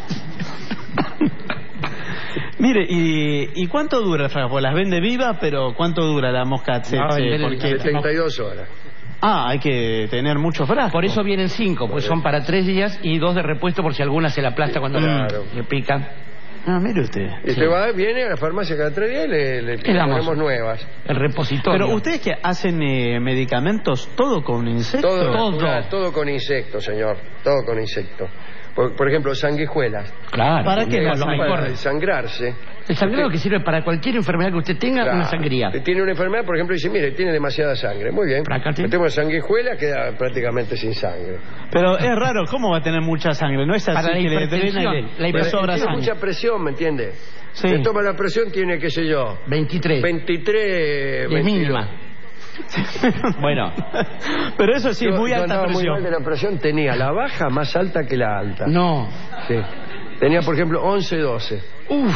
Mire, ¿y, ¿y cuánto dura el frasco? Las vende vivas, pero ¿cuánto dura la mosca tsetse? No, el- Porque- setenta y dos horas. Ah, hay que tener mucho frasco. Por eso vienen cinco, pues son para tres días y dos de repuesto por si alguna se la aplasta cuando Claro. le, le pica. Ah, mire usted. Y Sí. usted va, viene a la farmacia cada tres días y le, le Le damos. ponemos nuevas. El repositorio. Pero ustedes que hacen eh, medicamentos, todo con insectos. Todo, Todo. natural, todo con insectos, señor. Todo con insectos. Por, por ejemplo, sanguijuelas. Claro. ¿Para qué lo la mejor. Para desangrarse. El sangrado que sirve para cualquier enfermedad que usted tenga, Claro. una sangría. Tiene una enfermedad, por ejemplo, dice, mire, tiene demasiada sangre. Muy bien. Prácate. Metemos sanguijuela, queda prácticamente sin sangre. Pero es raro, ¿cómo va a tener mucha sangre? No es así Para la que le drena y hipertensión, le, la le Pero sobra tiene sangre. mucha presión, ¿me entiende? Sí. Le toma la presión, tiene, qué sé yo, veintitrés. veintitrés, Es veintidós. mínima. Bueno. Pero eso sí, es Yo- muy yo alta andaba muy presión. mal de la presión, tenía la baja más alta que la alta. No. Sí. Tenía, por ejemplo, once, doce. Uf.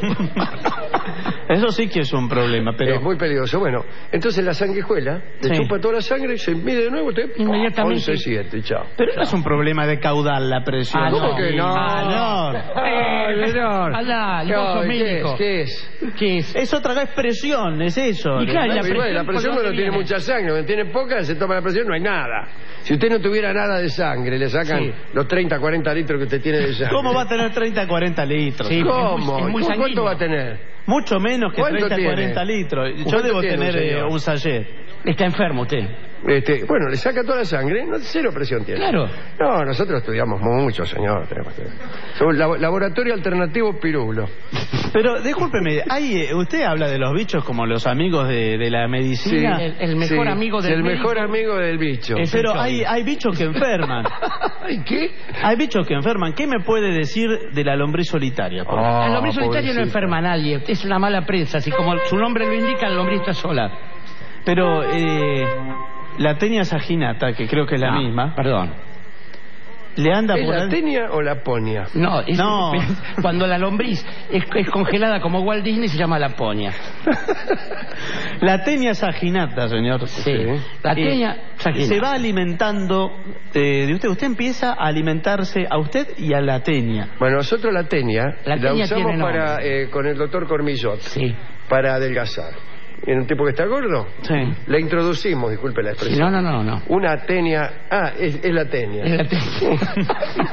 Eso sí que es un problema, pero... Es muy peligroso. Bueno, entonces la sanguijuela le Sí. chupa toda la sangre y se mide de nuevo. Usted, Inmediatamente. once, siete, chao. Pero no es un problema de caudal la presión. Ah, ¿Cómo no. que no? Ah, no. Ay, señor. Alá, ¿Qué, vos sos ¿qué médico. es? ¿Qué es? ¿Qué es? Es otra expresión, es eso. Y claro, La, la presión, presión, la presión ¿por cuando dónde tiene viene? mucha sangre, cuando tiene poca, se toma la presión, no hay nada. Si usted no tuviera nada de sangre, le sacan Sí. los treinta, cuarenta litros que usted tiene de sangre. ¿Cómo va a tener treinta, cuarenta litros? Sí. ¿Cómo? Es muy- es muy ¿Cómo- ¿Cuánto sanguíneo. va a tener? Mucho menos que ¿Cuánto treinta, tiene? cuarenta litros. Yo ¿Cuánto debo tiene, tener eh, señor? un sachet. Está enfermo usted. Este, bueno, le saca toda la sangre, no, cero presión tiene. Claro. No, nosotros estudiamos mucho, señor. Tenemos que- Somos labo- laboratorio alternativo Pirulo. Pero discúlpeme, hay, eh, usted habla de los bichos como los amigos de, de la medicina. El, el mejor Sí, amigo sí, del el médico. mejor amigo del bicho. Es- Pero el hay, choy. hay bichos que enferman. ¿Ay, qué? Hay bichos que enferman. ¿Qué me puede decir de la lombriz solitaria? por ejemplo? Ah, El lombriz solitario no pobrecita. enferma a nadie. Es una mala prensa. Así como su nombre lo indica, la lombriz está sola. Pero eh, la tenia saginata, que creo que es la No, misma, Perdón. le anda ¿Es por la ahí- tenia o la ponia? No, es- No. cuando la lombriz es, es congelada como Walt Disney se llama laponia. La tenia saginata, señor. Sí. La tenia saginata. Se va alimentando eh, de usted. Usted empieza a alimentarse a usted y a la tenia. Bueno, nosotros la tenia La la, tenia usamos tiene para, nombre. eh, con el doctor Cormillot Sí. para adelgazar. Y en un tipo que está gordo, Sí. le introducimos, disculpe la Sí, expresión. no, no, no, no. Una tenia. Ah, es, es la tenia. Es la tenia.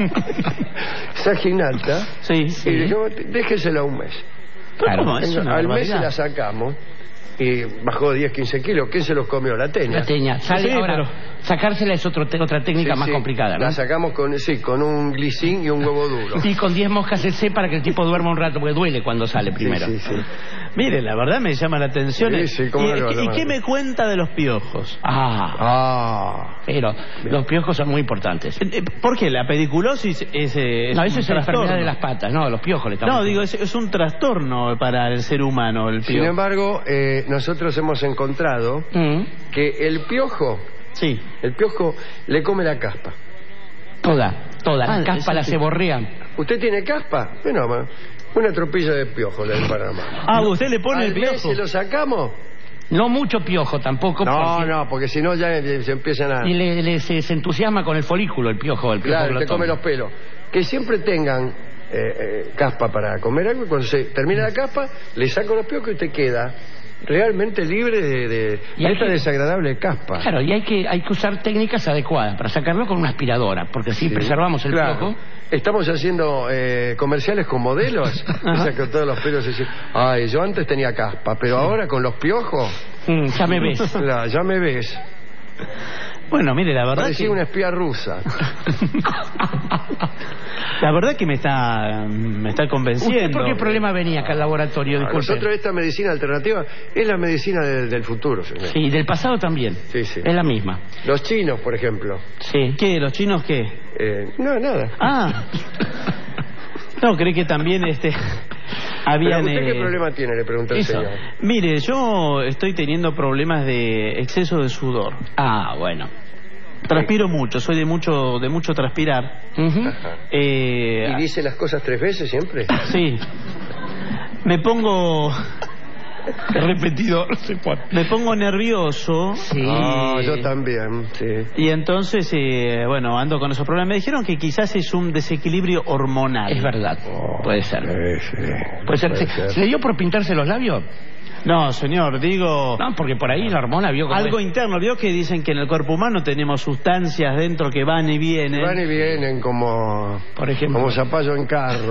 Saginata. Sí, Y sí. dijimos, déjesela un mes. Claro. ¿Cómo? Es una Al mes se barbaridad. la sacamos y bajó diez, quince kilos. ¿Quién se los comió? La tenia. La teña. Sale Sí, ahora. pero- Sacársela es otro te- otra técnica Sí, más sí. complicada, ¿no? La sacamos con, sí, con un glicín y un huevo duro. Y con diez moscas el C para que el tipo duerma un rato, porque duele cuando sale primero. Sí, sí, sí. Mire, la verdad me llama la atención. Sí, sí, ¿cómo ¿Y, no le va a y llamar? qué me cuenta de los piojos? Ah, Ah. pero los piojos son muy importantes. Eh, ¿Por qué? ¿La pediculosis es, eh, es No, un eso es la trastorno? enfermedad de las patas, no, los piojos le estamos No, digo, es, es un trastorno para el ser humano el Sin piojo. embargo, eh, nosotros hemos encontrado Mm, que el piojo, Sí. el piojo le come la caspa. toda, toda. Ah, La caspa eso la sí. se borrean. ¿Usted tiene caspa? Bueno, ma, una tropilla de piojo le emparamos. Ah, ¿usted le pone ¿Al el mes piojo? se lo sacamos? No mucho piojo tampoco. No, porque- no, porque si no ya eh, se empiezan a... Y le, le- se, se entusiasma con el folículo, el piojo. El piojo Claro, te glotón. come los pelos. Que siempre tengan eh, eh, caspa para comer algo y cuando se termina la caspa, le saco los piojos y te queda realmente libre de, de, Y de hay esta que- desagradable caspa. Claro, y hay que, hay que usar técnicas adecuadas para sacarlo con una aspiradora, porque así Sí, preservamos el claro. piojo. Estamos haciendo eh, comerciales con modelos. Esa que todos los pelos dicen, ay, yo antes tenía caspa, pero ahora con los piojos, Mm, ya me ves. claro, ya me ves. Bueno, mire, la verdad Parecía que... una espía rusa. La verdad que me está me está ¿Usted convenciendo. por qué problema venía acá al laboratorio? A Disculpe. nosotros esta medicina alternativa es la medicina del, del futuro, señor. Sí, del pasado también. Sí, sí. Es la misma. Los chinos, por ejemplo. Sí. ¿Qué? ¿Los chinos qué? Eh, no, nada. Ah. No, creí que también este Habían, ¿Pero usted eh, qué problema tiene? Le preguntó el eso. señor. Mire, yo estoy teniendo problemas de exceso de sudor. Ah, bueno. Transpiro mucho, soy de mucho de mucho transpirar. Ajá. Eh, ¿Y dice las cosas tres veces siempre? Sí. Me pongo... repetido, no sé cuánto. Me pongo nervioso. Sí. Ah, yo también, sí. Y entonces, eh, bueno, ando con esos problemas. Me dijeron que quizás es un desequilibrio hormonal. Es verdad, Oh, puede ser. Sí, sí. Puede ser. Puede ¿Se, ser. ¿Se le dio por pintarse los labios? No, señor, digo... No, porque por ahí la hormona vio como algo es. interno. Vio que dicen que en el cuerpo humano tenemos sustancias dentro que van y vienen. Van y vienen como, por ejemplo, como zapallo en carro.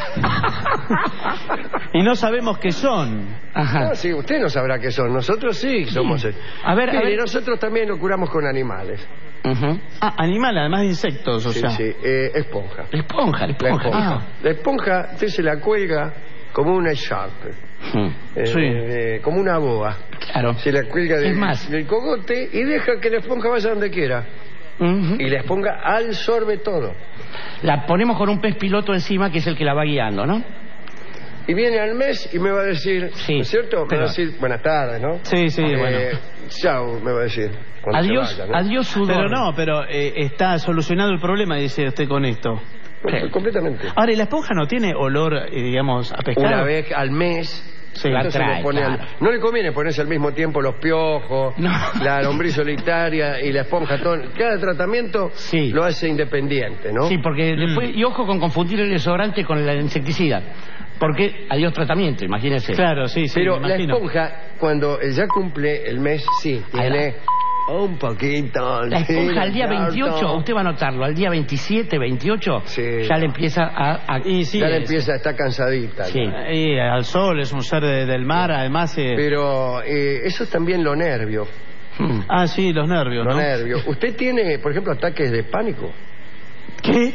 Y no sabemos qué son. Ajá. No, sí, usted no sabrá qué son. Nosotros sí somos. eh. A ver, a Mire, ver. nosotros también lo curamos con animales. Uh-huh. Ah, animal, además de insectos, o Sí, sea. sí, eh, esponja. Esponja, La esponja. esponja. Ah. La esponja, usted se la cuelga como una echarpe. Hmm. Eh, Sí. eh, como una boa. Claro. Se la cuelga Es del, más. del cogote y deja que la esponja vaya donde quiera. Uh-huh. Y la esponja absorbe todo. La ponemos con un pez piloto encima que es el que la va guiando, ¿no? Y viene al mes y me va a decir, Sí, ¿no es cierto? Me pero- va a decir, buenas tardes, ¿no? Sí, sí, Eh, bueno. Chao, me va a decir. cuando se Adiós, vaya, ¿no? adiós sudor. Pero no, pero eh, está solucionado el problema, dice usted con esto. Com- Completamente. Ahora, ¿y la esponja no tiene olor, eh, digamos, a pescado? Una vez al mes. Sí, entonces la trae, lo pone al- claro. No le conviene ponerse al mismo tiempo los piojos, No. la lombriz solitaria y la esponja. Todo. Cada tratamiento Sí. lo hace independiente, ¿no? Sí, porque después, y ojo con confundir el desodorante con el insecticida. Porque adiós tratamiento, imagínese. Claro, sí, sí. Pero me la imagino. esponja, cuando ya cumple el mes, sí, tiene un poquito. La sí, esponja al día harto. veintiocho, usted va a notarlo, al día veintisiete, veintiocho, Sí. ya le empieza a... a- Y sí, ya le es- empieza a estar cansadita. Sí. ¿no? Y al sol, es un ser de- del mar, además... eh, Pero eh, eso es también lo nervio. Hmm. Ah, sí, los nervios, Lo ¿no? nervio. ¿Usted tiene, por ejemplo, ataques de pánico? ¿Qué?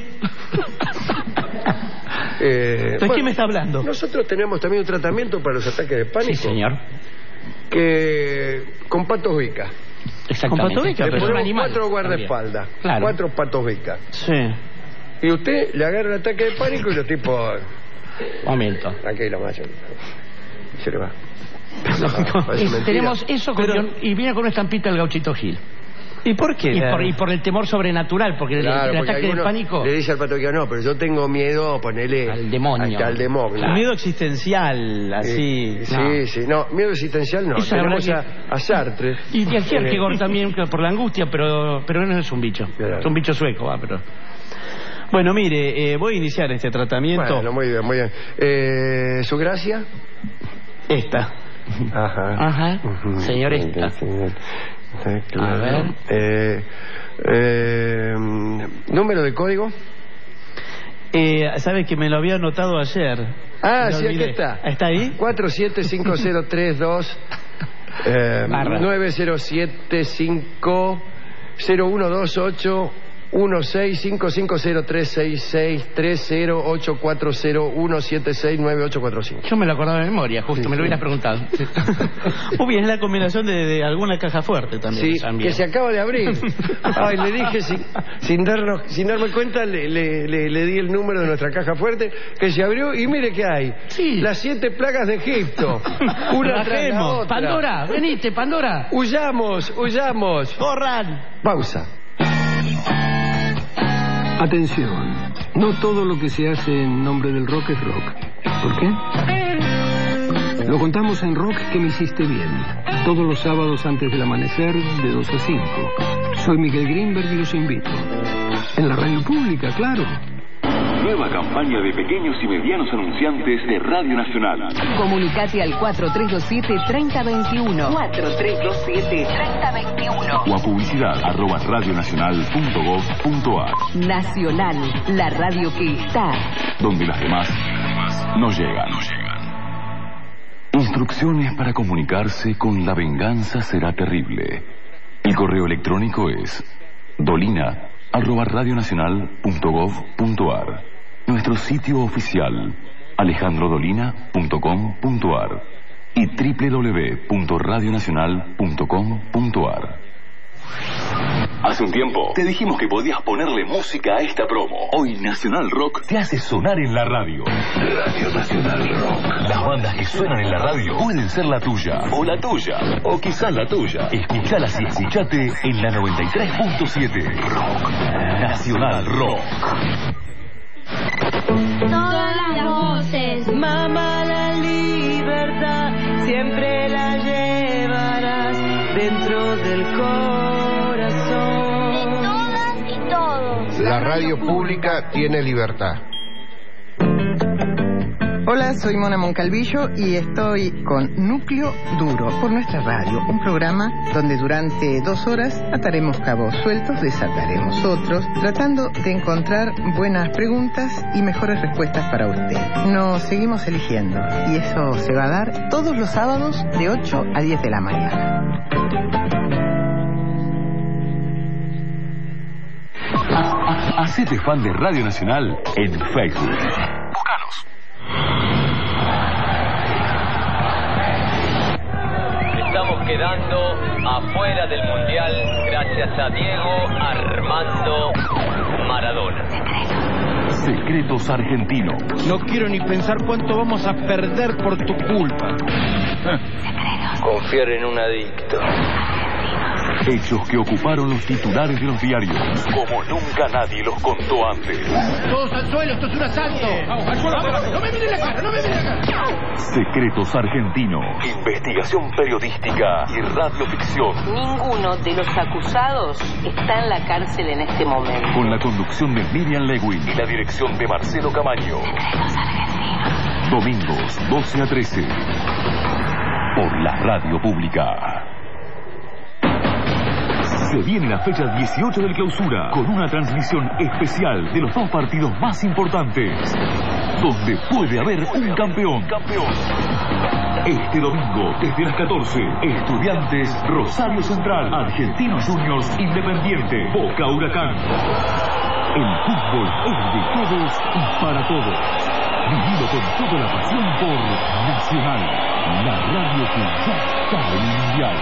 Eh, ¿De qué me está hablando? Nosotros tenemos también un tratamiento para los ataques de pánico. Sí, señor. Que con patos vicas. Exactamente. Con patobica, Le pero- ponemos animal cuatro también. guardaespaldas. Claro. Cuatro patos vicas. Sí. Y usted le agarra el ataque de pánico y los tipos... Momento. Tranquilo, macho. Se le va. Es- Parece mentira. tenemos eso con- Pero- y viene con una estampita del Gauchito Gil. ¿Y por qué? Y por, y por el temor sobrenatural, porque el- Claro, el, porque ataque de alguno pánico... le dice al pato que no, pero yo tengo miedo, ponele Al demonio. Al, al demonio. Un miedo existencial, así... Sí, no. sí, sí. No, miedo existencial no. Esa Tenemos verdad a, a Sartre. Y de Eh, Kierkegaard también, que por la angustia, pero pero no es un bicho. Claro. Es un bicho sueco, va, pero... Bueno, mire, eh, voy a iniciar este tratamiento. Bueno, muy bien, muy bien. Eh, ¿Su gracia? Esta. Ajá. Ajá. Ujú. Señor esta. Sí, sí, claro. A ver. Eh, eh, ¿Número de código? Eh, ¿Sabe que me lo había anotado ayer? Ah, Me sí, aquí olvidé. está. ¿Está ahí? cuatro siete cinco cero tres dos eh, Barra. nueve cero siete cinco cero uno dos ocho uno seis cinco cinco cero tres seis seis tres cero ocho cuatro cero uno siete seis nueve ocho cuatro cinco. Yo me lo acordaba de memoria, justo, Sí, me lo sí. hubieras preguntado. Muy bien, es la combinación de, de alguna caja fuerte también. Sí, también. que se acaba de abrir. Ay, le dije sin, sin, darnos, sin darme cuenta, le, le, le, le di el número de nuestra caja fuerte, que se abrió y mire qué hay. Sí. Las siete plagas de Egipto. Una tras la Rajemos. otra. Pandora, venite, Pandora. Huyamos, huyamos. ¡Corran! Pausa. Atención, no todo lo que se hace en nombre del rock es rock. ¿Por qué? Lo contamos en Rock que me hiciste bien, todos los sábados antes del amanecer de dos a cinco. Soy Miguel Greenberg y los invito. En la radio pública, claro. Nueva campaña de pequeños y medianos anunciantes de Radio Nacional. Comunicate al cuatro tres dos siete, tres cero dos uno. cuatro tres dos siete, tres cero dos uno. O a publicidad arroba radionacional punto gov punto ar, Nacional, la radio que está. donde las demás no llegan. Instrucciones para comunicarse con La Venganza Será Terrible. El correo electrónico es dolina arroba radionacional punto gov punto ar. Nuestro sitio oficial alejandro dolina punto com punto ar y doble u doble u doble u punto radionacional punto com punto ar. Hace un tiempo te dijimos que podías ponerle música a esta promo. Hoy Nacional Rock te hace sonar en la radio. Radio Nacional Rock. Las bandas que suenan en la radio pueden ser la tuya, o la tuya, o quizás la tuya. Escuchalas y escuchate en la noventa y tres punto siete. Rock Nacional Rock. Todas las voces, mamá, la libertad siempre la llevarás dentro del corazón de todas y todos. La radio pública tiene libertad. Hola, soy Mona Moncalvillo y estoy con Núcleo Duro por nuestra radio, un programa donde durante dos horas ataremos cabos sueltos, desataremos otros, tratando de encontrar buenas preguntas y mejores respuestas para usted. Nos seguimos eligiendo y eso se va a dar todos los sábados de ocho a diez de la mañana. Hacete fan de Radio Nacional en Facebook. Búscanos. Estamos quedando afuera del Mundial gracias a Diego Armando Maradona. Secretos argentinos. No quiero ni pensar cuánto vamos a perder por tu culpa. Confiar en un adicto. Hechos que ocuparon los titulares de los diarios, como nunca nadie los contó antes. Todos al suelo, esto es un asalto. Al suelo, no me miren la cara, no me miren la cara. Secretos argentinos, investigación periodística y radioficción. Ninguno de los acusados está en la cárcel en este momento. Con la conducción de Miriam Lewin y la dirección de Marcelo Camaño. Secretos argentinos. Domingos, doce a trece. Por la radio pública. Se viene la fecha dieciocho del Clausura con una transmisión especial de los dos partidos más importantes, donde puede haber un campeón. Este domingo, desde las catorce, Estudiantes, Rosario Central, Argentinos Juniors, Independiente, Boca Huracán. El fútbol es de todos y para todos. Vivido con toda la pasión por Nacional, la radio que ya está en el Mundial.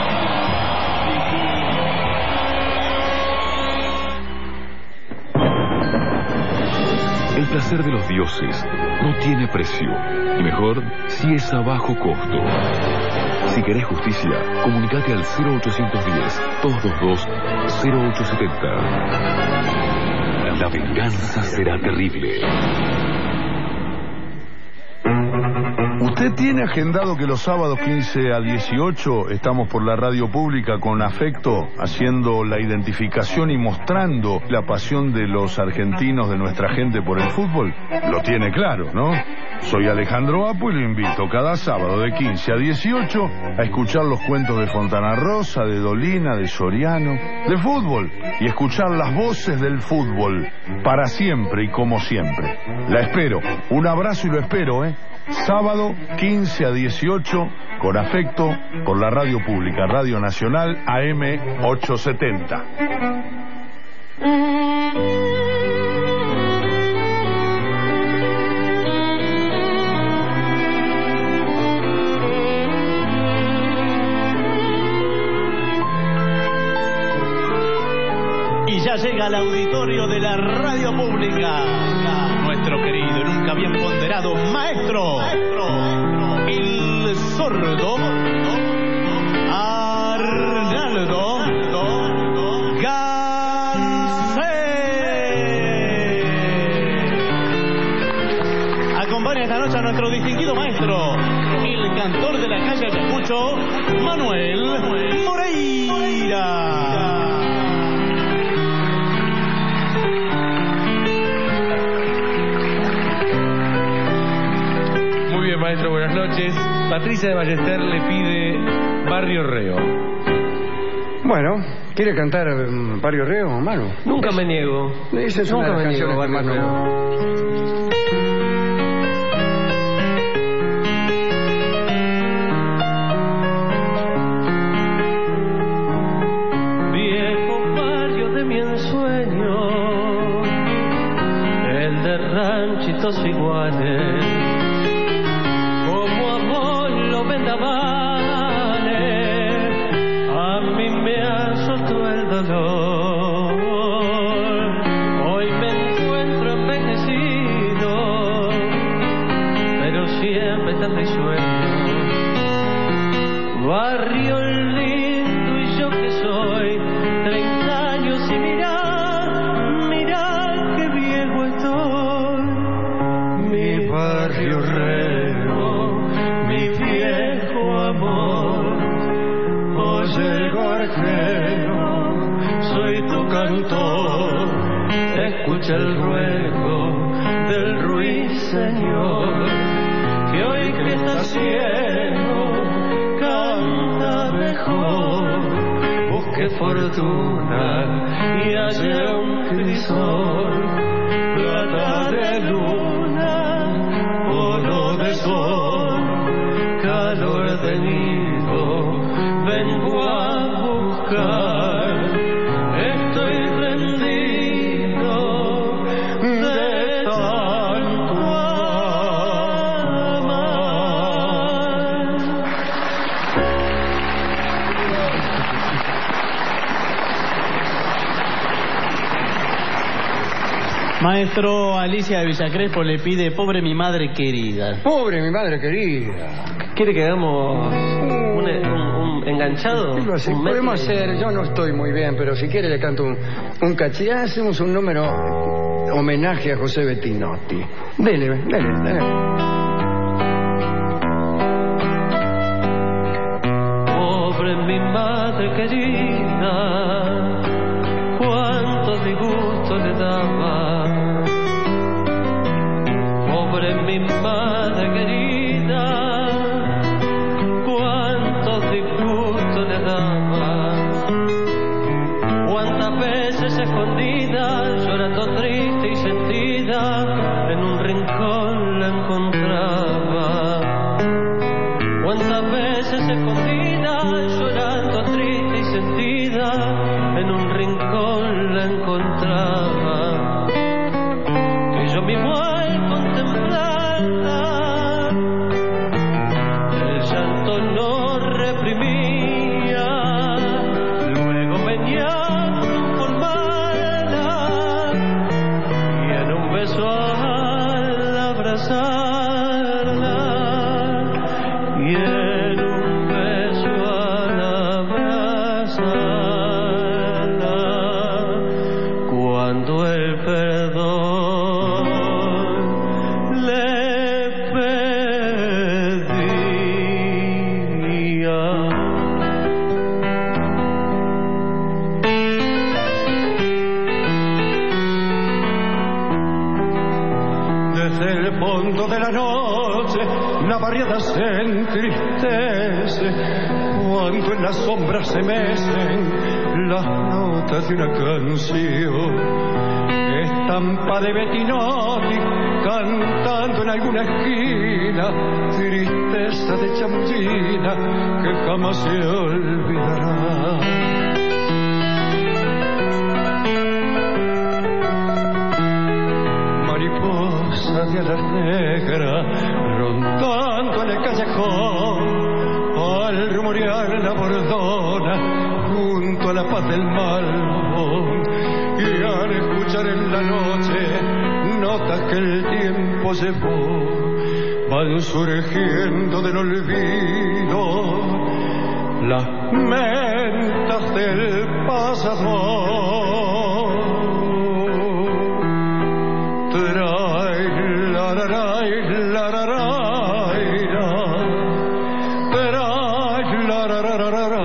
El placer de los dioses no tiene precio, y mejor si es a bajo costo. Si querés justicia, comunicate al cero ochocientos diez, doscientos veintidós, cero ochocientos setenta. La venganza será terrible. ¿Usted tiene agendado que los sábados quince a dieciocho estamos por la radio pública con Afecto, haciendo la identificación y mostrando la pasión de los argentinos, de nuestra gente por el fútbol? Lo tiene claro, ¿no? Soy Alejandro Apo y lo invito cada sábado de quince a dieciocho a escuchar los cuentos de Fontana Rosa, de Dolina, de Soriano, de fútbol, y escuchar las voces del fútbol para siempre y como siempre. La espero. Un abrazo y lo espero, ¿eh? Sábado quince a dieciocho con Afecto por la radio pública, Radio Nacional A M ochocientos setenta. Y ya llega al auditorio de la radio pública nuestro querido y nunca bien ponderado maestro, maestro el sordo Arnaldo Gansé. Acompaña esta noche a nuestro distinguido maestro, el cantor de la calle Ayacucho, Manuel Moreira. Maestro, buenas noches. Patricia de Ballester le pide Barrio Reo. Bueno, ¿quiere cantar um, Barrio Reo, Manu? Nunca es, me niego. Esa es Nunca una de me las niego, canciones Barrio Manu. Viejo barrio de mi ensueño, el de ranchitos iguales. A mí me azotó el dolor. cantor, escucha el ruego del ruiseñor, que hoy que está ciego canta mejor. Busque fortuna y haya un crisol, plata de luna, oro de sol, calor de nido, vengo a buscar. Estoy rendido de tanto amar. Maestro, Alicia de Villa Crespo le pide pobre mi madre querida. Pobre mi madre querida. ¿Quiere que hagamos un, un, un enganchado? Digo así, un podemos medley. hacer, yo no estoy muy bien, pero si quiere le canto un, un cachí. Hacemos un número homenaje a José Bettinotti. Dele, dele, dele. Pobre mi madre querida, cuánto disgusto le daba. Pobre mi madre querida, cuánto disgusto le daba. Cuántas veces escondida, llorando triste y sentida, en un rincón la encontraba. Cuántas veces escondida, llorando triste y sentida, en un rincón la encontraba. Que yo mismo al contemplarla, el llanto no reprimía, luego venía a transformarla, y en un beso al abrazarla, y en un beso al abrazarla, cuando el perdón le pedía. Desde el fondo de la noche la barriada se entristece, cuando en las sombras se mecen las notas de una canción. Estampa de Bettinotti cantando en alguna esquina, tristeza de chamullina que jamás se olvidará. Mariposa de alas negras rondando en el callejón, al rumorear la bordona junto a la paz del Malbón, y al escuchar en la noche notas que el tiempo llevó, van surgiendo del olvido las mentas del pasado. Trai, la, la, la, la, la, la, la. Trai, la, la, la, la, la, la.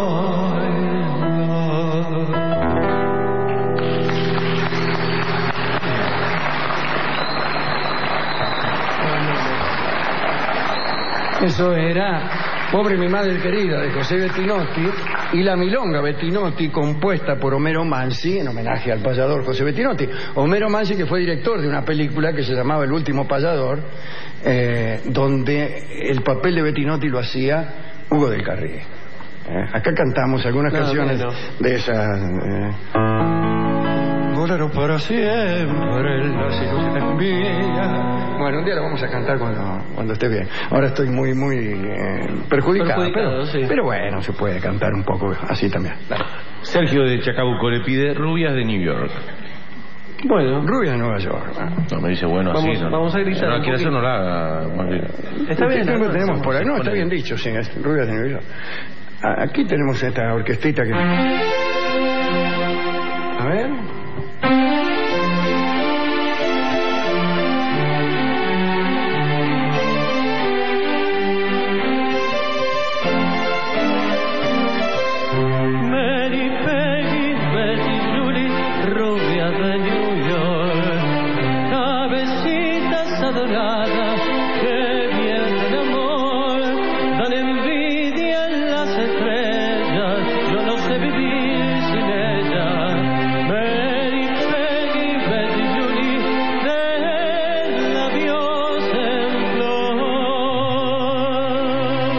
Eso era Pobre mi madre querida, de José Bettinotti, y La milonga Bettinotti, compuesta por Homero Mansi, en homenaje al payador José Bettinotti. Homero Mansi, que fue director de una película que se llamaba El último payador, eh, donde el papel de Bettinotti lo hacía Hugo del Carril. Eh, acá cantamos algunas no, canciones no, no. de esas... Eh, Bolero para siempre, las ilusiones mías. Bueno, un día lo vamos a cantar cuando, cuando esté bien. Ahora estoy muy, muy eh, perjudicado, Perjudicado, pero, sí. pero bueno, se puede cantar un poco así también. Dale. Sergio de Chacabuco le pide Rubias de New York. Bueno, Rubia de Nueva York. ¿no? No, me dice bueno Vamos- así. No, vamos a gritar No, un quiere hacer, poquito. no la haga. más bien. Está bien, ¿Qué tiempo ¿no? tenemos por ahí? No, Se está pone- bien dicho, sí, es Rubia de Nueva York. Ah, aquí tenemos esta orquestita que... A ver... Mary, Peggy, Betty, Julie, dorada que viene el amor, dan envidia en las estrellas, yo no sé vivir sin ella. Mary, Peggy, Betty, Julie, del adiós en flor.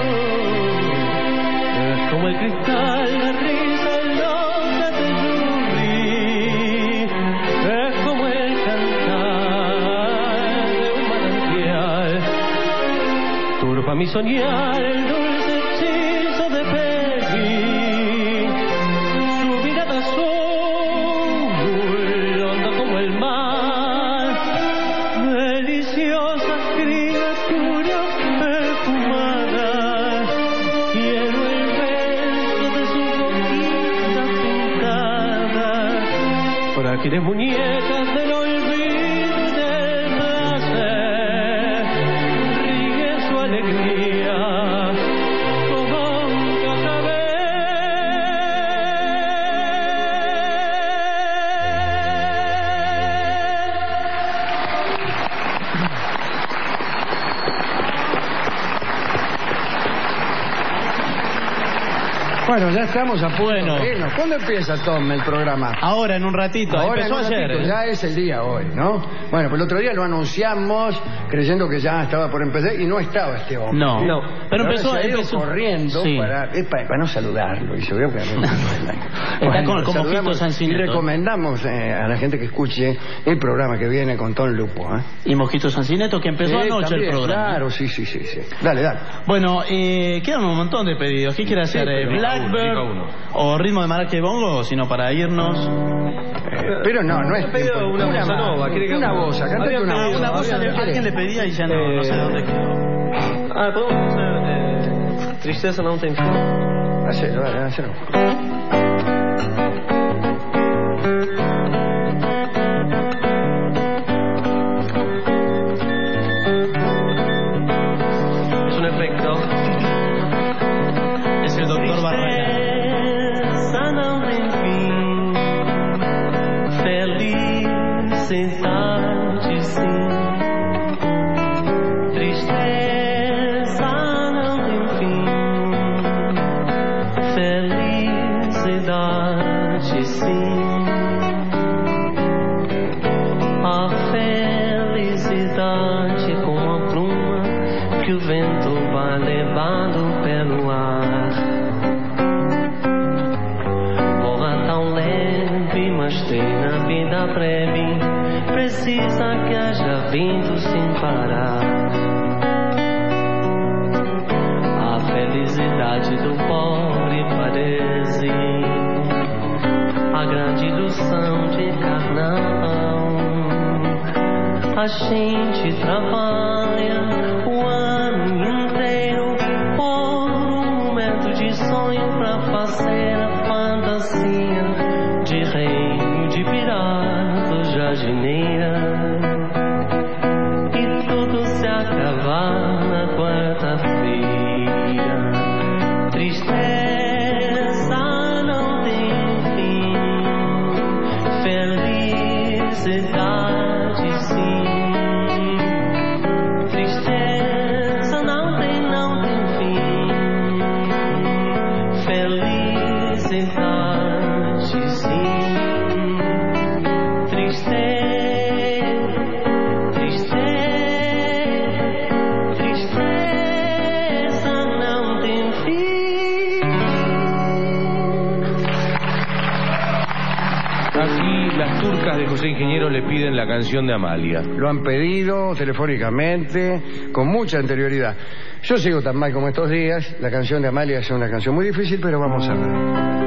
Es como el cristal, la risa, el nombre de Julie, es como el cantar de un manantial. Turba mi soñar el dulce hechizo de Peggy, su mirada azul, honda como el mar, deliciosa criatura perfumada. Quiero el beso de su boquita pintada, frágiles muñecas del olvido y del placer. Ríe su alegría como otra Bueno, ya estamos a punto. Bueno. de irnos. ¿Cuándo empieza, Tom, el programa? Ahora, en un ratito. Ahora Empezó en un ayer. ratito, ¿eh? ya es el día hoy, ¿no? Bueno, pues el otro día lo anunciamos creyendo que ya estaba por empezar y no estaba este hombre. No. No. Pero Ahora empezó- se ha ido empezó- corriendo Sí. para, eh, para, para no saludarlo. Y se ve que Está Bueno, con- como saludamos Quito Sancineto. Y recomendamos eh, a la gente que escuche el programa que viene con Tom Lupo. ¿eh? Y Mosquito Sancineto, que empezó Sí, anoche también, el programa. Claro, sí, sí, sí, sí. Dale, dale. Bueno, eh, quedan un montón de pedidos. ¿Qué quiere hacer? Sí, eh, pero ¿Blackbird diga uno, o ritmo de maraca y bongo? Sino para irnos. Pero no, no es He pedido tiempo. una Una bossa más, nova, ¿quiere que- una bossa, cantate Había una pedido bossa. una bossa, Había- alguien le pedía y ya no, no sé dónde quedó. Ah, podemos hacer eh, Tristeza não tem fim. Hacelo, dale, hacelo. Es un efecto. Es el doctor Barragán. Tristeza não tem fim, felicidade sim. Tristeza não tem fim, felicidade sim. A felicidade como a pluma que o vento vai levando pelo ar. Voa tão leve, mas tem na vida breve, precisa que haja vindo sem parar. A felicidade do pobre parece a grande ilusão de carnaval. A gente trabalha o ano inteiro por um momento de sonho pra fazer a fantasia de reino de pirata jardineira. E tudo se acabar na quarta-feira. Tristeza não tem fim, felicidade sim. Tristeza não tem, não tem fim, felicidade sim. Tristeza, tristeza, tristeza não tem fim. Aquí las turcas de José Ingeniero le piden la canción de Amalia. Lo han pedido telefónicamente, con mucha anterioridad. Yo sigo tan mal como estos días. La canción de Amalia es una canción muy difícil, pero vamos a ver.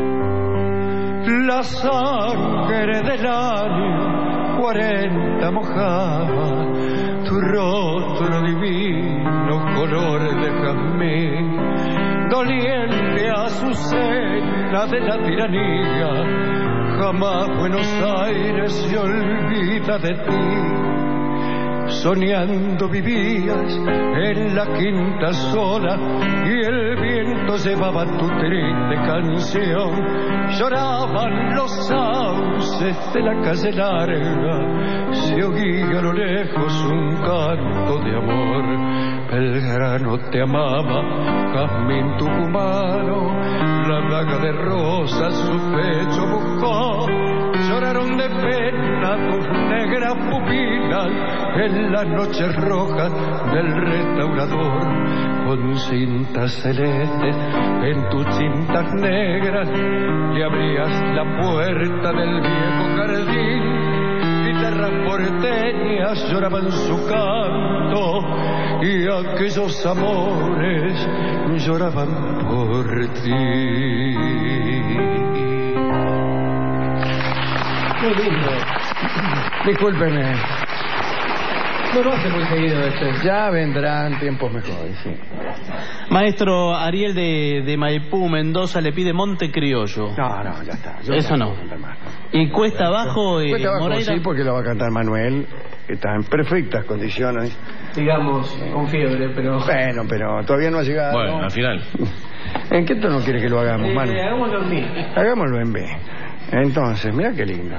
La sangre del año cuarenta mojaba tu rostro divino color de jazmín, doliente azucena de la tiranía. Jamás Buenos Aires se olvida de ti. Soñando vivías en la quinta sola y el viento llevaba tu triste canción. Lloraban los sauces luces de la calle larga se oía a lo lejos un canto de amor. Belgrano te amaba, jazmín tucumano, la daga de rosas su pecho buscó. Lloraron de pena tus negras pupilas en las noches rojas del restaurador. Con cintas celestes en tus cintas negras le abrías la puerta del viejo jardín. Guitarras porteñas lloraban su canto y aquellos amores lloraban por ti. Muy lindo. Discúlpeme. No lo hace muy seguido esto. Ya vendrán tiempos mejores, sí. Maestro Ariel de, de Maipú, Mendoza, le pide Monte Criollo. No, no, ya está. Yo Eso no. Y Cuesta Abajo, eh, Cuesta Abajo, Moreira. sí, porque lo va a cantar Manuel, que está en perfectas condiciones. Digamos, con fiebre, pero... Bueno, pero todavía no ha llegado. Bueno, al final. ¿En qué tono quiere que lo hagamos, Eh, Manu? hagámoslo en mí. Hagámoslo en B. Entonces, mira qué lindo.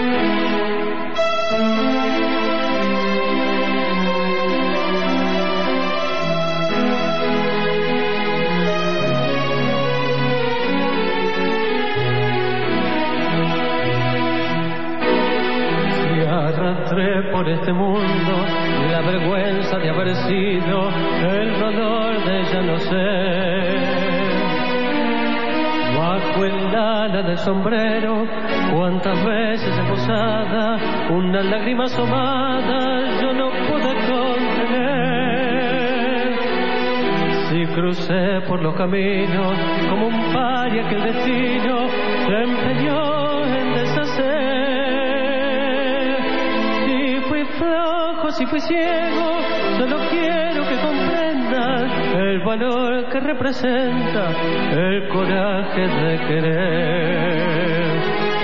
Arrastré por este mundo la vergüenza de haber sido el dolor de ya no ser. Bajo el ala del sombrero, cuántas veces esposada, una lágrima asomada yo no pude contener. Si crucé por los caminos como un paria que el destino se empeñó en deshacer. Si fui ciego, solo quiero que comprendas el valor que representa el coraje de querer.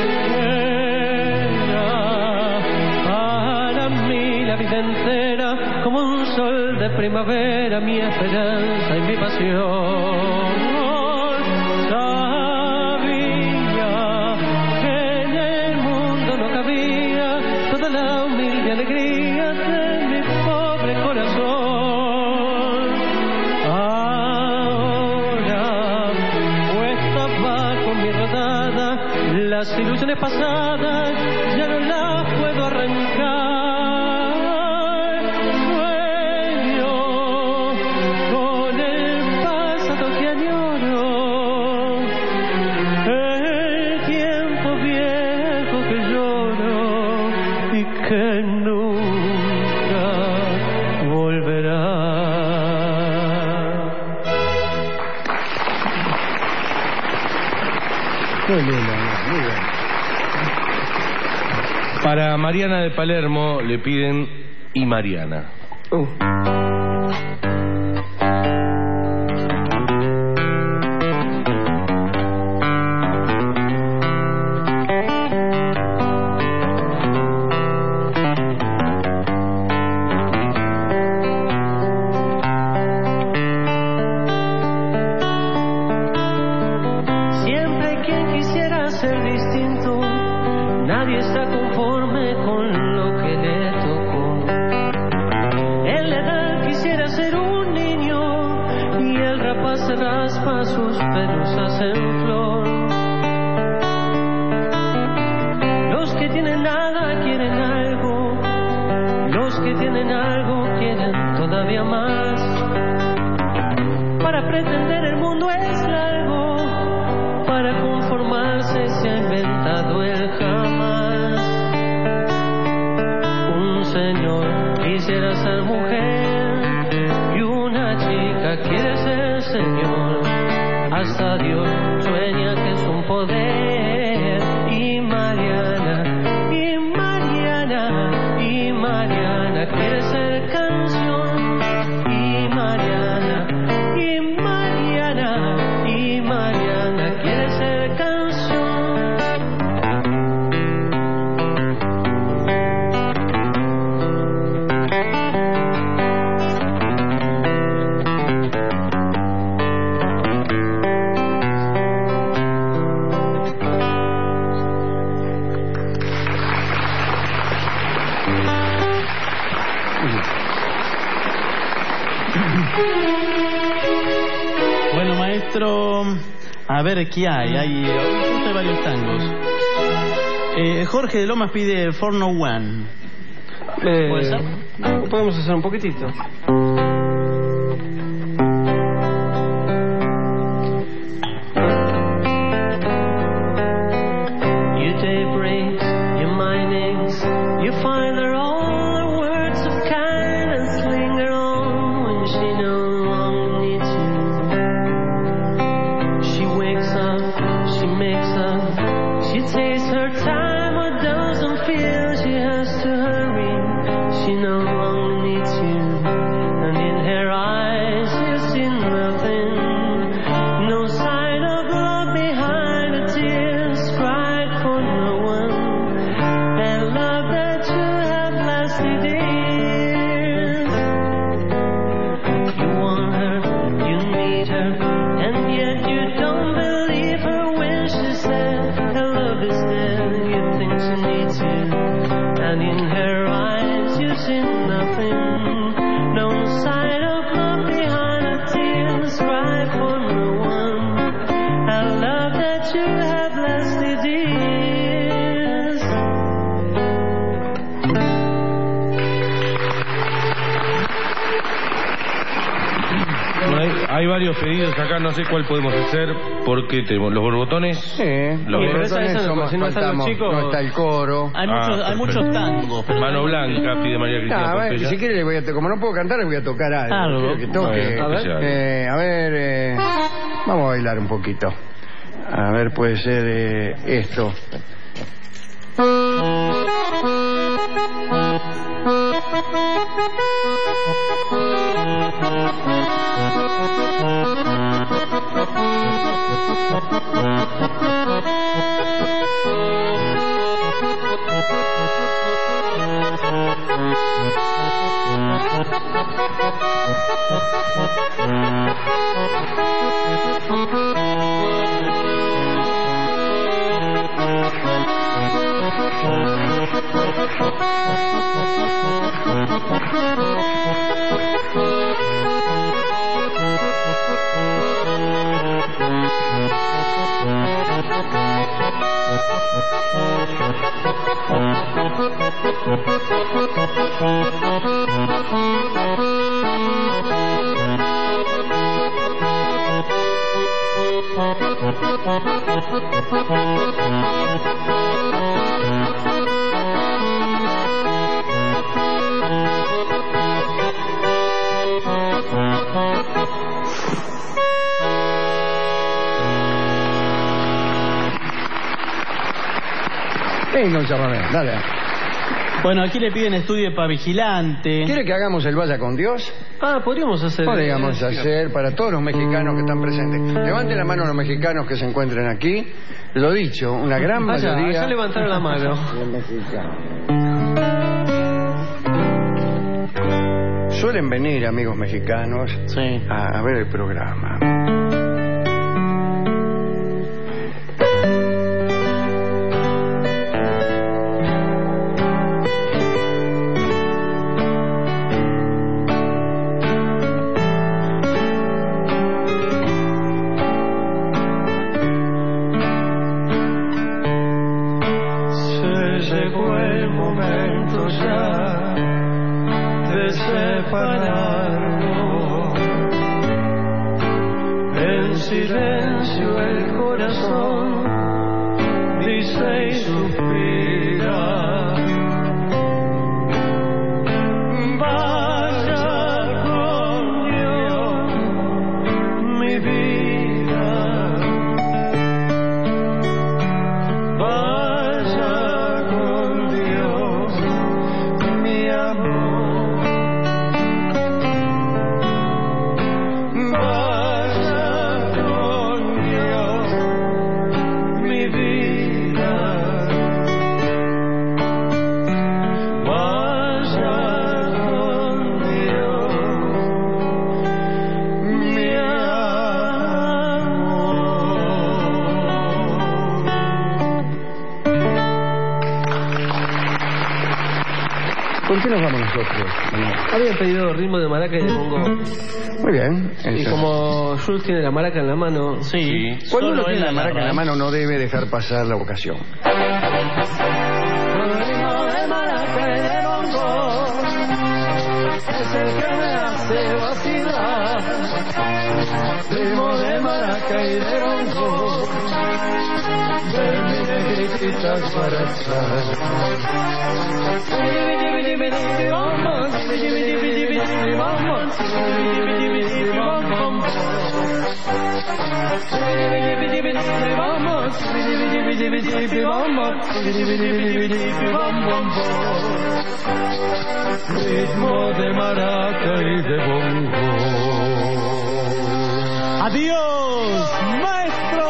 Era para mí la vida entera como un sol de primavera, mi esperanza y mi pasión. Sabía que en el mundo no cabía toda la humilde alegría de mi pobre corazón. Ahora cuesta abajo mi rodada, las ilusiones pasadas ya no las puedo arrancar. Sueño con el pasado que añoro, el tiempo viejo que lloro y que nunca volverá. Muy lindo, muy bien. Para Mariana de Palermo le piden Y Mariana. Uh. Siempre hay quien quisiera ser distinto, nadie está conforme con lo que le tocó. En la edad quisiera ser un niño y el rapaz se raspa sus pelusas en flor. Los que tienen nada quieren algo, los que tienen algo quieren todavía más. Para pretender el mundo es largo, para conformarse se ha inventado el jamás. Un señor quisiera ser mujer y una chica quiere ser señor. Hasta Dios sueña que es un poder. Y Mariana, y Mariana, y Mariana quiere ser canción. Y Mariana, y Mariana, y Mariana quiere ser canción. maestro. A ver, ¿qué hay? Hay, justo hay varios tangos. Eh, Jorge de Lomas pide For No One. Eh, ¿Puede ser? Podemos hacer un poquitito. Your day breaks, your mind aches, you find her all the words of kindness linger on when she no longer needs you. She wakes up, she makes up, she takes her time or doesn't feel she has to hurry. She no longer needs you, and in her eyes you see nothing, no sign of love behind the tears cried for no one, and love that you have lasted years. You want her, you need her, and yet you don't believe her when she said her love is dead. You think she needs you, and in her eyes you see nothing, no sign of love behind the tears cried for no one, and love that you have lasted years. Bueno, hay, hay varios pedidos acá, no sé cuál podemos hacer, porque tenemos los borbotones. Sí, los los borbotones. borbotones somos, si no están los faltamos, chicos- no está el coro. Hay Ah, muchos, hay perfecto. muchos tangos. pero- Mano Blanca pide María Cristina Ah, a ver, Portella. si quiere, le voy a to- como no puedo cantar, le voy a tocar algo. Algo. Quiero que toque. Bueno, a ver, especial. eh, a ver eh, vamos a bailar un poquito. A ver, puede ser eh, esto. Venga, un chamamé, dale. Bueno, aquí le piden estudio para vigilante. ¿Quiere que hagamos el Vaya con Dios? Ah, podríamos hacer. Podríamos eh, hacer para todos los mexicanos que están presentes. Levanten la mano los mexicanos que se encuentren aquí. Lo dicho, una gran Vaya, mayoría. ya levantaron la mano. de mexicanos. Suelen venir amigos mexicanos Sí. a, a ver el programa. Se llegó el momento ya de separarnos. En silencio el corazón dice y suspira. Vaya con Dios, mi vida. Vaya con Dios, mi amor. Vaya con ¿Con qué nos vamos nosotros? Había pedido ritmo de maraca y de bongo. Muy bien. Y eso. como Jules tiene la maraca en la mano... Sí. Cuando uno Solo tiene él la agarra, maraca en la ¿eh? mano no debe dejar pasar la ocasión. Ritmo de maraca y de bongo es el que me hace vacilar. Ritmo de maraca y de bongo de mi negrita Guaracha. Ritmo de maraca y de bongo. ¡Adiós, maestro!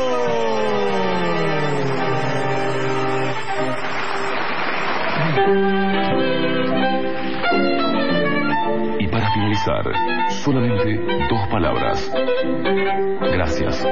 Y para finalizar, solamente dos palabras. Gracias.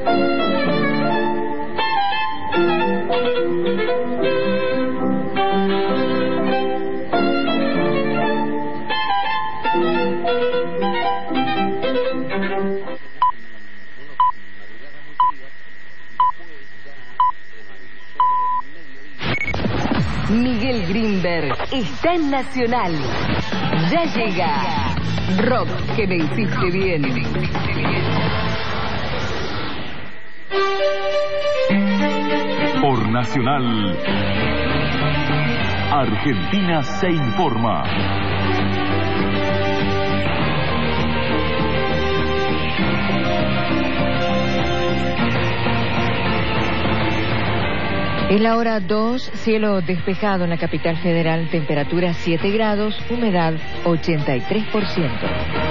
Miguel Grinberg está en Nacional. Ya llega Rock que me hiciste bien. Por Nacional, Argentina se informa. Es la hora dos, cielo despejado en la capital federal, temperatura siete grados, humedad ochenta y tres por ciento.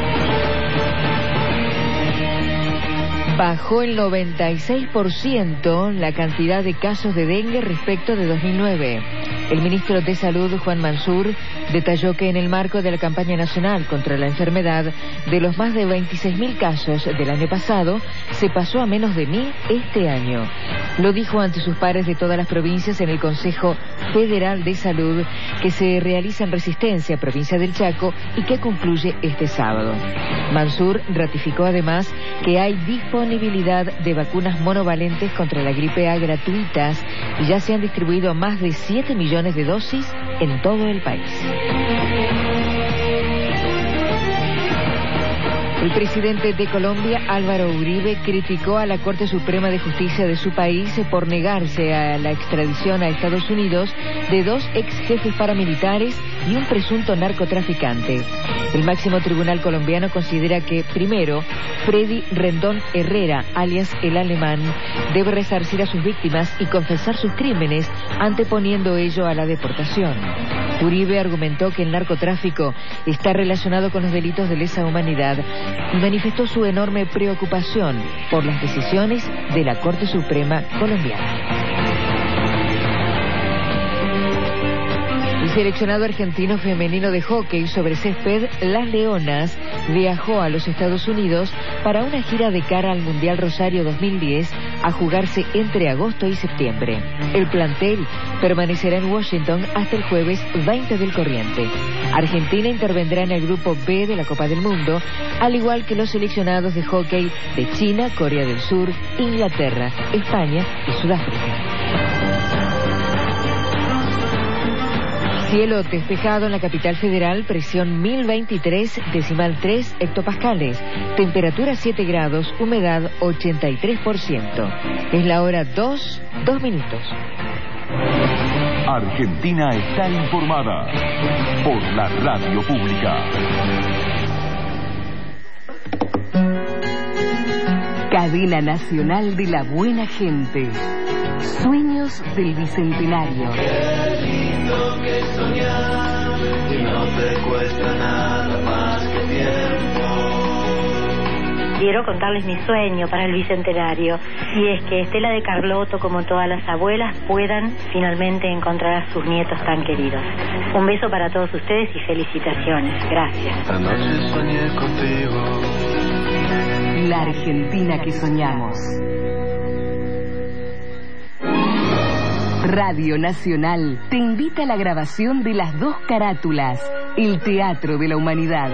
Bajó el noventa y seis por ciento la cantidad de casos de dengue respecto de dos mil nueve. El ministro de Salud, Juan Mansur, detalló que en el marco de la campaña nacional contra la enfermedad, de los más de veintiséis mil casos del año pasado, se pasó a menos de mil este año. Lo dijo ante sus pares de todas las provincias en el Consejo Federal de Salud, que se realiza en Resistencia, provincia del Chaco, y que concluye este sábado. Mansur ratificó además que hay disponibilidad de vacunas monovalentes contra la gripe A gratuitas y ya se han distribuido más de siete millones de dosis en todo el país. El presidente de Colombia, Álvaro Uribe, criticó a la Corte Suprema de Justicia de su país por negarse a la extradición a Estados Unidos de dos ex jefes paramilitares y un presunto narcotraficante. El máximo tribunal colombiano considera que, primero, Freddy Rendón Herrera, alias El Alemán, debe resarcir a sus víctimas y confesar sus crímenes, anteponiendo ello a la deportación. Uribe argumentó que el narcotráfico está relacionado con los delitos de lesa humanidad y manifestó su enorme preocupación por las decisiones de la Corte Suprema colombiana. El seleccionado argentino femenino de hockey sobre césped, Las Leonas, viajó a los Estados Unidos para una gira de cara al Mundial Rosario dos mil diez a jugarse entre agosto y septiembre. El plantel permanecerá en Washington hasta el jueves veinte del corriente. Argentina intervendrá en el grupo B de la Copa del Mundo, al igual que los seleccionados de hockey de China, Corea del Sur, Inglaterra, España y Sudáfrica. Cielo despejado en la capital federal, presión mil veintitrés decimal tres hectopascales, temperatura siete grados, humedad ochenta y tres por ciento. Es la hora dos, dos minutos. Argentina está informada por la radio pública. Cadena Nacional de la Buena Gente. Sueños del Bicentenario. Qué lindo que soñar y no te cuesta nada más que tiempo. Quiero contarles mi sueño para el Bicentenario, y es que Estela de Carlotto, como todas las abuelas, puedan finalmente encontrar a sus nietos tan queridos. Un beso para todos ustedes y felicitaciones. Gracias. Anoche soñé contigo. La Argentina que soñamos. Radio Nacional te invita a la grabación de las dos carátulas, El Teatro de la Humanidad.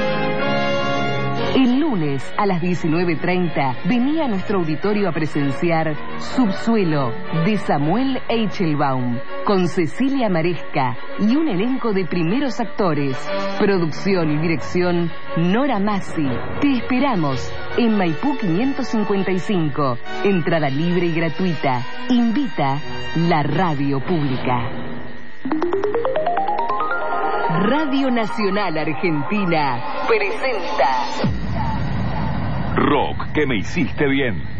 El lunes a las diecinueve treinta venía a nuestro auditorio a presenciar Subsuelo de Samuel Eichelbaum con Cecilia Maresca y un elenco de primeros actores. Producción y dirección Nora Massi. Te esperamos en Maipú quinientos cincuenta y cinco. Entrada libre y gratuita. Invita la Radio Pública. Radio Nacional Argentina presenta Rock que me hiciste bien.